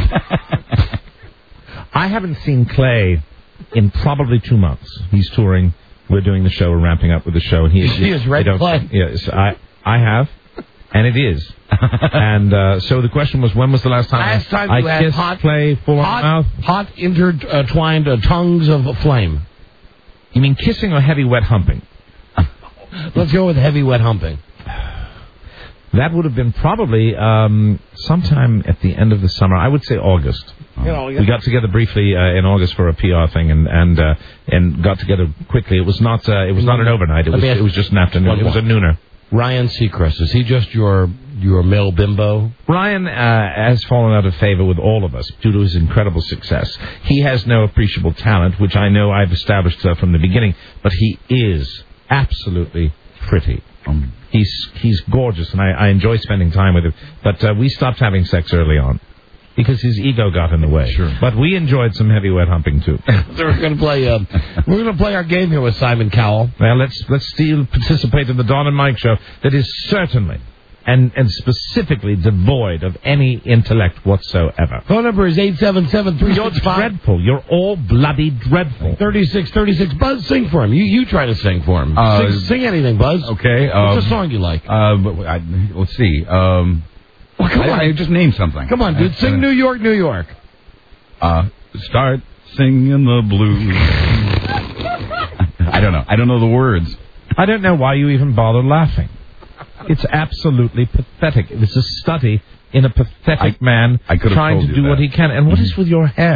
I haven't seen Clay in probably two months. He's touring. We're doing the show. We're ramping up with the show. And he, he is Red Clay. Yes, I, I have, and it is. and uh, so the question was, when was the last time last time I, you I had kissed hot, Clay full hot, on mouth? Hot intertwined uh, tongues of flame. You mean kissing or heavy wet humping? Let's go with heavy wet humping. That would have been probably um, sometime at the end of the summer. I would say August. You know, yeah. We got together briefly uh, in August for a P R thing, and and uh, and got together quickly. It was not uh, it was not an overnight. It was it was just an afternoon. It was a nooner. Ryan Seacrest, is he just your your male bimbo? Ryan uh, has fallen out of favor with all of us due to his incredible success. He has no appreciable talent, which I know I've established uh, from the beginning, but he is absolutely pretty. Um, he's he's gorgeous, and I, I enjoy spending time with him. But uh, we stopped having sex early on because his ego got in the way. Sure. But we enjoyed some heavy wet humping too. So we're going to play. Um, we're going to play our game here with Simon Cowell. Well, let's let's still participate in the Don and Mike show that is certainly and and specifically devoid of any intellect whatsoever. Phone number is eight seven seven three You're six five. dreadful. You're all bloody dreadful. thirty-six thirty-six. Buzz, sing for him. You you try to sing for him. Uh, sing, sing anything, Buzz. Okay. What's um, a song you like? Uh, but I, let's see. Um, well, come I, on. I just name something. Come on, dude. Sing uh, New York, New York. Uh, start singing the blues. I don't know. I don't know the words. I don't know why you even bother laughing. It's absolutely pathetic. It's a study in a pathetic I, man I trying to do that. what he can. And what is with your hair?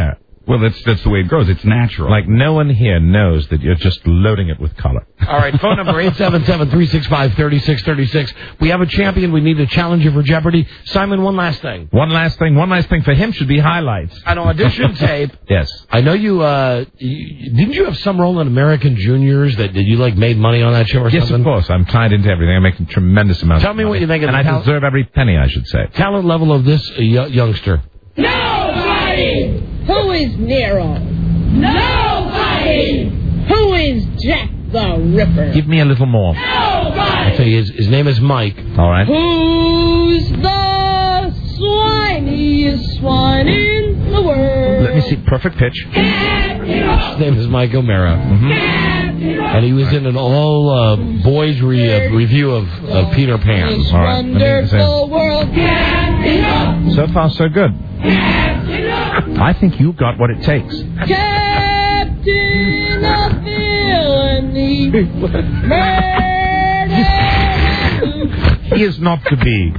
Well, that's that's the way it grows. It's natural. Like no one here knows that you're just loading it with color. All right, phone number eight seven seven, three six five, three six three six. We have a champion. We need a challenger for Jeopardy. Simon, one last thing. One last thing. One last thing for him should be highlights. An audition tape. Yes. I know you, uh, you, didn't you have some role in American Juniors that did you, like, made money on that show or yes, something? Yes, of course. I'm tied into everything. I'm making tremendous amounts Tell of me money. what you think of and the I talent. deserve every penny, I should say. Talent level of this uh, y- youngster. Nobody! Who is Nero? Nobody! Who is Jack the Ripper? Give me a little more. Nobody! I'll tell you, his, his name is Mike. All right. Who's the swiniest swine in the world? Let me see. Perfect pitch. His name is Mike O'Mara. Mm-hmm. And he was in an all uh, boys re- uh, review of, of Peter Pan. This All right. wonderful world can't enough. So far, so good. I think you got what it takes. Captain of villainy. Murder. He is not to be.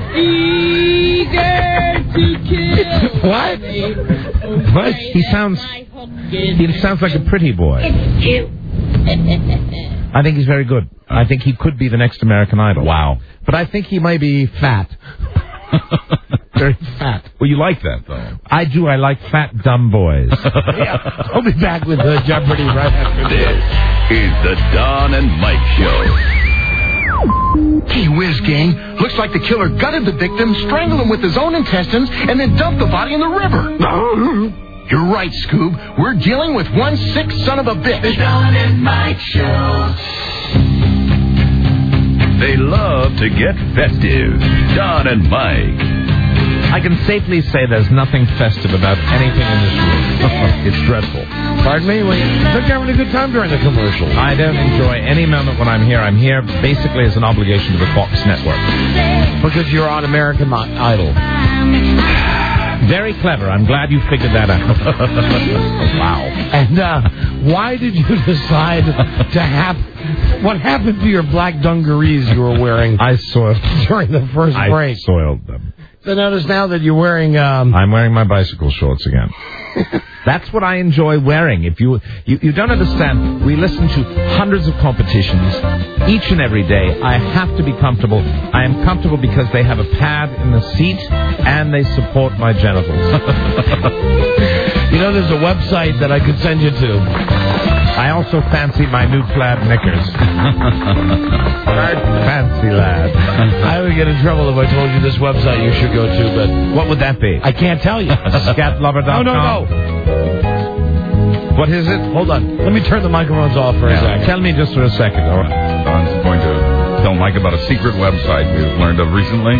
Eager to kill. What? What? He sounds. He sounds like a pretty boy. I think he's very good. I think he could be the next American Idol. Wow. But I think he might be fat. Very fat. Well, you like that, though. I do. I like fat, dumb boys. Yeah. I'll be back with uh, Jeopardy right after this. This is the Don and Mike Show. Gee whiz, gang. Looks like the killer gutted the victim, strangled him with his own intestines, and then dumped the body in the river. You're right, Scoob. We're dealing with one sick son of a bitch. The Don and Mike Show. They love to get festive. Don and Mike. I can safely say there's nothing festive about anything in this room. It's dreadful. Pardon me? Well, you took having a good time during the commercial. I don't enjoy any moment when I'm here. I'm here basically as an obligation to the Fox Network. Because you're on American Idol. Very clever. I'm glad you figured that out. Wow. And uh, why did you decide to have... What happened to your black dungarees you were wearing? I soiled during the first I break. soiled them. So notice now that you're wearing... Um, I'm wearing my bicycle shorts again. That's what I enjoy wearing. If you, you you don't understand, we listen to hundreds of competitions each and every day. I have to be comfortable. I am comfortable because they have a pad in the seat and they support my genitals. You know, there's a website that I could send you to. I also fancy my new plaid knickers. Fancy lad. I would get in trouble if I told you this website you should go to, but... What would that be? I can't tell you. scat lover dot com? No, no, no. What is it? Hold on. Let me turn the microphones off for yeah. a second. Tell me just for a second. All right. Don's going to tell Mike about a secret website we've learned of recently.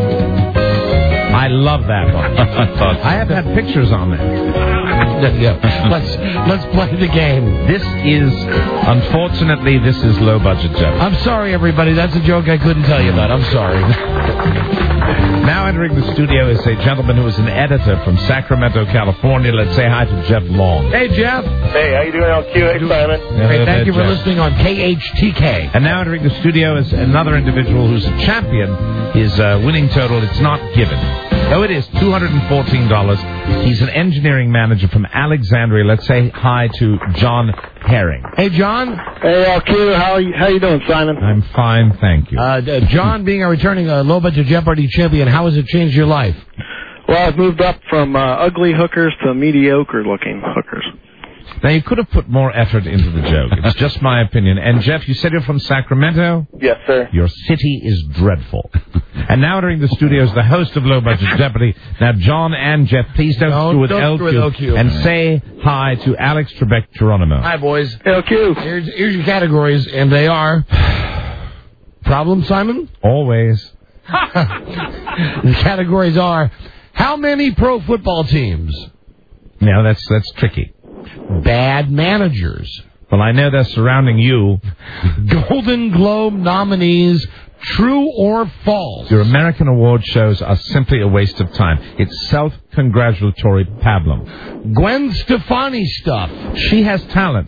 I love that one. I have had pictures on there. Yeah. Let's let's play the game. This is, unfortunately, this is low budget joke. I'm sorry, everybody. That's a joke I couldn't tell you about. I'm sorry. Now entering the studio is a gentleman who is an editor from Sacramento, California. Let's say hi to Jeff Long. Hey, Jeff. Hey, how you doing, L Q? Hey, Simon. Hey, thank you for listening on K H T K. And now entering the studio is another individual who's a champion. His uh, winning total, it's not given. Though it is two hundred fourteen dollars. He's an engineering manager from Alexandria. Let's say hi to John Herring. Hey, John. Hey, L Q. How you, how you doing, Simon? I'm fine, thank you. Uh, uh, John, being a returning uh, low-budget Jeopardy champion, how has it changed your life? Well, I've moved up from uh, ugly hookers to mediocre-looking hookers. Now, you could have put more effort into the joke. It's just my opinion. And, Jeff, you said you're from Sacramento? Yes, sir. Your city is dreadful. And now entering the studio is the host of Low Budget Jeopardy. Now, John and Jeff, please don't No, screw with don't L Q, screw with L Q. and say hi to Alex Trebek Geronimo. Hi, boys. L Q. Here's, here's your categories, and they are... Problem, Simon? Always. The categories are... How many pro football teams? Now, that's that's tricky. Bad managers. Well, I know they're surrounding you. Golden Globe nominees, true or false? Your American award shows are simply a waste of time. It's self-congratulatory pablum. Gwen Stefani stuff. She has talent.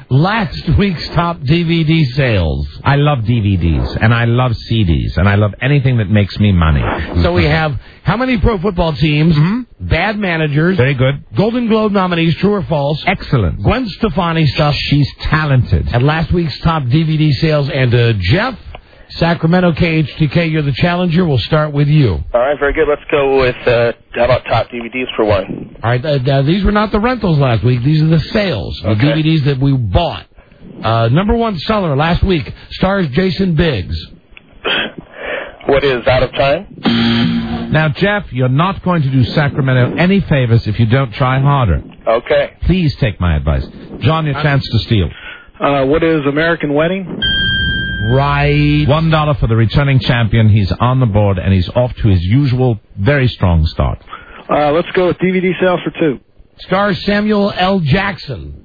last week's top D V D sales. I love D V Ds, and I love C Ds, and I love anything that makes me money. So we have how many pro football teams, Mm-hmm. bad managers, Very good. Golden Globe nominees, true or false, Excellent. Gwen Stefani stuff, She's talented. and last week's top D V D sales. And uh, Jeff, Sacramento K H T K, you're the challenger. We'll start with you. All right, very good. Let's go with, uh, how about top D V Ds for one? All right, uh, uh, these were not the rentals last week. These are the sales, the Okay. D V Ds that we bought. Uh, number one seller last week stars Jason Biggs. What is out of time? Now, Jeff, you're not going to do Sacramento any favors if you don't try harder. Okay. Please take my advice. John, your chance to steal. Uh, what is American Wedding? Right. One dollar for the returning champion. He's on the board, and he's off to his usual very strong start. Uh, let's go with D V D sales for two. Stars Samuel L. Jackson.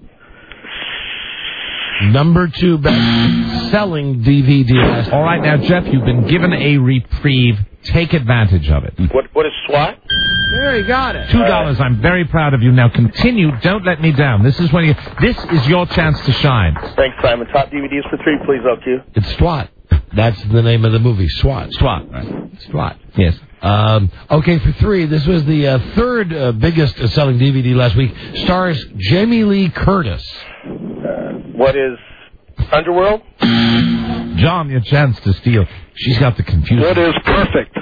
Number two best-selling D V D last All right, now, Jeff, you've been given a reprieve. Take advantage of it. What What is SWAT? There, you got it. Two dollars. I'm very proud of you. Now continue. Don't let me down. This is when you. This is your chance to shine. Thanks, Simon. Top D V Ds for three, please, L Q. It's SWAT. That's the name of the movie, SWAT. SWAT. Right. SWAT. Yes. Um, okay, for three, this was the uh, third uh, biggest uh, selling D V D last week. Stars Jamie Lee Curtis. Uh, what is Underworld? John, your chance to steal. She's got the confusing. What is Perfect?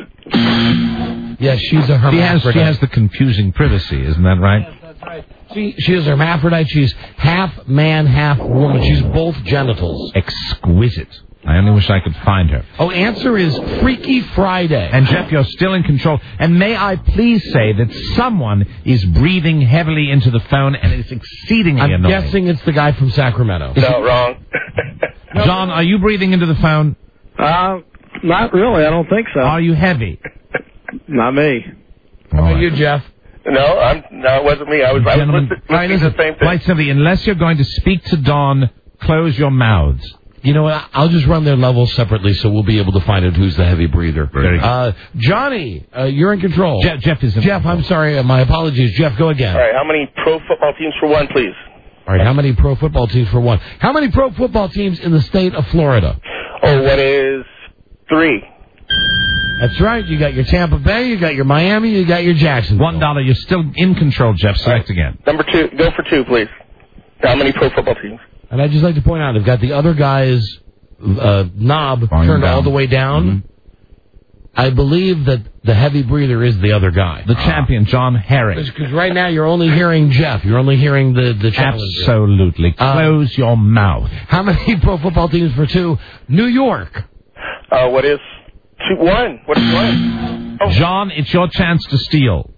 Yes, she's a She has, hermaphrodite. she has the confusing privacy, isn't that right? Yes, that's right. She, she is a hermaphrodite. She's half man, half woman. She's both genitals. Exquisite. I only wish I could find her. Oh, answer is Freaky Friday. And Jeff, you're still in control. And may I please say that someone is breathing heavily into the phone, and it's exceedingly I'm annoying. guessing it's the guy from Sacramento. No, wrong. John, are you breathing into the phone? Uh, not really. I don't think so. Are you heavy? Not me. How about you, Jeff? No, I'm. No, it wasn't me. I was. I was Gentlemen, listening, all right, listening to listen, the same thing. quite simply, unless you're going to speak to Dawn, close your mouths. You know what? I'll just run their levels separately, so we'll be able to find out who's the heavy breather. Very good. Uh, Johnny, uh, you're in control. Jeff, Jeff is in Jeff, I'm sorry. Uh, my apologies. Jeff, go again. All right, how many pro football teams for one, please? All right, how many pro football teams for one? How many pro football teams in the state of Florida? Oh, what is three? That's right. You got your Tampa Bay, you got your Miami, you got your Jacksonville. One dollar. You're still in control, Jeff. Select right. again. Number two. Go for two, please. How many pro football teams? And I'd just like to point out, they've got the other guy's uh, knob Volume turned down. all the way down. Mm-hmm. I believe that the heavy breather is the other guy. The champion, John Herring. Because right now you're only hearing Jeff. You're only hearing the, the challenger. Absolutely. Uh, Close your mouth. How many pro football teams for two? New York. Uh, what is two? One. What is one? Oh. John, it's your chance to steal.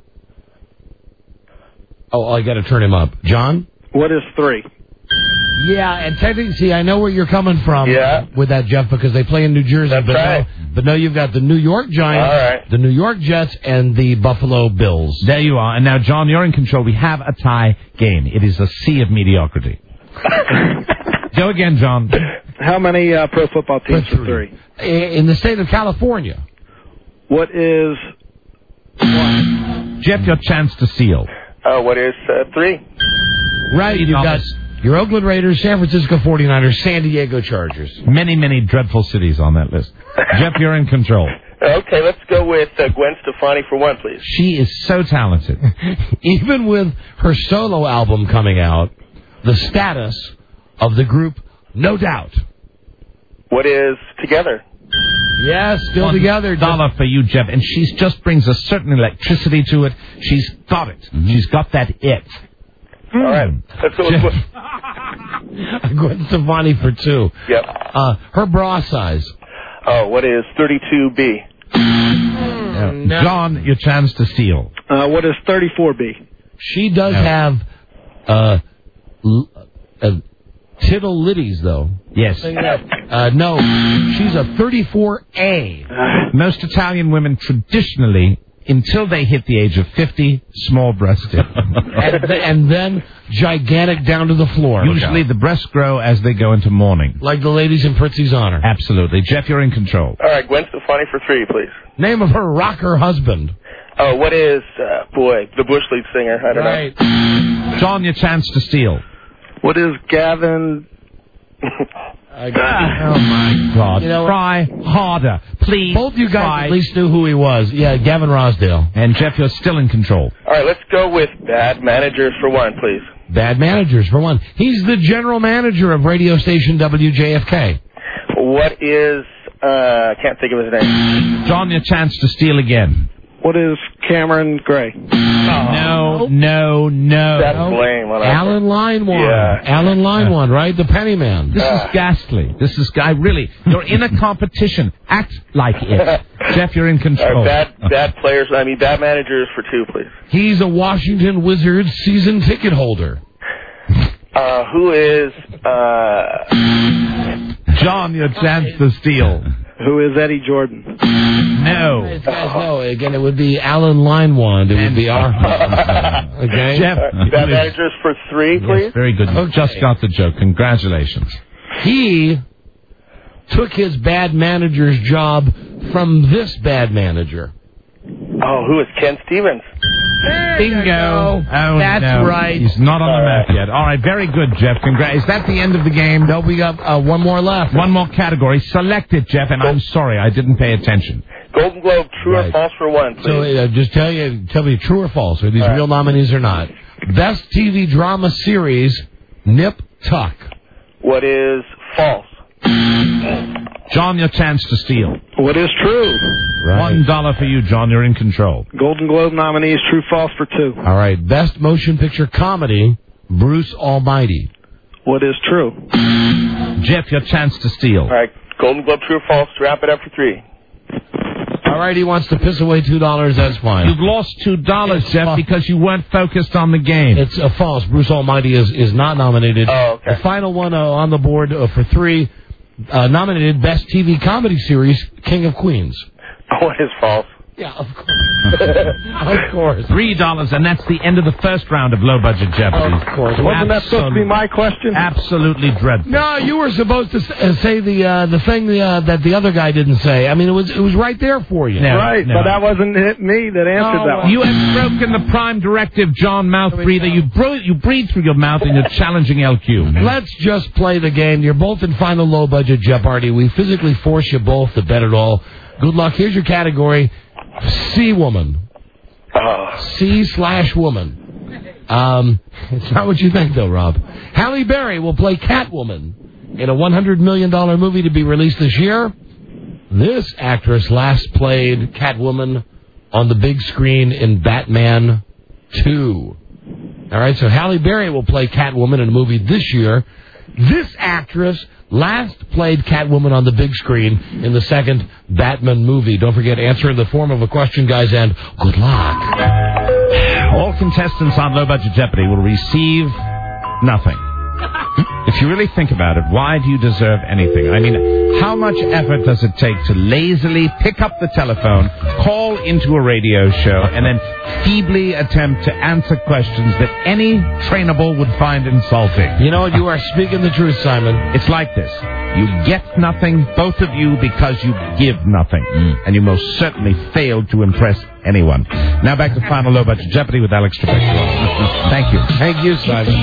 Oh, I got to turn him up. John? What is three? Yeah, and technically, see, I know where you're coming from Yeah. with that, Jeff, because they play in New Jersey. That's but right. No, but no, you've got the New York Giants, All right. the New York Jets, and the Buffalo Bills. There you are. And now, John, you're in control. We have a tie game. It is a sea of mediocrity. Go again, John. How many uh, pro football teams for three? In the state of California. What is Jeff, your chance to steal. uh, what is uh, three? Right, you've got your Oakland Raiders, San Francisco forty-niners, San Diego Chargers. Many, many dreadful cities on that list. Jeff, you're in control. Okay, let's go with uh, Gwen Stefani for one, please. She is so talented. Even with her solo album coming out, the status of the group, no doubt. What is Together? Yes, still One together. dollar for you, Jeff. And she just brings a certain electricity to it. She's got it. Mm-hmm. She's got that it. All right, let's go with Jeff. Gwen Stefani for two. Yep. Uh, her bra size. Oh, what is thirty-two B? Uh, John, your chance to steal. Uh, what is thirty-four B? She does No. have uh, l- uh, tittle litties, though. Yes. Uh, no, she's a thirty-four A. Most Italian women traditionally, until they hit the age of fifty, small-breasted. and, th- and then gigantic down to the floor. Usually the breasts grow as they go into mourning. Like the ladies in Fritzy's honor. Absolutely. Jeff, you're in control. All right, Gwen Stefani for three, please. Name of her rocker husband. Oh, what is, uh, boy, the Bush lead singer? I don't Right. know. John, your chance to steal. What is Gavin Oh, my God. You know, try harder. Please. Both you guys try. at least knew who he was. Yeah, Gavin Rosdale. And, Jeff, you're still in control. All right, let's go with bad managers for one, please. Bad managers, for one. He's the general manager of radio station W J F K. What is, uh, can't think of his name. John, your chance to steal again. What is Cameron Gray? No, no, no. That's lame. Alan Line-One. Yeah. Alan Line-One, right? The Pennyman. This Uh. is ghastly. This is guy really. You're in a competition. Act like it. Jeff, you're in All control. right, bad, bad players, I mean, bad managers for two, please. He's a Washington Wizards season ticket holder. Uh, who is, uh... John, your chance to steal. Who is Eddie Jordan? No. These guys know. Again, it would be Alan Line-One. It would be our... Okay? Jeff. Uh, bad managers for three, please. Yes, very good. You Okay. just got the joke. Congratulations. He took his bad manager's job from this bad manager. Oh, who is Ken Stevens? Bingo. Oh, That's no. right. He's not on the map yet. All right, very good, Jeff. Congrats. Is that the end of the game? No, we got uh, one more left. One more category. Select it, Jeff, and I'm sorry, I didn't pay attention. Golden Globe, true Right. or false for one, please. So uh, just tell you, tell me true or false. Are these All right. real nominees or not? Best T V drama series, Nip Tuck. What is false? John, your chance to steal. What is true? One dollar for you, John. You're in control. Golden Globe nominees, true, false for two. All right. Best motion picture comedy, Bruce Almighty. What is true? Jeff, your chance to steal. All right, Golden Globe, true or false? Wrap it up for three. All right. He wants to piss away two dollars. That's fine. You've lost two dollars, Jeff, because you weren't focused on the game. It's a false. Bruce Almighty is, is not nominated. Oh, okay. The final one uh, on the board uh, for three, uh, nominated Best T V Comedy Series, King of Queens. What is false? Yeah, of course. Of course. Three dollars, and that's the end of the first round of low budget Jeopardy. Of course. Wasn't that supposed to be my question? Absolutely dreadful. No, you were supposed to s- uh, say the uh, the thing the, uh, that the other guy didn't say. I mean, it was it was right there for you. No, right, no. but that wasn't it, me that answered No, that one. You have broken the prime directive, John Mouth Breather. You, bro- you breathe through your mouth and you're challenging L Q. Let's just play the game. You're both in final low budget Jeopardy. We physically force you both to bet it all. Good luck. Here's your category: C woman. Oh. C slash woman. Um, it's not what you think, though, Rob. Halle Berry will play Catwoman in a one hundred million dollars movie to be released this year. This actress last played Catwoman on the big screen in Batman two. All right, so Halle Berry will play Catwoman in a movie this year. This actress last played Catwoman on the big screen in the second Batman movie. Don't forget, answer in the form of a question, guys, and good luck. All contestants on Low Budget Jeopardy will receive nothing. If you really think about it, why do you deserve anything? I mean, how much effort does it take to lazily pick up the telephone, call into a radio show, and then feebly attempt to answer questions that any trainable would find insulting? You know what? You are speaking the truth, Simon. It's like this. You get nothing, both of you, because you give nothing. Mm. And you most certainly failed to impress anyone. Now back to Final Low Budget Jeopardy with Alex Trebek. Thank you. Thank you, Simon.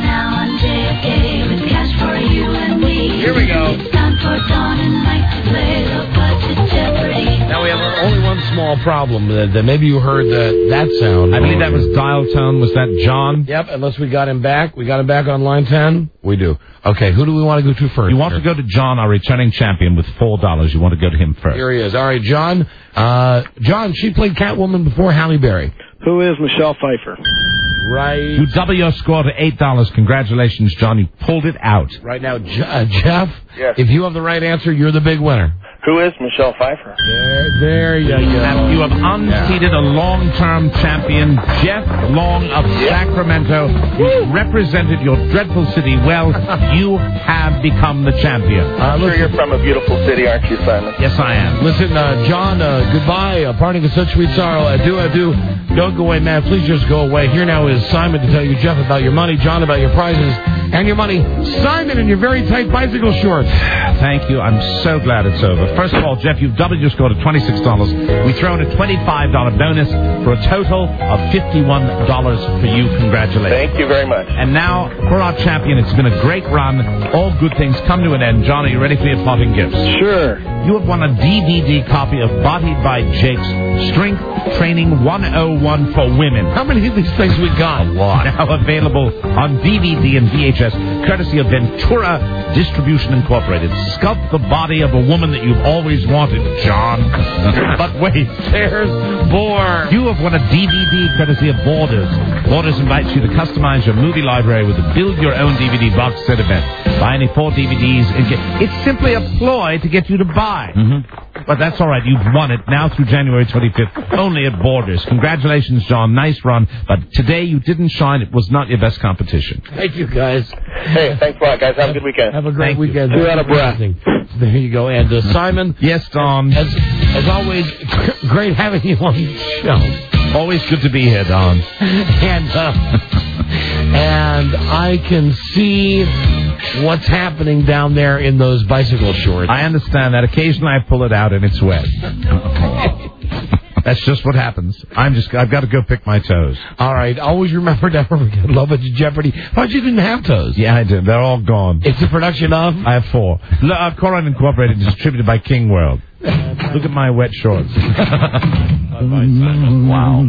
Here we go. It's time for Don and Mike to play Low Budget Jeopardy. Now we have only one small problem. That, that maybe you heard that, that sound. I believe that was dial tone. Was that John? Yep, unless we got him back. We got him back on line ten? We do. Okay, who do we want to go to first? You want to go to John, our returning champion, with four dollars. You want to go to him first. Here he is. All right, John. Uh, John, she played Catwoman before Halle Berry. Who is Michelle Pfeiffer? Right. You double your score to eight dollars. Congratulations, John. You pulled it out. Right now, Je- uh, Jeff, Yes. if you have the right answer, you're the big winner. Who is Michelle Pfeiffer? There, there you go. And you have unseated a long-term champion, Jeff Long of Sacramento, who's represented your dreadful city well. You have become the champion. Uh, I'm sure listen, you're from a beautiful city, aren't you, Simon? Yes, I am. listen uh, John, uh, goodbye. Uh, parting of such sweet sorrow. Adieu, adieu. Don't go away, man. Please just go away. Here now is Simon to tell you, Jeff, about your money, John, about your prizes, and your money. Simon in your very tight bicycle shorts. Thank you. I'm so glad it's over. First of all, Jeff, you've doubled your score to twenty-six dollars. We throw in a twenty-five dollars bonus for a total of fifty-one dollars for you. Congratulations. Thank you very much. And now, for our champion, it's been a great run. All good things come to an end. John, are you ready for your parting gifts? Sure. You have won a D V D copy of Bodied by Jake's Strength Training one oh one for Women. How many of these things we got? A lot. Now available on D V D and V H S, courtesy of Ventura Distribution Incorporated. Sculpt the body of a woman that you've always wanted, John. But wait, there's more. You have won a D V D courtesy of Borders. Borders invites you to customize your movie library with a build-your-own D V D box set event. Buy any four D V Ds and get... It's simply a ploy to get you to buy. Mm-hmm. But that's all right. You've won it now through January twenty-fifth, only at Borders. Congratulations, John. Nice run. But today you didn't shine. It was not your best competition. Thank you, guys. Hey, thanks a lot, guys. Have a good weekend. Have a great Thank you. weekend. You're out of breath. There you go. And uh, Simon. Yes, Don. As, as always, great having you on the show. Always good to be here, Don. And, uh, and I can see what's happening down there in those bicycle shorts. I understand that. Occasionally I pull it out and it's wet. That's just what happens. I'm just, I've got to go pick my toes. All right. Always remember to never forget Love at Jeopardy. But you didn't have toes. Yeah, I did. They're all gone. It's a production of? I have four. L- uh, Corin Incorporated, distributed by King World. Look at my wet shorts. Wow.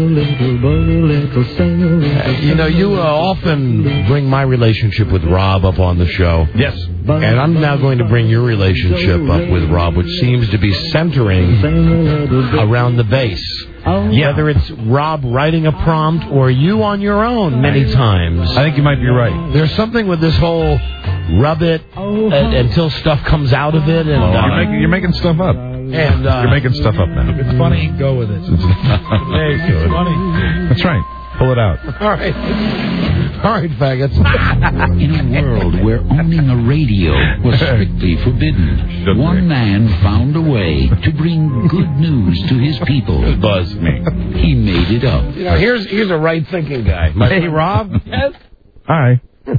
You know, you uh, often bring my relationship with Rob up on the show. Yes. And I'm now going to bring your relationship up with Rob, which seems to be centering around the bass. Yeah. Whether it's Rob writing a prompt or you on your own many times. I think you might be right. There's something with this whole rub it uh, until stuff comes out of it. And Oh, uh, you're, making, you're making stuff up. And uh, You're making stuff up now. It's funny, go with it. There you go. It's funny. That's right. Pull it out. All right. All right, faggots. In a world where owning a radio was strictly forbidden, one man found a way to bring good news to his people. Buzz me. He made it up. You know, here's here's a right thinking guy. My Hey, Rob. Yes. Hi.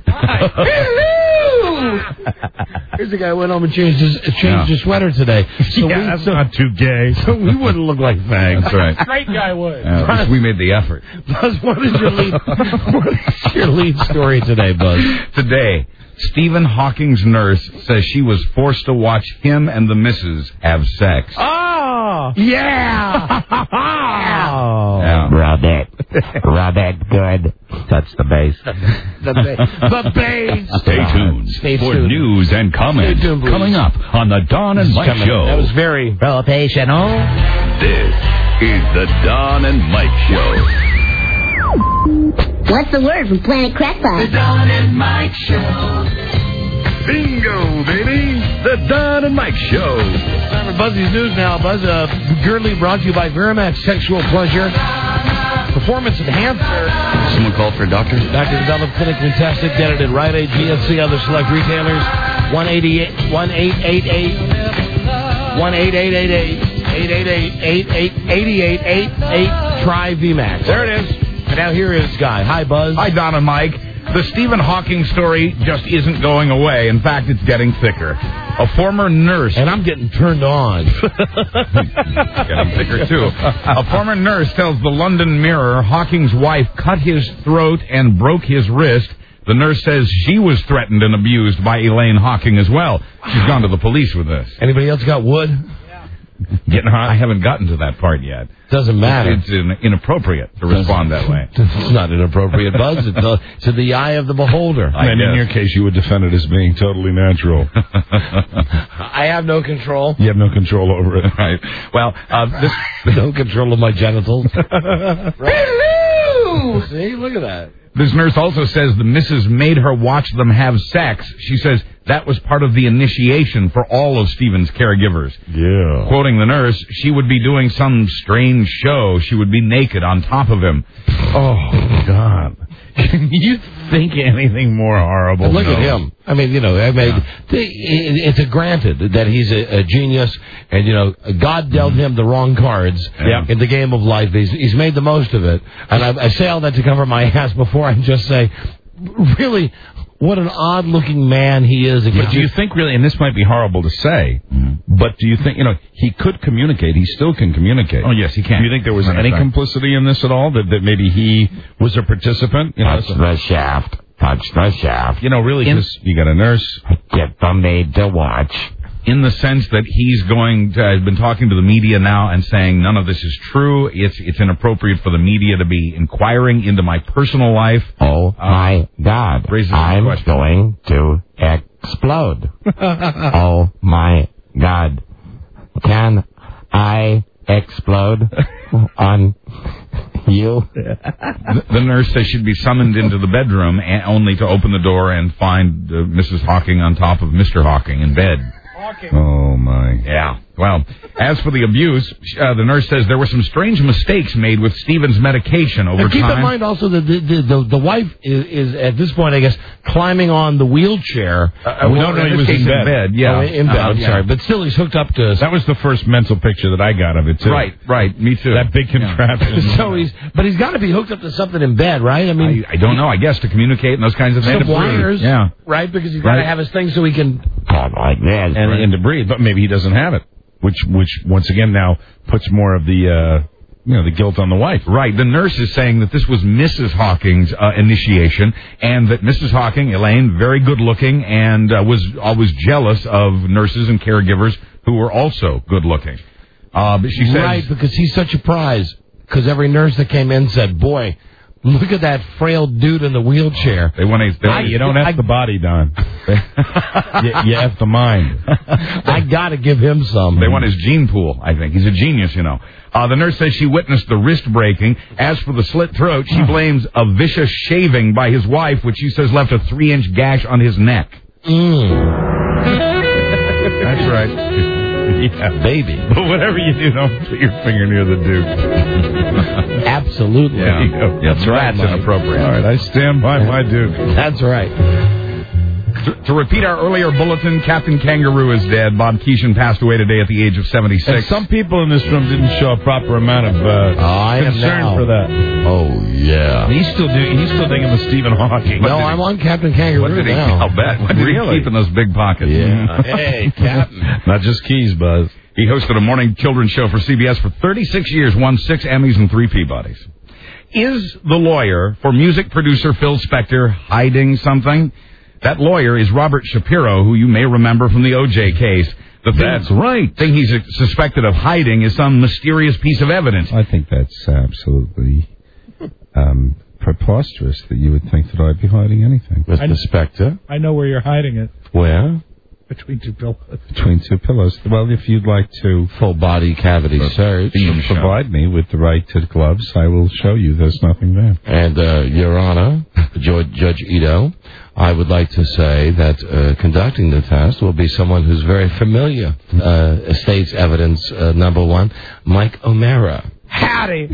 Here's a guy who went home and changed his changed Yeah. his sweater today. So yeah, we, that's so, not too gay. so we wouldn't look like fags. That's right. Great guy would. Uh, at least we made the effort. Buzz, what is your lead? What is your lead story today, Buzz? Today, Stephen Hawking's nurse says she was forced to watch him and the missus have sex. Oh, yeah. Oh. Yeah. Rub it. Rub it good. Touch the bass. the, ba- the bass. Stay tuned Stay for tuned. news and comment Stay tuned, please. coming up on the Don and Mike Coming- Show. That was very Professional. This is the Don and Mike Show. What's the word from Planet Crackpot? The Don and Mike Show. Bingo, baby! The Don and Mike Show. time for Buzzy's News now. Buzz, uh, Girdley brought to you by Verimax Sexual Pleasure. Performance enhancer. Someone called for a doctor? Doctor developed, clinically tested, get it at Rite Aid, G N C, other select retailers. one eight eight one eight eight eight one eight eight eight eight eight eight eight eight eight eight eight Try V MAX. There it is. And now here is Guy. Hi, Buzz. Hi, Don and Mike. The Stephen Hawking story just isn't going away. In fact, it's getting thicker. A former nurse... And I'm getting turned on. getting thicker, too. A former nurse tells the London Mirror Hawking's wife cut his throat and broke his wrist. The nurse says she was threatened and abused by Elaine Hawking as well. She's gone to the police with this. Anybody else got wood? Getting hot? I haven't gotten to that part yet. Doesn't matter. It's, it's in, inappropriate to respond that way. It's not inappropriate, Buzz. It's uh, to the eye of the beholder. I and guess. In your case, you would defend it as being totally natural. I have no control. You have no control over it. Right. Well, uh, this... no control of my genitals. See, look at that. This nurse also says the missus made her watch them have sex. She says that was part of the initiation for all of Stephen's caregivers. Yeah. Quoting the nurse, she would be doing some strange show. She would be naked on top of him. Oh, God. Can you think anything more horrible? Look no. at him. I mean, you know, I mean, yeah. it's a granted that he's a, a genius, and, you know, God dealt him the wrong cards yeah. in the game of life. He's, he's made the most of it. And I, I say all that to cover my ass before I just say, really, what an odd-looking man he is. But do you think really, and this might be horrible to say, mm-hmm. but do you think, you know, he could communicate. He still can communicate. Oh, yes, he can. Do you think there was any complicity in this at all? That, that maybe he was a participant? You know, Touch the shaft. Touch the shaft. You know, really, because you got a nurse. Get the maid to watch. In the sense that he's going to, has been talking to the media now and saying none of this is true. It's it's inappropriate for the media to be inquiring into my personal life. Oh, uh, my God. I'm going to explode. Oh, my God. Can I explode on you? The, the nurse says she'd be summoned into the bedroom and only to open the door and find uh, Missus Hawking on top of Mister Hawking in bed. Oh, my. Yeah. Well, as for the abuse, uh, the nurse says there were some strange mistakes made with Stephen's medication over and keep time. Keep in mind also that the, the, the, the wife is, is, at this point, I guess, climbing on the wheelchair. Uh, we don't know he was in bed. bed. Yeah. Oh, in bed, uh, I'm yeah. sorry. But still, he's hooked up to... That was the first mental picture that I got of it, too. Right, right. Me too. That big contraption. Yeah. so he's, But he's got to be hooked up to something in bed, right? I mean... I, I don't know, I guess, to communicate and those kinds of things. Some wires, yeah. right? Because he's got to right. have his thing so he can... Talk like this. And, and to breathe, but maybe he doesn't have it. Which, which once again, now puts more of the, uh, you know, the guilt on the wife. Right. The nurse is saying that this was Missus Hawking's uh, initiation, and that Missus Hawking, Elaine, very good-looking, and uh, was always jealous of nurses and caregivers who were also good-looking. Uh, but she says, right, because he's such a prize. Because every nurse that came in said, "Boy, look at that frail dude in the wheelchair." They want to. Hey, you don't F I, the body, Don. you, you F the mind. I got to give him some. They want his gene pool, I think. He's a genius, you know. Uh, the nurse says she witnessed the wrist breaking. As for the slit throat, she blames a vicious shaving by his wife, which she says left a three-inch gash on his neck. Mm. That's right. Yeah, baby. But whatever you do, don't put your finger near the duke. Absolutely. Yeah, yeah that's right. That's inappropriate. All right, I stand by my duke. That's right. To, to repeat our earlier bulletin, Captain Kangaroo is dead. Bob Keeshan passed away today at the age of seventy-six. And some people in this room didn't show a proper amount of uh, oh, concern for that. Oh, yeah. He's still doing. He's still thinking of Stephen Hawking. No, I'm on Captain Kangaroo what did he, now. I'll bet. What did really? he keep in those big pockets? Yeah. Hey, Captain. Not just keys, Buzz. He hosted a morning children's show for C B S for thirty-six years, won six Emmys and three Peabodys. Is the lawyer for music producer Phil Spector hiding something? That lawyer is Robert Shapiro, who you may remember from the O J case. The thing, that's right. thing he's suspected of hiding is some mysterious piece of evidence. I think that's absolutely um, preposterous that you would think that I'd be hiding anything. Mister Spector? I know where you're hiding it. Where? Between two pillows. Between two pillows. Well, if you'd like to... Full body cavity uh, search. Provide me with the right to gloves, I will show you there's nothing there. And, uh, Your Honor, Judge, Judge Ito, I would like to say that uh, conducting the test will be someone who's very familiar. Uh, state's evidence uh, number one, Mike O'Mara. Howdy.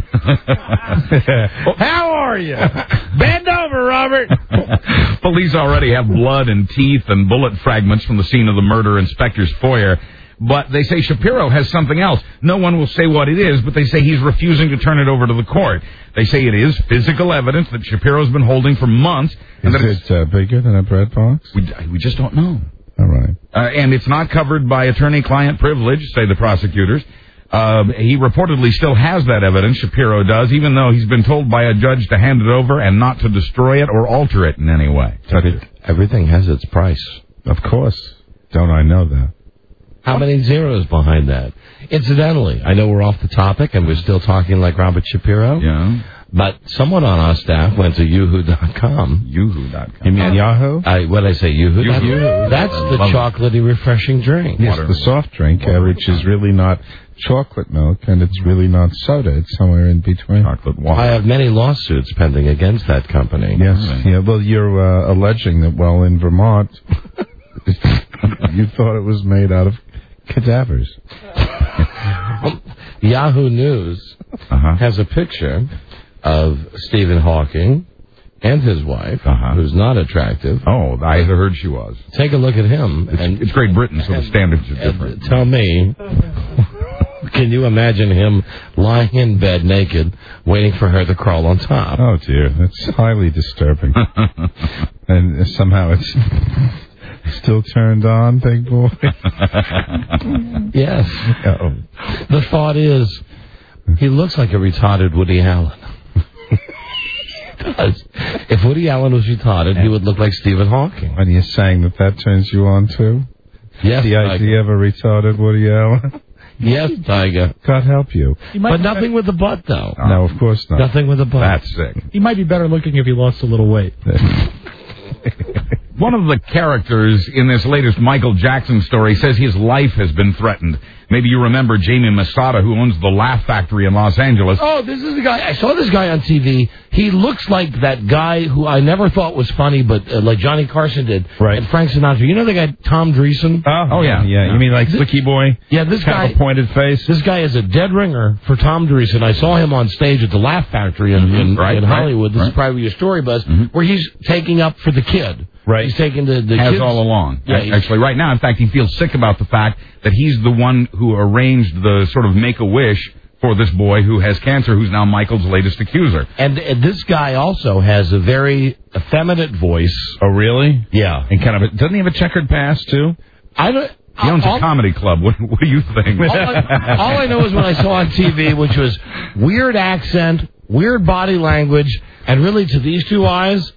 How are you? Bend over, Robert. Police already have blood and teeth and bullet fragments from the scene of the murder in Spector's foyer. But they say Shapiro has something else. No one will say what it is, but they say he's refusing to turn it over to the court. They say it is physical evidence that Shapiro's been holding for months. And is that it uh, bigger than a bread box? We, we just don't know. All right. Uh, and it's not covered by attorney-client privilege, say the prosecutors. Uh, he reportedly still has that evidence, Shapiro does, even though he's been told by a judge to hand it over and not to destroy it or alter it in any way. But it, everything has its price. Of course. Don't I know that? How many zeros behind that? Incidentally, I know we're off the topic and we're still talking like Robert Shapiro. Yeah. But someone on our staff went to Yoo-hoo dot com. Yoo-hoo dot com. You mean uh, Yahoo? I, what did I say, Yoo-hoo? Yoo-hoo. That's the Love chocolatey, it. refreshing drink. Yes, Water. the soft drink, uh, which is really not chocolate milk, and it's really not soda. It's somewhere in between. Chocolate water. I have many lawsuits pending against that company. Yes. Right. Yeah. Well, you're uh, alleging that, well, in Vermont, you thought it was made out of cadavers. Yahoo News uh-huh. has a picture of Stephen Hawking and his wife, uh-huh. who's not attractive. Oh, I heard she was. Take a look at him. It's, and it's Great Britain, so and, the standards are different. Tell me can you imagine him lying in bed naked, waiting for her to crawl on top? Oh, dear. That's highly disturbing. And somehow it's still turned on, big boy. Yes. Uh-oh. The thought is, he looks like a retarded Woody Allen. He does. If Woody Allen was retarded, he would look like Stephen Hawking. And you're saying that that turns you on, too? Yes, the Tiger. idea of a retarded Woody Allen? Yes, Tiger. God help you. But nothing with the butt, though. No, of course not. Nothing with the butt. That's sick. He might be better looking if he lost a little weight. One of the characters in this latest Michael Jackson story says his life has been threatened. Maybe you remember Jamie Masada, who owns the Laugh Factory in Los Angeles. Oh, this is the guy. I saw this guy on T V. He looks like that guy who I never thought was funny, but uh, like Johnny Carson did. Right. And Frank Sinatra. You know the guy Tom Dreesen? Oh, oh yeah. yeah. You mean like Slicky Boy? Yeah, this kind guy. Of a pointed face? This guy is a dead ringer for Tom Dreesen. I saw him on stage at the Laugh Factory in, Mm-hmm. in, right, in right, Hollywood. This right. is probably where your story buzz, Mm-hmm. where he's taking up for the kid. Right. He's taking the, the Has kids. all along. Yeah, he's- Actually, right now, in fact, he feels sick about the fact that he's the one who arranged the sort of Make-A-Wish for this boy who has cancer, who's now Michael's latest accuser. And, and this guy also has a very effeminate voice. Oh, really? Yeah. And kind of, a, doesn't he have a checkered past, too? I don't... He owns all, a comedy club. What, what do you think? all, I, all I know is what I saw on T V, which was weird accent, weird body language, and really to these two eyes,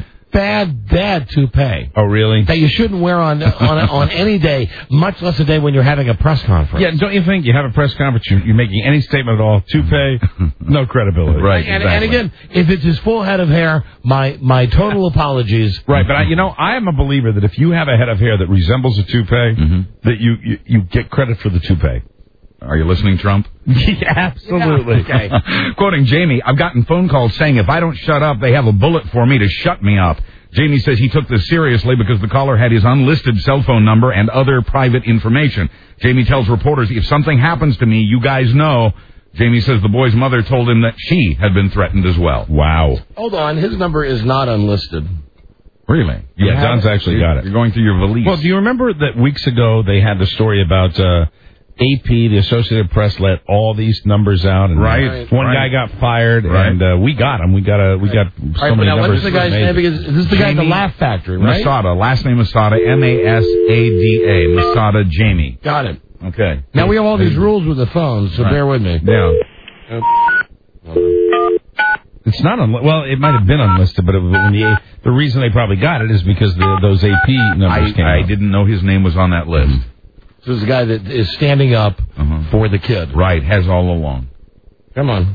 bad, bad toupee. Oh, really? That you shouldn't wear on on on any day, much less a day when you're having a press conference. Yeah, don't you think you have a press conference, you're, you're making any statement at all, toupee, no credibility. Right, And, exactly. and again, if it's his full head of hair, my my total apologies. Right, but I, you know, I am a believer that if you have a head of hair that resembles a toupee, Mm-hmm. that you, you, you get credit for the toupee. Are you listening, Trump? Yeah, absolutely. Okay. Quoting Jamie, I've gotten phone calls saying if I don't shut up, they have a bullet for me to shut me up. Jamie says he took this seriously because the caller had his unlisted cell phone number and other private information. Jamie tells reporters, if something happens to me, you guys know. Jamie says the boy's mother told him that she had been threatened as well. Wow. Hold on, his number is not unlisted. Really? You Yeah, have Don's it? actually You're- got it. You're going through your valise. Well, do you remember that weeks ago they had the story about uh, A P, the Associated Press, let all these numbers out, and Right, one right. guy got fired, Right. and uh, we got him. We got a, we got so All right, but many now numbers. what's the guy's name? Amazing. Because this is the guy at the Jamie Laugh Factory, right? Masada. Last name Masada. M A S A D A. Masada Jamie. Got it. Okay. Now we have all these rules with the phones, so Right. bear with me. Yeah. It's not unli- well. It might have been unlisted, but it, when the the reason they probably got it is because the, those A P numbers I, came I out. didn't know his name was on that list. This is the guy that is standing up Uh-huh. for the kid. Right, has all along. Come on.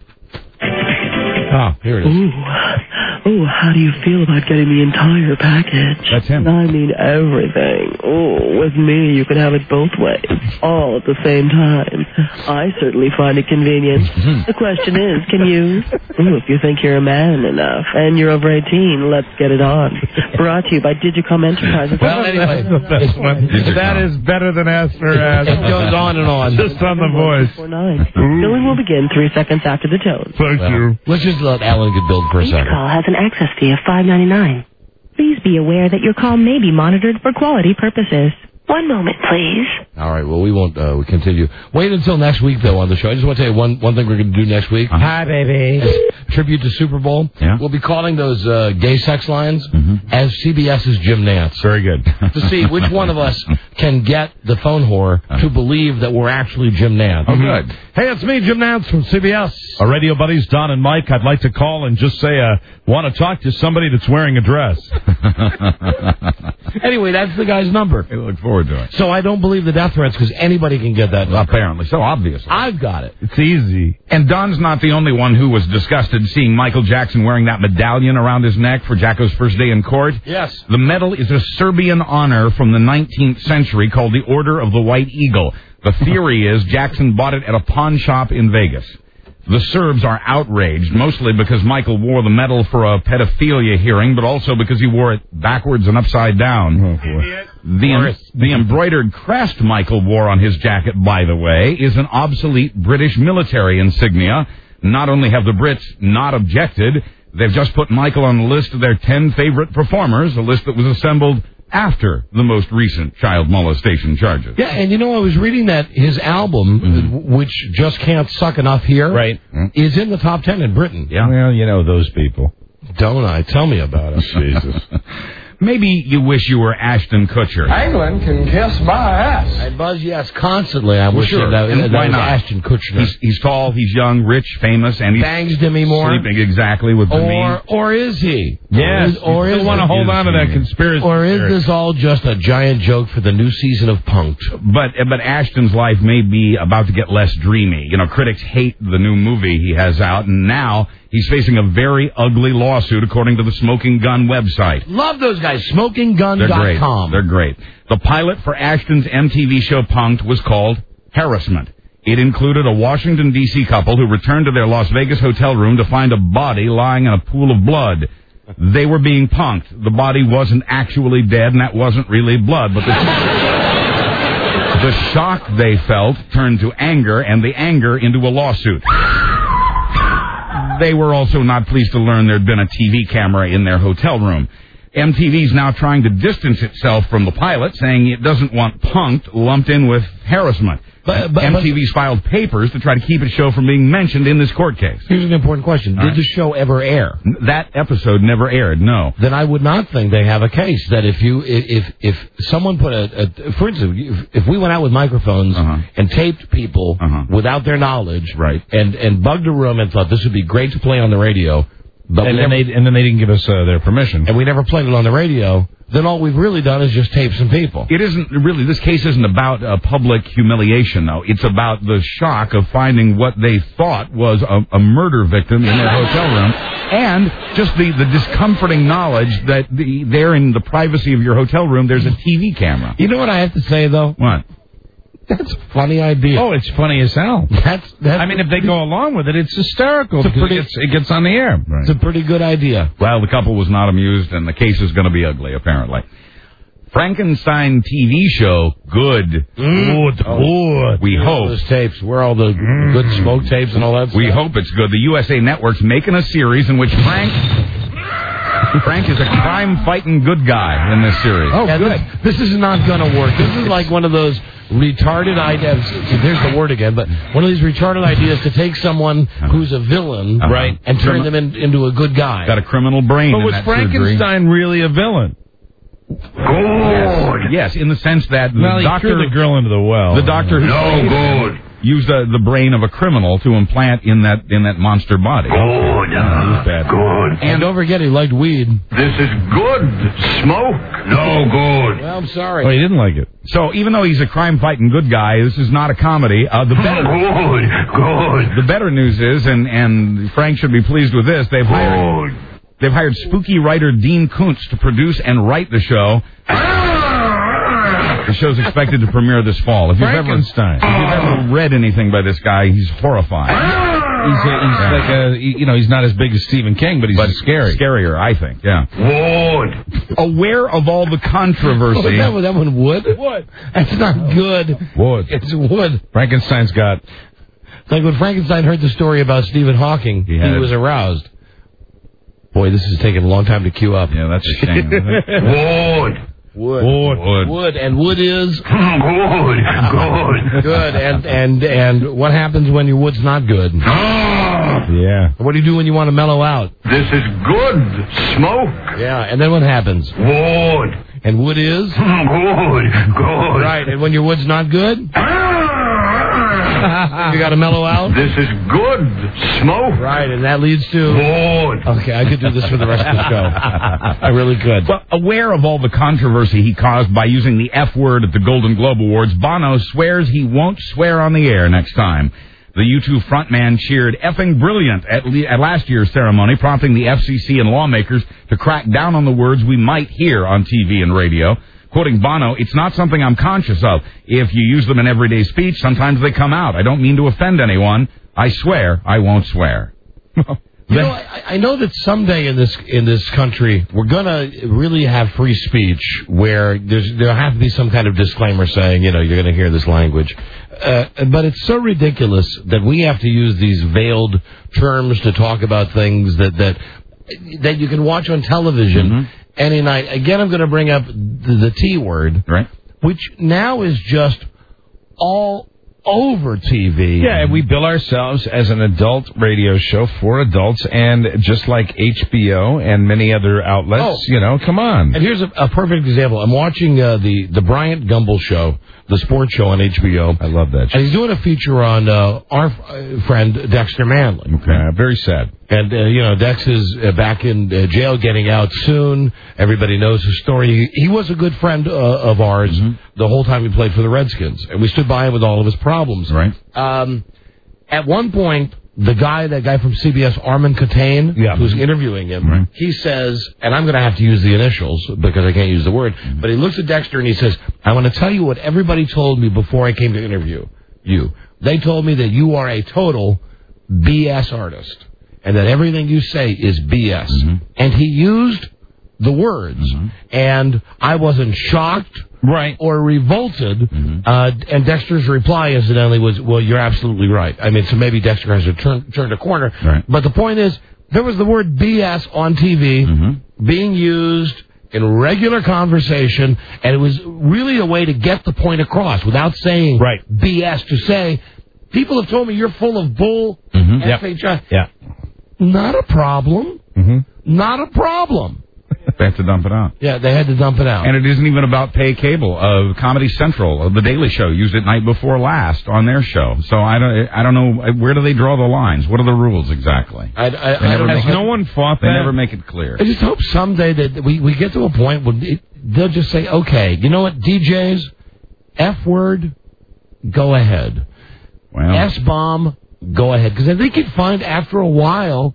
Ah, here it is. Ooh, ooh, how do you feel about getting the entire package? That's him. I mean everything. Ooh, with me you can have it both ways, all at the same time. I certainly find it convenient. The question is, can you? Ooh, if you think you're a man enough and you're over eighteen, let's get it on. Brought to you by Digicom Enterprises. Well, anyway, it's- That is better than ask for ask. it goes on and on. Just on the voice. Billing will begin three seconds after the tone. Thank you. Let's just let Alan get billed for a Each second. call has an access fee of five ninety-nine. Please be aware that your call may be monitored for quality purposes. One moment, please. All right, well, we won't uh, we continue. Wait until next week, though, on the show. I just want to tell you one, one thing we're going to do next week. Hi, baby. Tribute to Super Bowl. Yeah. We'll be calling those uh, gay sex lines as CBS's Jim Nance. Very good. To see which one of us can get the phone whore to believe that we're actually Jim Nance. Oh, good. Hey, it's me, Jim Nance from C B S. Our radio buddies, Don and Mike, I'd like to call and just say, uh, want to talk to somebody that's wearing a dress. Anyway, that's the guy's number. I look forward to it. So I don't believe the death threats because anybody can get that number. Apparently. So obvious. I've got it. It's easy. And Don's not the only one who was disgusted seeing Michael Jackson wearing that medallion around his neck for Jacko's first day in court. Yes. The medal is a Serbian honor from the nineteenth century called the Order of the White Eagle. The theory is Jackson bought it at a pawn shop in Vegas. The Serbs are outraged, mostly because Michael wore the medal for a pedophilia hearing, but also because he wore it backwards and upside down. Oh, boy. The, the embroidered crest Michael wore on his jacket, by the way, is an obsolete British military insignia. Not only have the Brits not objected, they've just put Michael on the list of their ten favorite performers, a list that was assembled after the most recent child molestation charges. Yeah, and you know, I was reading that his album, mm-hmm. which just can't suck enough here, right. is in the top ten in Britain. Yeah. Well, you know those people. Don't I? Tell me about it. Jesus. Maybe you wish you were Ashton Kutcher. England can kiss my ass. I buzz yes constantly. I well, wish sure. that, and that why was not? Ashton Kutcher. He's, he's tall, he's young, rich, famous, and he's bangs Demi Moore. Sleeping exactly with Demi. Or, or is he? Yes. Or is, or is want to hold on to that conspiracy. Or is theory. this all just a giant joke for the new season of Punk'd? But but Ashton's life may be about to get less dreamy. You know, critics hate the new movie he has out, and now he's facing a very ugly lawsuit, according to the Smoking Gun website. Love those guys. Smoking Gun dot com. They're great. They're great. The pilot for Ashton's M T V show Punk'd was called Harassment. It included a Washington, D C couple who returned to their Las Vegas hotel room to find a body lying in a pool of blood. They were being punked. The body wasn't actually dead, and that wasn't really blood, but the... The shock they felt turned to anger, and the anger into a lawsuit. They were also not pleased to learn there'd been a T V camera in their hotel room. M T V's now trying to distance itself from the pilot, saying it doesn't want Punk'd lumped in with harassment. But, but, M T V's filed papers to try to keep its show from being mentioned in this court case. Here's an important question. Did right. the show ever air? That episode never aired, no. Then I would not think they have a case that if you, if if someone put a, a for instance, if, if we went out with microphones uh-huh. and taped people uh-huh. without their knowledge, right. and, and bugged a room and thought this would be great to play on the radio, but and, then never, they, and then they didn't give us uh, their permission, and we never played it on the radio, then all we've really done is just tape some people. It isn't really, this case isn't about uh, public humiliation, though. It's about the shock of finding what they thought was a, a murder victim in their hotel room, and just the, the discomforting knowledge that the, there in the privacy of your hotel room, there's a T V camera. You know what I have to say, though? What? That's a funny idea. Oh, it's funny as hell. That's, that's I mean, if they go along with it, it's hysterical. It's because pretty, it, gets, it gets on the air. Right. It's a pretty good idea. Well, the couple was not amused, and the case is going to be ugly, apparently. Frankenstein T V show, good. Mm. Good. Oh, we Where hope. Those tapes, where all the mm. good smoke tapes and all that stuff. We hope it's good. The U S A Network's making a series in which Frank... Frank is a crime-fighting good guy in this series. Oh, yeah, good. This, this is not going to work. This is like one of those retarded ideas. There's the word again, but one of these retarded ideas to take someone who's a villain, uh-huh. right, and turn them in, into a good guy. Got a criminal brain. But in was that Frankenstein surgery. really a villain? Good. Yes. yes, in the sense that the well, he doctor threw the girl into the well. The doctor who no good. used uh, the brain of a criminal to implant in that in that monster body. Good. Uh, good. And, and don't forget, he liked weed. This is good. Smoke? No good. Well, I'm sorry. Oh, he didn't like it. So even though he's a crime-fighting good guy, this is not a comedy. Uh, the better, good. Good. The better news is, and and Frank should be pleased with this, they've hired. Good. They've hired spooky writer Dean Koontz to produce and write the show. The show's expected to premiere this fall. If you've ever, if you've ever read anything by this guy, he's horrifying. He's, a, he's yeah. like a, you know, he's not as big as Stephen King, but he's but scary. Scarier, I think. Yeah. Wood. Aware of all the controversy. Oh, that, one, that one wood? Wood. That's not good. Wood. It's wood. Frankenstein's got. Like when Frankenstein heard the story about Stephen Hawking, he, he was aroused. Boy, this is taking a long time to queue up. Yeah, that's a shame. Wood. Wood. Wood. Wood. Wood. And wood is? Good. Good. Good. And, and, and what happens when your wood's not good? Yeah. What do you do when you want to mellow out? This is good. Smoke. Yeah. And then what happens? Wood. And wood is? Good. Good. Right. And when your wood's not good? You got to mellow out? This is good. Smoke. Right, and that leads to... Good. Okay, I could do this for the rest of the show. I really could. Well, aware of all the controversy he caused by using the F word at the Golden Globe Awards, Bono swears he won't swear on the air next time. The U two frontman cheered effing brilliant at, le- at last year's ceremony, prompting the F C C and lawmakers to crack down on the words we might hear on T V and radio. Quoting Bono, it's not something I'm conscious of. If you use them in everyday speech, sometimes they come out. I don't mean to offend anyone. I swear I won't swear. You know, I, I know that someday in this in this country we're gonna really have free speech where there's there'll have to be some kind of disclaimer saying, you know, you're gonna hear this language. Uh, but it's so ridiculous that we have to use these veiled terms to talk about things that that that you can watch on television. Mm-hmm. any night. Again, I'm going to bring up the, the T word, right? Which now is just all over T V. Yeah, and we bill ourselves as an adult radio show for adults, and just like H B O and many other outlets, Oh. you know, come on. And here's a, a perfect example. I'm watching uh, the the Bryant Gumbel show, the sports show on H B O. I love that show. And he's doing a feature on uh, our uh, friend Dexter Manley. Okay, uh, very sad. And, uh, you know, Dex is uh, back in uh, jail, getting out soon. Everybody knows his story. He, he was a good friend uh, of ours Mm-hmm. the whole time he played for the Redskins. And we stood by him with all of his problems. Right. Um, at one point, the guy, that guy from C B S, Armin Katane, Yeah. who's interviewing him, Right. he says, and I'm going to have to use the initials because I can't use the word, Mm-hmm. but he looks at Dexter and he says, I want to tell you what everybody told me before I came to interview you. They told me that you are a total B S artist and that everything you say is B S. Mm-hmm. And he used the words, and I wasn't shocked Right. or revolted. Mm-hmm. Uh, and Dexter's reply, incidentally, was, well, you're absolutely right. I mean, so maybe Dexter has to turn, turned a corner. Right. But the point is, there was the word B S on T V Mm-hmm. being used in regular conversation, and it was really a way to get the point across without saying Right. B S, to say, people have told me you're full of bull, Mhm. F H I. Yeah. Not a problem. Mm-hmm. Not a problem. They have to dump it out. Yeah, they had to dump it out. And it isn't even about pay cable. Uh, Comedy Central, uh, The Daily Show, used it night before last on their show. So I don't, I don't know, where do they draw the lines? What are the rules exactly? I, I, They I never don't know. make Has it- no one fought They that? never make it clear. I just hope someday that we, we get to a point where it, they'll just say, okay, you know what, D Js, F word, go ahead. Well, S-bomb, go ahead. Because I think you'd find after a while,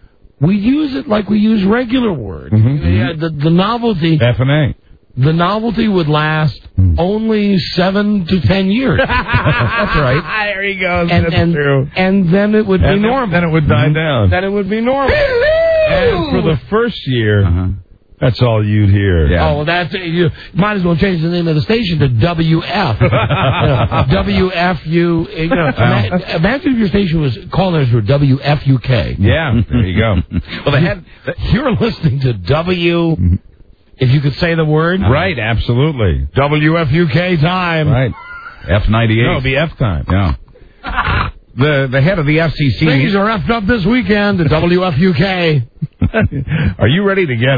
we use it like we use regular words. Yeah, the, the novelty, F and A. the novelty would last only seven to ten years. That's right. There he goes. And, That's and, true. and then it would be And then- normal. Then it would die down. Then it would be normal. And for the first year, Uh-huh. that's all you'd hear. Yeah. Oh, well, that's you might as well change the name of the station to W F. You know, W F U. You know, ima- imagine if your station was callers were W F U K. Yeah, there you go. well, they had. You're listening to W. If you could say the word, Right, absolutely. W F U K time. Right. F ninety-eight. No, it'll be F time. Yeah. The the head of the F C C. Things are effed up this weekend at W F U K. Are you ready to get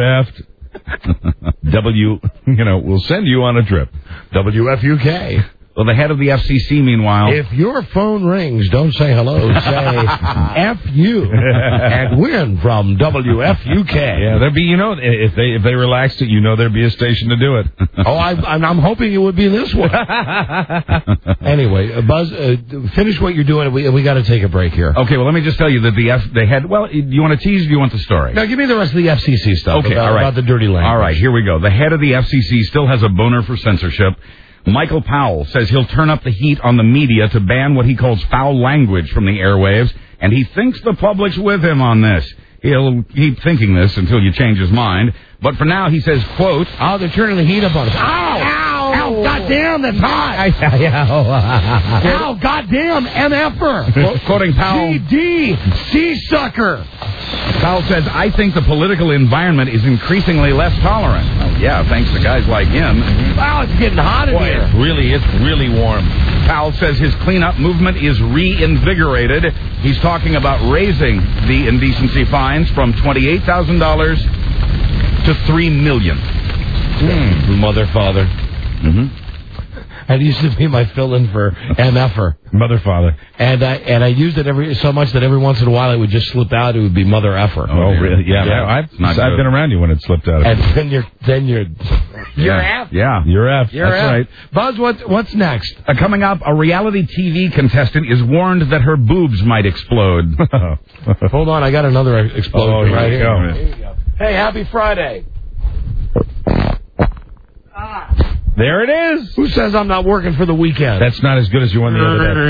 effed? W, you know, we'll send you on a trip. W F U K. Well, the head of the F C C, meanwhile. If your phone rings, don't say hello. Say F you and win from W F U K. Yeah, there'd be, you know, if they if they relaxed it, you know there'd be a station to do it. Oh, I, I'm, I'm hoping it would be this one. Anyway, uh, Buzz, uh, finish what you're doing. We we got to take a break here. Okay, well, let me just tell you that the F, they had. Well, do you want to tease? Or do you want the story? Now, give me the rest of the F C C stuff. Okay, about, all right. about the dirty language. All right, here we go. The head of the F C C still has a boner for censorship. Michael Powell says he'll turn up the heat on the media to ban what he calls foul language from the airwaves, and he thinks the public's with him on this. He'll keep thinking this until you change his mind. But for now, he says, quote, Oh, they're turning the heat up on us. Ow! Ow! Ow! Goddamn, that's hot! Ow! Goddamn, M F-er! Qu- quoting Powell, G D, C-sucker! Powell says, I think the political environment is increasingly less tolerant. Well, yeah, thanks to guys like him. Wow, it's getting hot in Boy, here. it's really, it's really warm. Powell says his cleanup movement is reinvigorated. He's talking about raising the indecency fines from twenty-eight thousand dollars to three million dollars. Mm, mother, father. Mm-hmm. That used to be my fill-in for M F-er. Mother, father. And I and I used it every so much that every once in a while it would just slip out. It would be mother effer. Oh, really? Yeah, Yeah. I've, Not I've good. been around you when it slipped out. And then you're then you're you're yeah. F. Yeah. You're F. You're That's F. right. Buzz, what what's next? Uh, coming up, a reality T V contestant is warned that her boobs might explode. Hold on, I got another explosion Oh, here right we here. go. Here we go. Hey, happy Friday. There it is. Who says I'm not working for the weekend? That's not as good as your one the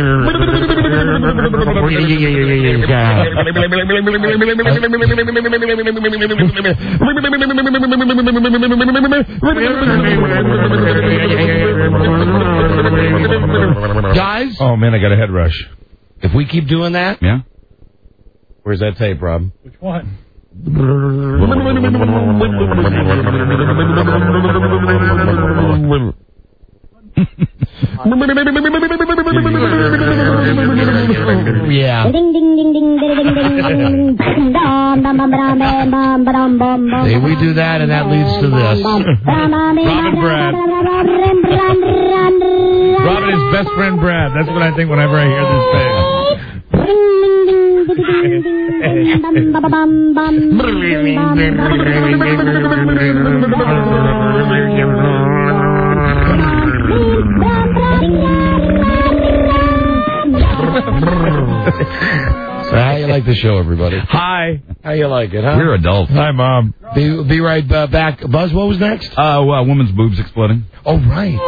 other day. Guys, Oh, man, I got a head rush. if we keep doing that, Yeah? where's that tape, Rob? Which one? Yeah. Ding ding ding ding ding ding ding. Dum dum dum dum dum dum dum. See, we do that, and that leads to this. Robin Brad. Robin is best friend Brad. That's what I think whenever I hear this So how you like the show, everybody? Hi. How you like it, huh? We're adults. Hi, Mom. Be, be right uh, back. Buzz, what was next? Uh, well, woman's boobs exploding. Oh, right.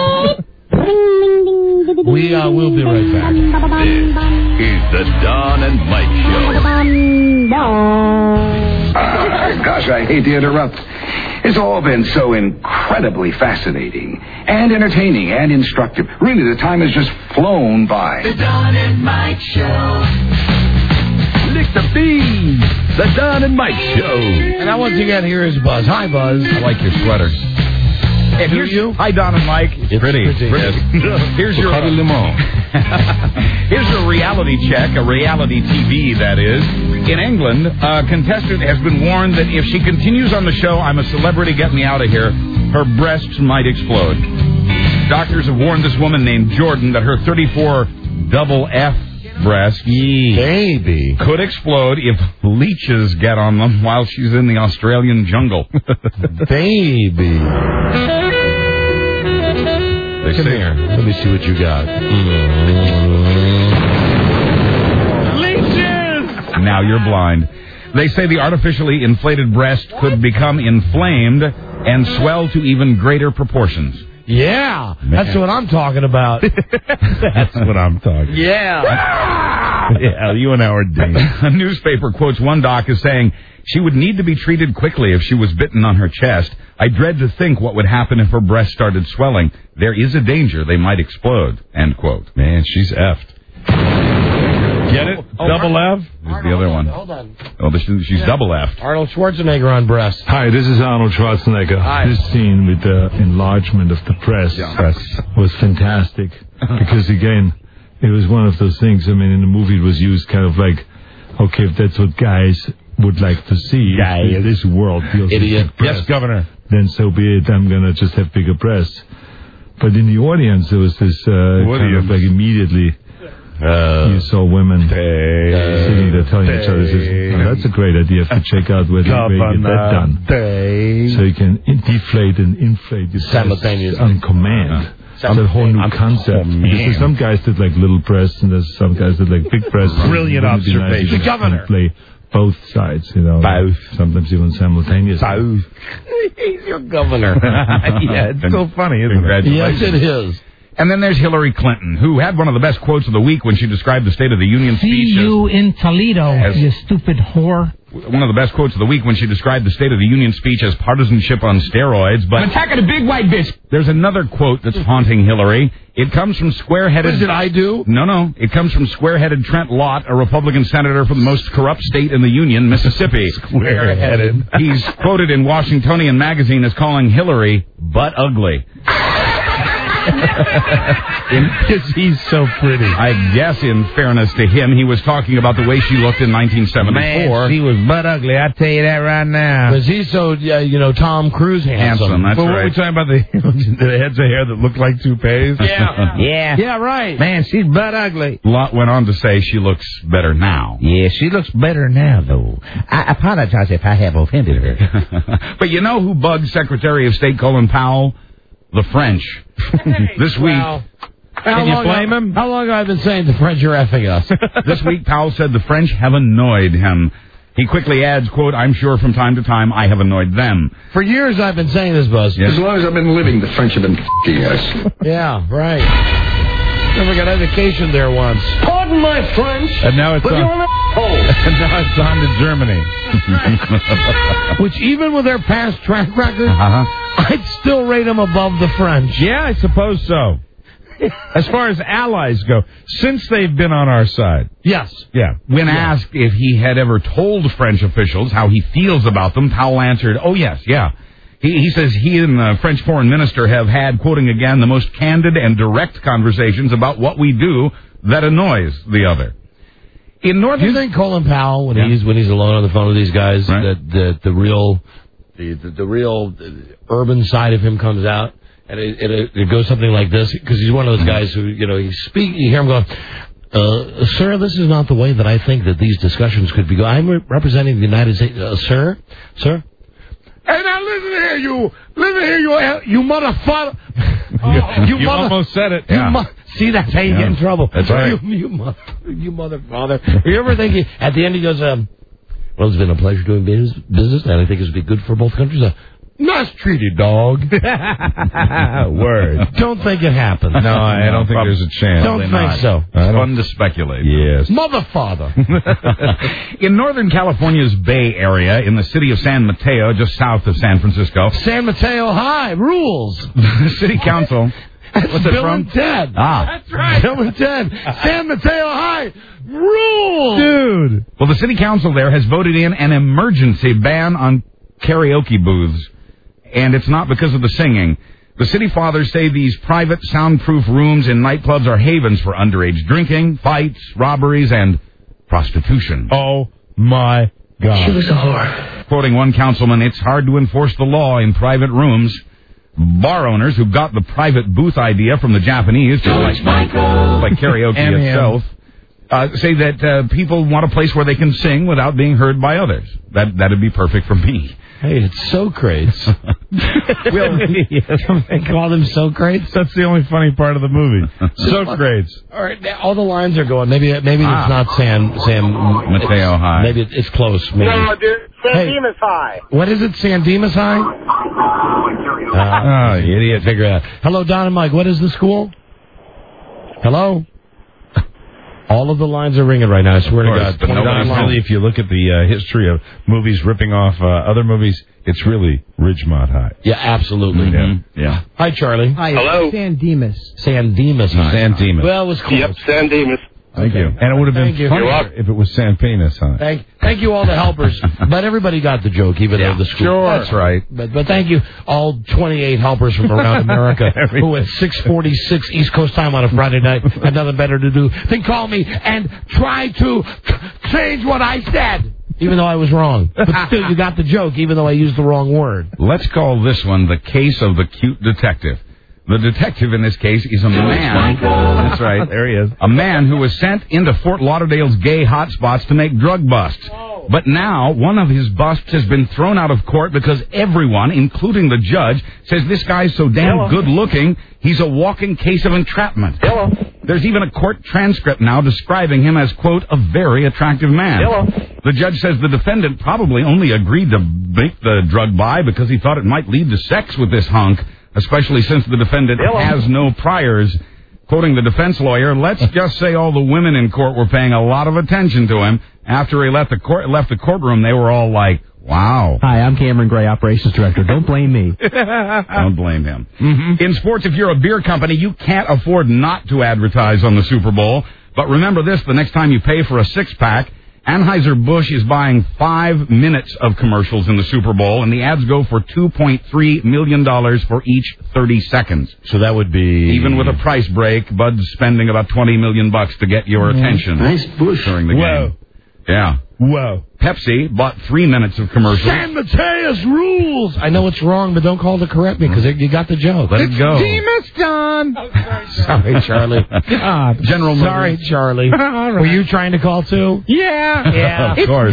We uh, will be right back. This is the Don and Mike Show. Uh, gosh, I hate to interrupt. It's all been so incredibly fascinating and entertaining and instructive. Really, the time has just flown by. The Don and Mike Show. Lick the beans. The Don and Mike Show. And now once again, here is Buzz. Hi, Buzz. I like your sweater. And here's you. Hi, Don and Mike. It's, it's pretty. pretty. pretty. Here's your uh, here's your reality check, a reality T V that is. In England, a contestant has been warned that if she continues on the show, I'm a celebrity, get me out of here, her breasts might explode. Doctors have warned this woman named Jordan that her thirty-four double F breasts baby could explode if leeches get on them while she's in the Australian jungle. Baby. They Come say, here. Let me see what you got. Leeches! Now you're blind. They say the artificially inflated breast could become inflamed and swell to even greater proportions. Yeah, that's what I'm talking about. That's what I'm talking Yeah. Yeah, you and Howard Dean. A newspaper quotes one doc as saying, she would need to be treated quickly if she was bitten on her chest. I dread to think what would happen if her breast started swelling. There is a danger they might explode. End quote. Man, she's effed. Get it? Oh, double F? Here's the other one. Hold on. Oh, this is, she's double effed. Arnold Schwarzenegger on breast. Hi, this is Arnold Schwarzenegger. Hi. This scene with the enlargement of the breast Yeah. was fantastic because, again, it was one of those things. I mean, in the movie it was used kind of like, okay, if that's what guys would like to see, Guys. if this world feels Idiot. like breasts, Yes, Governor. then so be it. I'm going to just have bigger breasts. But in the audience, there was this uh, kind of like immediately... Uh, you saw women Day, sitting there telling each other, says, oh, that's a great idea to check out where, where you get that done. Day. So you can in- deflate and inflate your Simultaneously. breasts on command. That's a whole new concept. Because there's some guys that like little breasts and there's some guys that like big breasts. Brilliant Wouldn't it be nice observation. if you The governor. could play both sides, you know. Both. Sometimes even simultaneously. Both. He's your governor. Yeah, it's so funny, isn't it? Congratulations. Yes, it is. And then there's Hillary Clinton, who had one of the best quotes of the week when she described the State of the Union See speech. you in Toledo, as- you stupid whore. As, one of the best quotes of the week when she described the State of the Union speech as partisanship on steroids. But attacking a big white bitch. there's another quote that's haunting Hillary. It comes from square-headed... What did I do? No, no. It comes from square-headed Trent Lott, a Republican senator from the most corrupt state in the Union, Mississippi. Square-headed. He's quoted in Washingtonian magazine as calling Hillary butt ugly. Because he's so pretty. I guess, in fairness to him, he was talking about the way she looked in nineteen seventy-four. Man, she was butt ugly. I tell you that right now. Because he's so, uh, you know, Tom Cruise handsome. Handsome, that's But what right. were we talking about? The, the heads of hair that look like toupees? Yeah. Yeah. Yeah, right. Man, she's butt ugly. Lott went on to say she looks better now. Yeah, she looks better now, though. I apologize if I have offended her. But you know who bugged Secretary of State Colin Powell? The French. This week... Wow. How Can you long blame have- him? How long have I been saying the French are effing us? This week, Powell said the French have annoyed him. He quickly adds, quote, I'm sure from time to time I have annoyed them. For years I've been saying this, Buzz. Yes. As long as I've been living, the French have been f***ing us. Yeah, right. Never got education there once. Pardon my French, And now it's but on, you're an asshole. and now it's on to Germany. Which even with their past track record, Uh-huh. I'd still rate them above the French. Yeah, I suppose so. as far as allies go, since they've been on our side. Yes. Yeah. When Yeah. asked if he had ever told French officials how he feels about them, Powell answered, oh, yes, yeah. He, he says he and the French foreign minister have had, quoting again, the most candid and direct conversations about what we do that annoys the other. In Northern... Do you think Colin Powell, when Yeah. he's when he's alone on the phone with these guys, Right. that the, the real the, the, the real urban side of him comes out? And it, it, it goes something like this, because he's one of those guys who, you know, he speak, you hear him go, uh, sir, this is not the way that I think that these discussions could be going. I'm re- representing the United States. Uh, sir? Sir? Hey, now listen here, you, listen here, you, you motherfucker. Oh, You, you mother, almost said it. you Yeah. mo- See, that's how you Yeah. get in trouble. That's right. You, you, mother, you mother father. You ever think, he, at the end he goes, um, well, it's been a pleasure doing business, business and I think it's been good for both countries. Uh, Nice treated, dog. Word. Don't think it happened. No, I don't think there's a chance. Don't think not. so. It's fun to speculate. Yes. Mother father. In Northern California's Bay Area, in the city of San Mateo, just south of San Francisco, San Mateo High rules. the city council... That's What's it Bill from? and Ted. Ah. That's right. Bill and Ted. San Mateo High rules. Dude. Well, the city council there has voted in an emergency ban on karaoke booths. And it's not because of the singing. The city fathers say these private, soundproof rooms in nightclubs are havens for underage drinking, fights, robberies, and prostitution. Oh, my God. She was a whore. Quoting one councilman, it's hard to enforce the law in private rooms. Bar owners who got the private booth idea from the Japanese, like, like karaoke M M. itself, uh, say that uh, people want a place where they can sing without being heard by others. That that'd be perfect for me. Hey, it's Socrates. Will, they call them Socrates? That's the only funny part of the movie. Socrates. All right, now all the lines are going. Maybe maybe Ah. it's not San San Mateo it's- High. Maybe it, it's close. Maybe. No, dude. San Hey. Dimas High. What is it? San Dimas High? Uh, Oh, you idiot. Figure it out. Hello, Don and Mike. What is the school? Hello. All of the lines are ringing right now. I swear to Of course, God. but twenty-nine nobody's lines. really, if you look at the uh, history of movies ripping off uh, other movies, it's really Ridgemont High. Yeah, absolutely. Mm-hmm. Yeah. Hi, Charlie. Hi, Hello? San Dimas. San Dimas High. San Dimas. Well, it was close. Yep, San Dimas. Thank you. And it would have been Thank you. funnier You're welcome. if it was San Penis High. Thank, thank you all the helpers. But everybody got the joke, even though the school. Sure. That's right. But but thank you all twenty-eight helpers from around America who at six forty-six East Coast time on a Friday night had nothing better to do than call me and try to change what I said, even though I was wrong. But still, you got the joke, even though I used the wrong word. Let's call this one the case of the cute detective. The detective in this case is a man. That's right. There he is. A man who was sent into Fort Lauderdale's gay hotspots to make drug busts. But now, one of his busts has been thrown out of court because everyone, including the judge, says this guy's so damn Hello. good-looking, he's a walking case of entrapment. Hello. There's even a court transcript now describing him as, quote, a very attractive man. Hello. The judge says the defendant probably only agreed to make the drug buy because he thought it might lead to sex with this hunk, especially since the defendant Hello. has no priors. Quoting the defense lawyer, let's just say all the women in court were paying a lot of attention to him. After he left the court, left the courtroom, they were all like, wow. Hi, I'm Cameron Gray, Operations Director. Don't blame me. Don't blame him. Mm-hmm. In sports, if you're a beer company, you can't afford not to advertise on the Super Bowl. But remember this, the next time you pay for a six-pack, Anheuser-Busch is buying five minutes of commercials in the Super Bowl, and the ads go for two point three million dollars for each thirty seconds. So that would be... Even with a price break, Bud's spending about twenty million bucks to get your attention Nice bush. during the Whoa. game. Yeah. Whoa. Pepsi bought three minutes of commercials. San Mateo's rules. I know it's wrong, but don't call to correct me because you got the joke. Let it go. Demas Don. Sorry, Charlie. God. General Motors. Sorry, Charlie. All right. Were you trying to call too? Yeah. Yeah. Of It's course.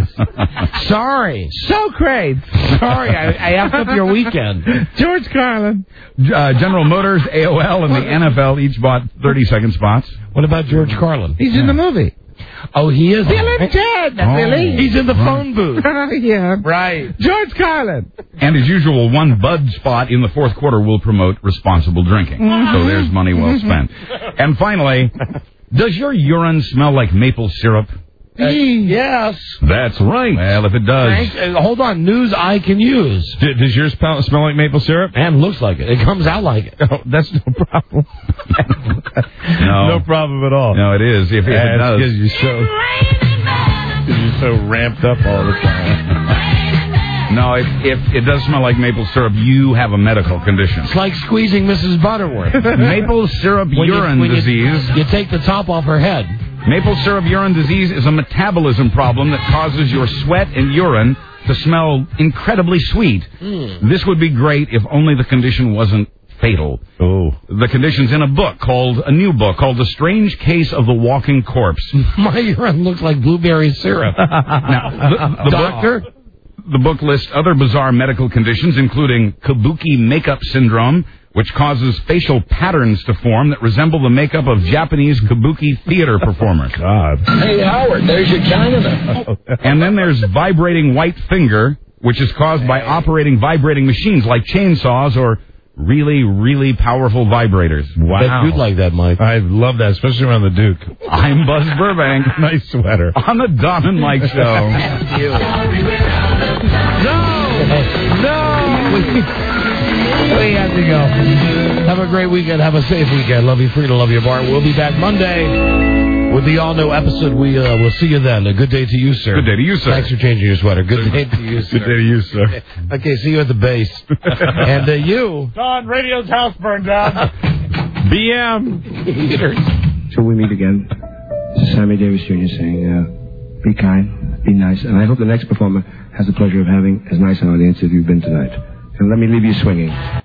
Demas. Sorry. Socrates. Sorry, I, I effed up your weekend. George Carlin. Uh, General Motors, A O L, and the N F L each bought thirty-second spots. What about George Carlin? He's in the movie. Oh, he is? Bill and Ted. Oh. Billy. He's in the phone booth. yeah. Right. George Carlin. And as usual, one Bud spot in the fourth quarter will promote responsible drinking. So there's money well spent. And finally, does your urine smell like maple syrup? Uh, yes. That's right. Well, if it does. Thanks. Uh, hold on. News I can use. D- does yours smell, smell like maple syrup? And looks like it. It comes out like it. Oh, that's no problem. No. No problem at all. No, it is. If, if it does. Because you're so, cause you're so ramped up all the time. No, if, if it does smell like maple syrup, you have a medical condition. It's like squeezing Missus Butterworth. Maple syrup When you- urine when you- disease. You take the top off her head. Maple syrup urine disease is a metabolism problem that causes your sweat and urine to smell incredibly sweet. Mm. This would be great if only the condition wasn't fatal. Oh. The condition's in a book called, a new book called The Strange Case of the Walking Corpse. My urine looks like blueberry syrup. Now, the, the Doctor? Book, the book lists other bizarre medical conditions, including kabuki makeup syndrome, which causes facial patterns to form that resemble the makeup of Japanese kabuki theater performers. God. Hey, Howard, there's your Chinaman. And then there's vibrating white finger, which is caused by operating vibrating machines like chainsaws or really, really powerful vibrators. Wow. Bet you'd like that, Mike. I love that, especially around the Duke. I'm Buzz Burbank. Nice sweater. On the Don and Mike Show. No! No! We have to go. Have a great weekend. Have a safe weekend. Love you, Frida. Love you, Bart. We'll be back Monday with the all-new episode. We uh, will see you then. A good day to you, sir. Good day to you, sir. Thanks for changing your sweater. Good day to you, sir. Good day to you, sir. Okay, see you at the base. And uh, you. Don, radio's house burned down. B M. Till we meet again, this is Sammy Davis Junior saying, uh, be kind, be nice, and I hope the next performer has the pleasure of having as nice an audience as you've been tonight. And let me leave you swinging.